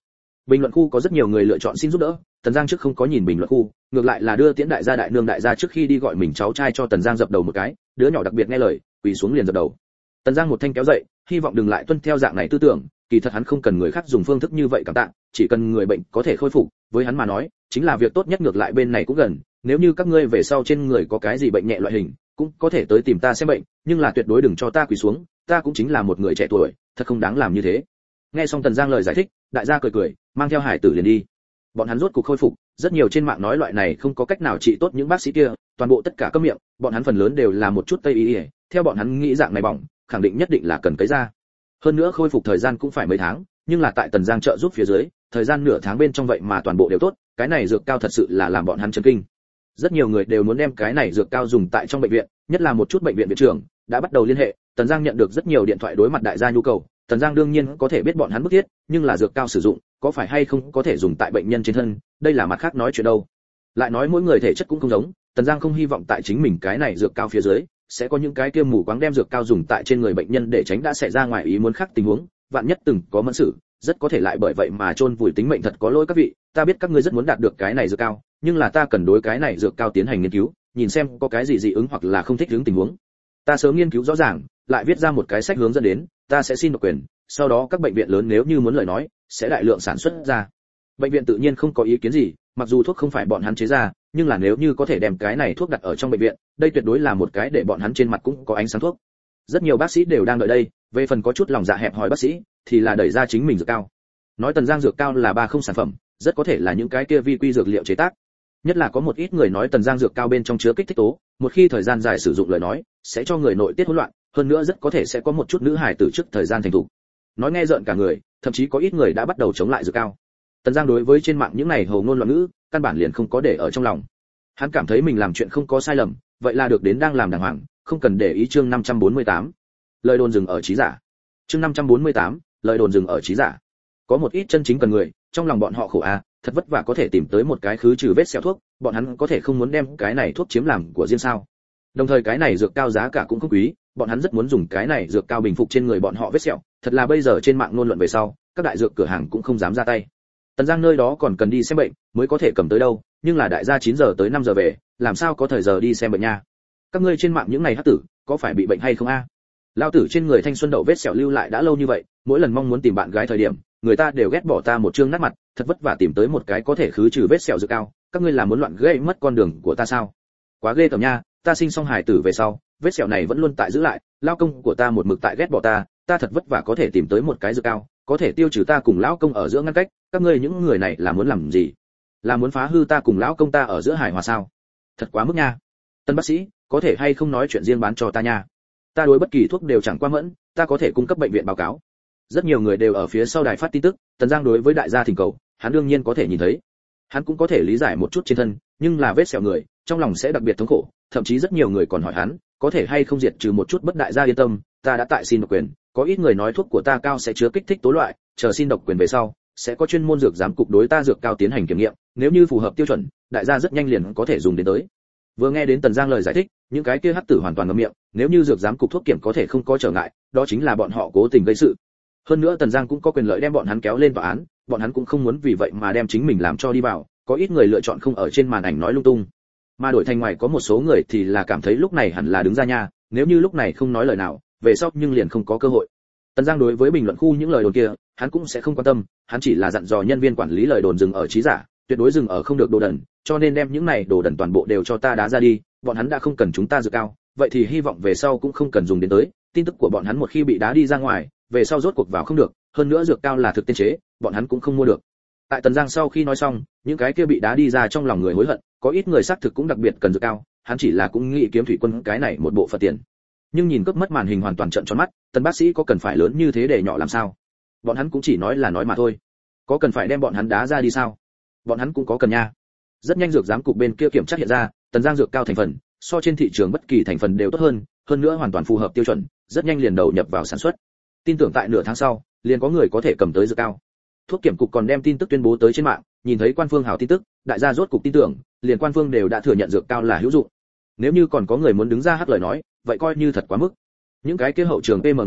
Bình luận khu có rất nhiều người lựa chọn xin giúp đỡ, Tần Giang trước không có nhìn bình luận khu, ngược lại là đưa tiễn đại gia đại nương đại gia trước khi đi gọi mình cháu trai cho Tần Giang dập đầu một cái, đứa nhỏ đặc biệt nghe lời, quỳ xuống liền dập đầu. Tần Giang một thanh kéo dậy, hy vọng đừng lại tuân theo dạng này tư tưởng, kỳ thật hắn không cần người khác dùng phương thức như vậy cảm tạ, chỉ cần người bệnh có thể khôi phục, với hắn mà nói, chính là việc tốt nhất. Ngược lại bên này cũng gần, nếu như các ngươi về sau trên người có cái gì bệnh nhẹ loại hình, cũng có thể tới tìm ta xem bệnh, nhưng là tuyệt đối đừng cho ta quỳ xuống, ta cũng chính là một người trẻ tuổi, thật không đáng làm như thế. Nghe xong Tần Giang lời giải thích, đại gia cười cười, mang theo hải tử liền đi. Bọn hắn rốt cuộc khôi phục, rất nhiều trên mạng nói loại này không có cách nào trị tốt những bác sĩ kia, toàn bộ tất cả câm miệng, bọn hắn phần lớn đều là một chút tây y, theo bọn hắn nghĩ dạng này bỏng, khẳng định nhất định là cần cấy ra. Hơn nữa khôi phục thời gian cũng phải mấy tháng, nhưng là tại Tần Giang trợ giúp phía dưới, thời gian nửa tháng bên trong vậy mà toàn bộ đều tốt, cái này dược cao thật sự là làm bọn hắn chấn kinh. Rất nhiều người đều muốn đem cái này dược cao dùng tại trong bệnh viện, nhất là một chút bệnh viện viện trưởng đã bắt đầu liên hệ. Tần Giang nhận được rất nhiều điện thoại đối mặt đại gia nhu cầu, Tần Giang đương nhiên có thể biết bọn hắn bức thiết, nhưng là dược cao sử dụng, có phải hay không có thể dùng tại bệnh nhân trên thân, đây là mặt khác nói chuyện đâu. Lại nói mỗi người thể chất cũng không giống, Tần Giang không hy vọng tại chính mình cái này dược cao phía dưới sẽ có những cái kia mù quáng đem dược cao dùng tại trên người bệnh nhân để tránh đã xảy ra ngoài ý muốn khác tình huống, vạn nhất từng có mẫn sự, rất có thể lại bởi vậy mà chôn vùi tính mệnh. Thật có lỗi các vị, ta biết các ngươi rất muốn đạt được cái này dược cao, nhưng là ta cần đối cái này dược cao tiến hành nghiên cứu, nhìn xem có cái gì dị ứng hoặc là không thích ứng tình huống. Ta sớm nghiên cứu rõ ràng, lại viết ra một cái sách hướng dẫn đến, ta sẽ xin độc quyền, sau đó các bệnh viện lớn nếu như muốn lời nói, sẽ đại lượng sản xuất ra. Bệnh viện tự nhiên không có ý kiến gì, mặc dù thuốc không phải bọn hắn chế ra, nhưng là nếu như có thể đem cái này thuốc đặt ở trong bệnh viện, đây tuyệt đối là một cái để bọn hắn trên mặt cũng có ánh sáng thuốc. Rất nhiều bác sĩ đều đang đợi đây, về phần có chút lòng dạ hẹp hòi bác sĩ thì là đẩy ra chính mình dược cao. Nói Tần Giang dược cao là ba không sản phẩm, rất có thể là những cái kia vi quy dược liệu chế tác. Nhất là có một ít người nói Tần Giang dược cao bên trong chứa kích thích tố, một khi thời gian dài sử dụng lời nói, sẽ cho người nội tiết hỗn loạn, hơn nữa rất có thể sẽ có một chút nữ hài tử trước thời gian thành thục. Nói nghe rợn cả người, thậm chí có ít người đã bắt đầu chống lại dược cao. Tần Giang đối với trên mạng những này hầu ngôn loạn ngữ, căn bản liền không có để ở trong lòng. Hắn cảm thấy mình làm chuyện không có sai lầm, vậy là được đến đang làm đàng hoàng, không cần để ý. Chương năm trăm bốn mươi tám, lời đồn dừng ở trí giả. Chương năm trăm bốn mươi tám, lời đồn dừng ở trí giả. Có một ít chân chính cần người, trong lòng bọn họ khổ a, thật vất vả có thể tìm tới một cái khứ trừ vết sẹo thuốc, bọn hắn có thể không muốn đem cái này thuốc chiếm làm của riêng sao? Đồng thời cái này dược cao giá cả cũng không quý, bọn hắn rất muốn dùng cái này dược cao bình phục trên người bọn họ vết sẹo, thật là bây giờ trên mạng ngôn luận về sau, các đại dược cửa hàng cũng không dám ra tay. Tần Giang nơi đó còn cần đi xem bệnh, mới có thể cầm tới đâu, nhưng là đại gia chín giờ tới năm giờ về, làm sao có thời giờ đi xem bệnh nha? Các ngươi trên mạng những ngày hắc tử, có phải bị bệnh hay không a? Lao tử trên người thanh xuân đậu vết sẹo lưu lại đã lâu như vậy, mỗi lần mong muốn tìm bạn gái thời điểm, người ta đều ghét bỏ ta một trương nát mặt, thật vất vả tìm tới một cái có thể khứ trừ vết sẹo dược cao, các ngươi là muốn loạn gây mất con đường của ta sao? Quá ghê tởm nha, ta sinh xong hài tử về sau, vết sẹo này vẫn luôn tại giữ lại, lao công của ta một mực tại ghét bỏ ta, ta thật vất vả có thể tìm tới một cái dược cao, có thể tiêu trừ ta cùng lão công ở giữa ngăn cách, các ngươi những người này là muốn làm gì? Là muốn phá hư ta cùng lão công ta ở giữa hài hòa sao? Thật quá mức nha. Tân bác sĩ, có thể hay không nói chuyện riêng bán cho ta nha? Ta đối bất kỳ thuốc đều chẳng qua mẫn, ta có thể cung cấp bệnh viện báo cáo. Rất nhiều người đều ở phía sau đài phát tin tức, Tần Giang đối với đại gia thỉnh cầu, hắn đương nhiên có thể nhìn thấy. Hắn cũng có thể lý giải một chút trên thân, nhưng là vết sẹo người, trong lòng sẽ đặc biệt thống khổ, thậm chí rất nhiều người còn hỏi hắn, có thể hay không diệt trừ một chút bất đại gia yên tâm, ta đã tại xin độc quyền, có ít người nói thuốc của ta cao sẽ chứa kích thích tố loại, chờ xin độc quyền về sau, sẽ có chuyên môn dược giám cục đối ta dược cao tiến hành kiểm nghiệm, nếu như phù hợp tiêu chuẩn, đại gia rất nhanh liền có thể dùng đến tới. Vừa nghe đến Tần Giang lời giải thích, những cái kia hắc tử hoàn toàn ngậm miệng, nếu như dược giám cục thuốc kiểm có thể không có trở ngại, đó chính là bọn họ cố tình gây sự. Hơn nữa Tần Giang cũng có quyền lợi đem bọn hắn kéo lên tòa án, bọn hắn cũng không muốn vì vậy mà đem chính mình làm cho đi vào, có ít người lựa chọn không ở trên màn ảnh nói lung tung, mà đổi thành ngoài có một số người thì là cảm thấy lúc này hẳn là đứng ra nha, nếu như lúc này không nói lời nào, về sau nhưng liền không có cơ hội. Tần Giang đối với bình luận khu những lời đồn kia, hắn cũng sẽ không quan tâm, hắn chỉ là dặn dò nhân viên quản lý lời đồn dừng ở trí giả, tuyệt đối dừng ở không được đồ đần, cho nên đem những này đồ đần toàn bộ đều cho ta đá ra đi, bọn hắn đã không cần chúng ta dược cao, vậy thì hy vọng về sau cũng không cần dùng đến tới, tin tức của bọn hắn một khi bị đá đi ra ngoài, về sau rốt cuộc vào không được, hơn nữa dược cao là thực tiên chế, bọn hắn cũng không mua được. Tại Tần Giang sau khi nói xong, những cái kia bị đá đi ra trong lòng người hối hận, có ít người xác thực cũng đặc biệt cần dược cao, hắn chỉ là cũng nghĩ kiếm thủy quân cái này một bộ phận tiền. Nhưng nhìn cướp mất màn hình hoàn toàn trợn tròn mắt, Tần bác sĩ có cần phải lớn như thế để nhỏ làm sao? Bọn hắn cũng chỉ nói là nói mà thôi. Có cần phải đem bọn hắn đá ra đi sao? Bọn hắn cũng có cần nha. Rất nhanh dược giám cục bên kia kiểm tra hiện ra, Tần Giang dược cao thành phần, so trên thị trường bất kỳ thành phần đều tốt hơn, hơn nữa hoàn toàn phù hợp tiêu chuẩn, rất nhanh liền đầu nhập vào sản xuất. Tin tưởng tại nửa tháng sau, liền có người có thể cầm tới dược cao. Thuốc kiểm cục còn đem tin tức tuyên bố tới trên mạng, nhìn thấy quan phương hào tin tức, đại gia rốt cục tin tưởng, liền quan phương đều đã thừa nhận dược cao là hữu dụng. Nếu như còn có người muốn đứng ra hát lời nói, vậy coi như thật quá mức. Những cái kia hậu trường pê em người,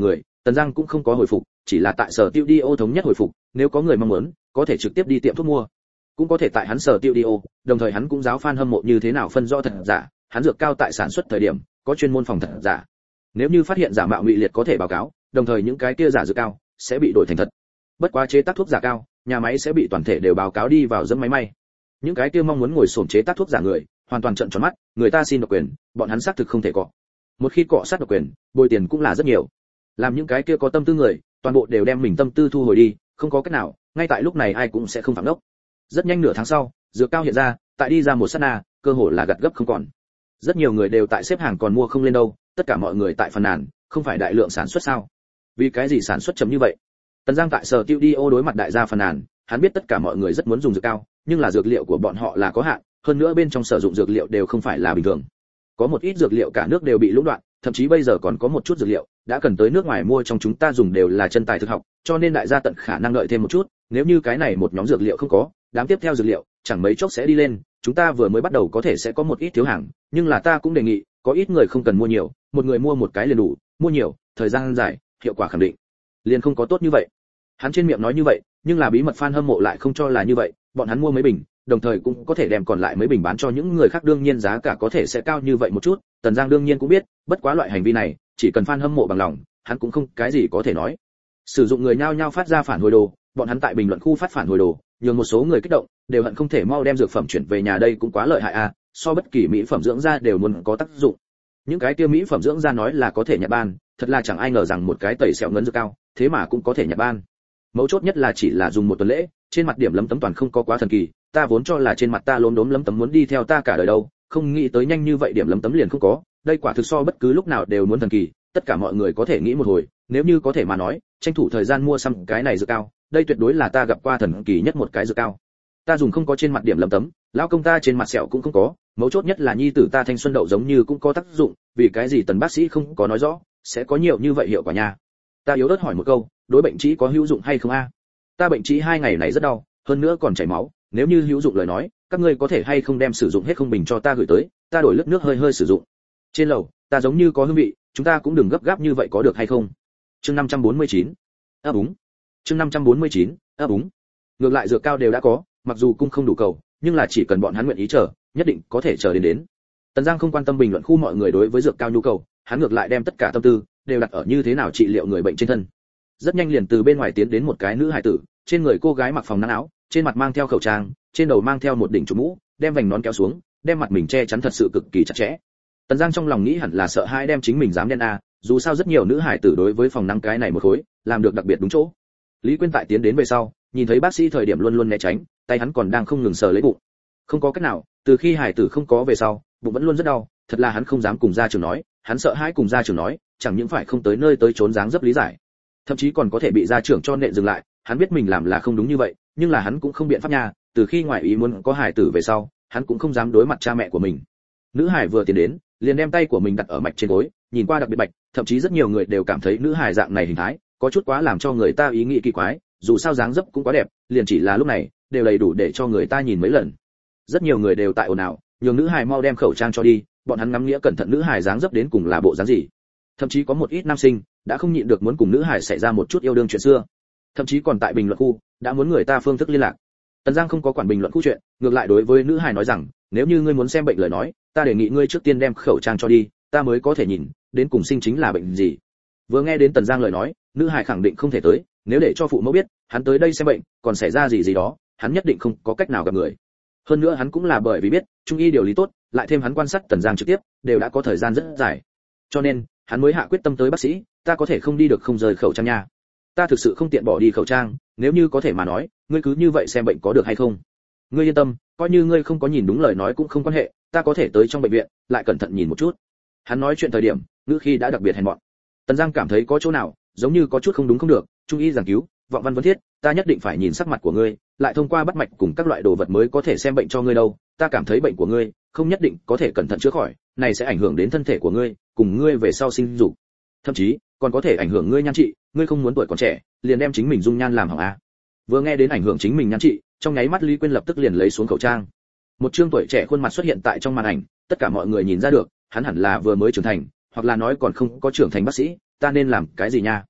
Tần Giang cũng không có hồi phục, chỉ là tại sở tiêu đi ô thống nhất hồi phục, nếu có người mong muốn, có thể trực tiếp đi tiệm thuốc mua, cũng có thể tại hắn sở tiêu đi ô, đồng thời hắn cũng giáo fan hâm mộ như thế nào phân rõ thật giả, hắn dược cao tại sản xuất thời điểm, có chuyên môn phòng thật giả. Nếu như phát hiện giả mạo ngụy liệt có thể báo cáo, đồng thời những cái kia giả dược cao sẽ bị đổi thành thật. Bất quá chế tác thuốc giả cao, nhà máy sẽ bị toàn thể đều báo cáo đi vào dẫm máy may. Những cái kia mong muốn ngồi xổm chế tác thuốc giả người, hoàn toàn trợn tròn mắt, người ta xin độc quyền, bọn hắn xác thực không thể cọ. Một khi cọ sát độc quyền, bồi tiền cũng là rất nhiều. Làm những cái kia có tâm tư người, toàn bộ đều đem mình tâm tư thu hồi đi, không có cách nào, ngay tại lúc này ai cũng sẽ không phạm đốc. Rất nhanh nửa tháng sau, dược cao hiện ra, tại đi ra một sát na, cơ hội là gặt gấp không còn. Rất nhiều người đều tại xếp hàng còn mua không lên đâu, tất cả mọi người tại phàn nàn, không phải đại lượng sản xuất sao? Vì cái gì sản xuất chậm như vậy? Tần Giang tại sở tiêu đi ô đối mặt đại gia phàn nàn, hắn biết tất cả mọi người rất muốn dùng dược cao, nhưng là dược liệu của bọn họ là có hạn, hơn nữa bên trong sử dụng dược liệu đều không phải là bình thường. Có một ít dược liệu cả nước đều bị lũng đoạn, thậm chí bây giờ còn có một chút dược liệu đã cần tới nước ngoài mua, trong chúng ta dùng đều là chân tài thực học, cho nên đại gia tận khả năng đợi thêm một chút, nếu như cái này một nhóm dược liệu không có, đám tiếp theo dược liệu chẳng mấy chốc sẽ đi lên, chúng ta vừa mới bắt đầu có thể sẽ có một ít thiếu hàng, nhưng là ta cũng đề nghị, có ít người không cần mua nhiều, một người mua một cái liền đủ, mua nhiều, thời gian dài, hiệu quả khẳng định liền không có tốt như vậy. Hắn trên miệng nói như vậy, nhưng là bí mật fan hâm mộ lại không cho là như vậy, bọn hắn mua mấy bình, đồng thời cũng có thể đem còn lại mấy bình bán cho những người khác, đương nhiên giá cả có thể sẽ cao như vậy một chút, Tần Giang đương nhiên cũng biết, bất quá loại hành vi này, chỉ cần fan hâm mộ bằng lòng, hắn cũng không cái gì có thể nói. Sử dụng người nhao nhao phát ra phản hồi đồ, bọn hắn tại bình luận khu phát phản hồi đồ, nhường một số người kích động, đều hận không thể mau đem dược phẩm chuyển về nhà, đây cũng quá lợi hại à, so bất kỳ mỹ phẩm dưỡng da đều muốn có tác dụng. Những cái kia mỹ phẩm dưỡng da nói là có thể nhặt ban, thật là chẳng ai ngờ rằng một cái tẩy sẹo ngấn dược cao, thế mà cũng có thể nhặt ban. Mấu chốt nhất là chỉ là dùng một tuần lễ, trên mặt điểm lấm tấm toàn không có quá thần kỳ, ta vốn cho là trên mặt ta lốm đốm lấm tấm muốn đi theo ta cả đời đâu, không nghĩ tới nhanh như vậy điểm lấm tấm liền không có, đây quả thực so bất cứ lúc nào đều muốn thần kỳ, tất cả mọi người có thể nghĩ một hồi, nếu như có thể mà nói, tranh thủ thời gian mua xăm cái này dược cao, đây tuyệt đối là ta gặp qua thần kỳ nhất một cái dược cao. Ta dùng không có trên mặt điểm lấm tấm, lão công ta trên mặt sẹo cũng không có, mấu chốt nhất là nhi tử ta thanh xuân đậu giống như cũng có tác dụng, vì cái gì Tần bác sĩ không có nói rõ, sẽ có nhiều như vậy hiệu quả nha. Ta yếu ớt hỏi một câu, đối bệnh trĩ có hữu dụng hay không a? Ta bệnh trĩ hai ngày này rất đau, hơn nữa còn chảy máu, nếu như hữu dụng lời nói, các ngươi có thể hay không đem sử dụng hết không bình cho ta gửi tới, ta đổi lướt nước hơi hơi sử dụng. Trên lầu, ta giống như có hương vị, chúng ta cũng đừng gấp gáp như vậy có được hay không? Chương năm trăm bốn mươi chín. Ấp úng. Chương năm trăm bốn mươi chín. Ấp úng. Ngược lại dược cao đều đã có, mặc dù cung không đủ cầu, nhưng là chỉ cần bọn hắn nguyện ý chờ, nhất định có thể chờ đến đến. Tần Giang không quan tâm bình luận khu mọi người đối với dược cao nhu cầu, hắn ngược lại đem tất cả tâm tư đều đặt ở như thế nào trị liệu người bệnh trên thân. Rất nhanh liền từ bên ngoài tiến đến một cái nữ hài tử, trên người cô gái mặc phòng nắng áo, trên mặt mang theo khẩu trang, trên đầu mang theo một đỉnh trụ mũ, đem vành nón kéo xuống, đem mặt mình che chắn thật sự cực kỳ chặt chẽ. Tần Giang trong lòng nghĩ hẳn là sợ hãi đem chính mình dám đen a, dù sao rất nhiều nữ hài tử đối với phòng nắng cái này một khối, làm được đặc biệt đúng chỗ. Lý Quyên tại tiến đến về sau, nhìn thấy bác sĩ thời điểm luôn luôn né tránh, tay hắn còn đang không ngừng sờ lấy bụng. Không có cách nào, từ khi hài tử không có về sau, bụng vẫn luôn rất đau, thật là hắn không dám cùng gia trưởng nói, hắn sợ hãi cùng gia trưởng nói, chẳng những phải không tới nơi tới trốn dáng dấp lý giải, thậm chí còn có thể bị gia trưởng cho nện dừng lại, hắn biết mình làm là không đúng như vậy, nhưng là hắn cũng không biện pháp nha, từ khi ngoại ý muốn có hài tử về sau, hắn cũng không dám đối mặt cha mẹ của mình. Nữ hài vừa tiến đến, liền đem tay của mình đặt ở mạch trên gối, nhìn qua đặc biệt bạch, thậm chí rất nhiều người đều cảm thấy nữ hài dạng này hình thái có chút quá làm cho người ta ý nghĩ kỳ quái, dù sao dáng dấp cũng quá đẹp, liền chỉ là lúc này đều đầy đủ để cho người ta nhìn mấy lần. Rất nhiều người đều tại ồn ào, nhường nữ hài mau đem khẩu trang cho đi, bọn hắn ngắm nghĩa cẩn thận nữ hài dáng dấp đến cùng là bộ dáng gì. Thậm chí có một ít nam sinh đã không nhịn được muốn cùng nữ hài xảy ra một chút yêu đương chuyện xưa, thậm chí còn tại bình luận khu đã muốn người ta phương thức liên lạc. Tần Giang không có quản bình luận khu chuyện, ngược lại đối với nữ hài nói rằng, nếu như ngươi muốn xem bệnh lời nói, ta đề nghị ngươi trước tiên đem khẩu trang cho đi, ta mới có thể nhìn đến cùng sinh chính là bệnh gì. Vừa nghe đến Tần Giang lời nói, nữ hài khẳng định không thể tới, nếu để cho phụ mẫu biết hắn tới đây xem bệnh còn xảy ra gì gì đó, hắn nhất định không có cách nào gặp người. Hơn nữa hắn cũng là bởi vì biết trung y điều lý tốt, lại thêm hắn quan sát Tần Giang trực tiếp đều đã có thời gian rất dài, cho nên hắn mới hạ quyết tâm tới bác sĩ, ta có thể không đi được không rời khẩu trang nha, ta thực sự không tiện bỏ đi khẩu trang, nếu như có thể mà nói, ngươi cứ như vậy xem bệnh có được hay không? Ngươi yên tâm, coi như ngươi không có nhìn đúng lời nói cũng không quan hệ, ta có thể tới trong bệnh viện lại cẩn thận nhìn một chút. Hắn nói chuyện thời điểm ngữ khi đã đặc biệt hèn mọn. Tần Giang cảm thấy có chỗ nào giống như có chút không đúng không được, trung y giảng cứu, vọng văn vấn thiết, ta nhất định phải nhìn sắc mặt của ngươi, lại thông qua bắt mạch cùng các loại đồ vật mới có thể xem bệnh cho ngươi đâu, ta cảm thấy bệnh của ngươi không nhất định có thể cẩn thận chữa khỏi, này sẽ ảnh hưởng đến thân thể của ngươi, cùng ngươi về sau sinh dục, thậm chí còn có thể ảnh hưởng ngươi nhan trị, ngươi không muốn tuổi còn trẻ liền đem chính mình dung nhan làm hỏng à? Vừa nghe đến ảnh hưởng chính mình nhan trị, trong nháy mắt Lý Quyên lập tức liền lấy xuống khẩu trang. Một trương tuổi trẻ khuôn mặt xuất hiện tại trong màn ảnh, tất cả mọi người nhìn ra được, hắn hẳn là vừa mới trưởng thành, hoặc là nói còn không có trưởng thành bác sĩ, ta nên làm cái gì nha?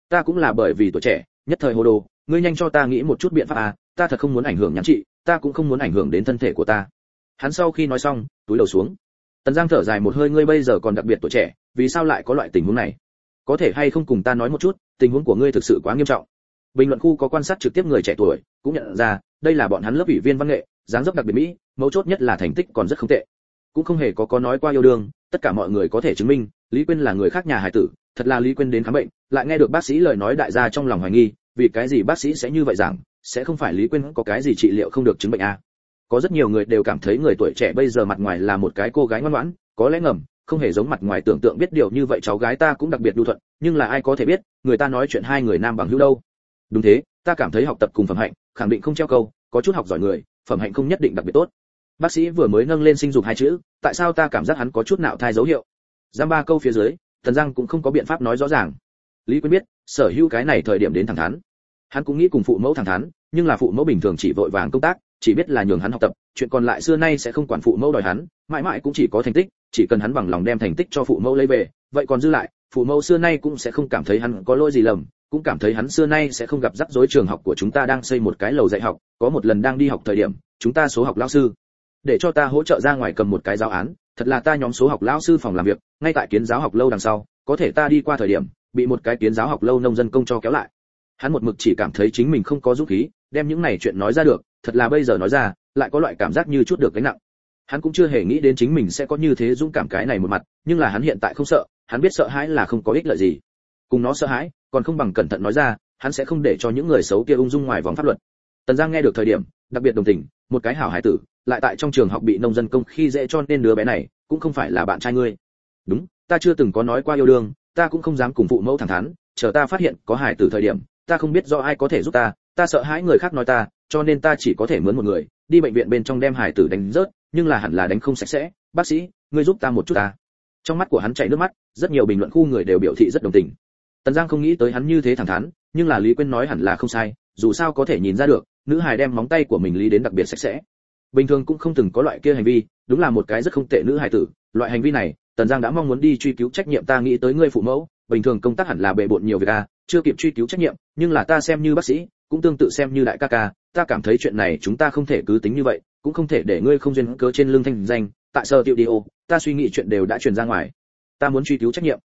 Ta cũng là bởi vì tuổi trẻ, nhất thời hồ đồ, ngươi nhanh cho ta nghĩ một chút biện pháp à, ta thật không muốn ảnh hưởng nhắn chị, ta cũng không muốn ảnh hưởng đến thân thể của ta. Hắn sau khi nói xong, túi đầu xuống. Tần Giang thở dài một hơi, ngươi bây giờ còn đặc biệt tuổi trẻ, vì sao lại có loại tình huống này? Có thể hay không cùng ta nói một chút, tình huống của ngươi thực sự quá nghiêm trọng. Bình luận khu có quan sát trực tiếp người trẻ tuổi, cũng nhận ra, đây là bọn hắn lớp ủy viên văn nghệ, dáng dấp đặc biệt mỹ, mấu chốt nhất là thành tích còn rất không tệ. Cũng không hề có có nói qua yêu đương, tất cả mọi người có thể chứng minh, Lý Quyên là người khác nhà hài tử, thật là Lý Quyên đến khám bệnh, lại nghe được bác sĩ lời nói, đại gia trong lòng hoài nghi, vì cái gì bác sĩ sẽ như vậy rằng, sẽ không phải Lý Quyên có cái gì trị liệu không được chứng bệnh à? Có rất nhiều người đều cảm thấy người tuổi trẻ bây giờ mặt ngoài là một cái cô gái ngoan ngoãn, có lẽ ngầm, không hề giống mặt ngoài tưởng tượng, biết điều như vậy cháu gái ta cũng đặc biệt nhu thuận, nhưng là ai có thể biết, người ta nói chuyện hai người nam bằng hữu đâu. Đúng thế, ta cảm thấy học tập cùng phẩm hạnh, khẳng định không treo câu, có chút học giỏi người, phẩm hạnh không nhất định đặc biệt tốt. Bác sĩ vừa mới nâng lên sinh dục hai chữ, tại sao ta cảm giác hắn có chút nạo thai dấu hiệu? Giam ba câu phía dưới, Tần Giang cũng không có biện pháp nói rõ ràng. Lý Quyên biết, sở hữu cái này thời điểm đến thẳng thắn. Hắn cũng nghĩ cùng phụ mẫu thẳng thắn, nhưng là phụ mẫu bình thường chỉ vội vàng công tác, chỉ biết là nhường hắn học tập, chuyện còn lại xưa nay sẽ không quản phụ mẫu đòi hắn, mãi mãi cũng chỉ có thành tích, chỉ cần hắn bằng lòng đem thành tích cho phụ mẫu lấy về, vậy còn dư lại, phụ mẫu xưa nay cũng sẽ không cảm thấy hắn có lỗi gì lầm, cũng cảm thấy hắn xưa nay sẽ không gặp rắc rối. Trường học của chúng ta đang xây một cái lầu dạy học, có một lần đang đi học thời điểm, chúng ta số học lão sư để cho ta hỗ trợ ra ngoài cầm một cái giáo án, thật là ta nhóm số học lão sư phòng làm việc, ngay tại kiến giáo học lâu đằng sau, có thể ta đi qua thời điểm, bị một cái kiến giáo học lâu nông dân công cho kéo lại. Hắn một mực chỉ cảm thấy chính mình không có dũng khí đem những này chuyện nói ra được, thật là bây giờ nói ra, lại có loại cảm giác như chút được gánh nặng. Hắn cũng chưa hề nghĩ đến chính mình sẽ có như thế dũng cảm cái này một mặt, nhưng là hắn hiện tại không sợ, hắn biết sợ hãi là không có ích lợi gì. Cùng nó sợ hãi, còn không bằng cẩn thận nói ra, hắn sẽ không để cho những người xấu kia ung dung ngoài vòng pháp luật. Tần Giang nghe được thời điểm, đặc biệt đồng tình, một cái hảo hải tử, lại tại trong trường học bị nông dân công khi dễ, cho nên đứa bé này cũng không phải là bạn trai ngươi. Đúng, ta chưa từng có nói qua yêu đương, ta cũng không dám cùng phụ mẫu thẳng thắn, chờ ta phát hiện có hải tử thời điểm, ta không biết do ai có thể giúp ta, ta sợ hãi người khác nói ta, cho nên ta chỉ có thể mướn một người, đi bệnh viện bên trong đem hải tử đánh rớt, nhưng là hẳn là đánh không sạch sẽ, bác sĩ, ngươi giúp ta một chút ta. Trong mắt của hắn chảy nước mắt, rất nhiều bình luận khu người đều biểu thị rất đồng tình. Tần Giang không nghĩ tới hắn như thế thẳng thắn, nhưng là Lý Quyên nói hẳn là không sai, dù sao có thể nhìn ra được, nữ hài đem móng tay của mình lý đến đặc biệt sạch sẽ. Bình thường cũng không từng có loại kia hành vi, đúng là một cái rất không tệ nữ hài tử, loại hành vi này, Tần Giang đã mong muốn đi truy cứu trách nhiệm. Ta nghĩ tới ngươi phụ mẫu, bình thường công tác hẳn là bề bộn nhiều việc à, chưa kịp truy cứu trách nhiệm, nhưng là ta xem như bác sĩ, cũng tương tự xem như đại ca ca, ta cảm thấy chuyện này chúng ta không thể cứ tính như vậy, cũng không thể để ngươi không duyên cớ trên lưng thanh danh, tại sở tiệu đi ô, ta suy nghĩ chuyện đều đã truyền ra ngoài, ta muốn truy cứu trách nhiệm.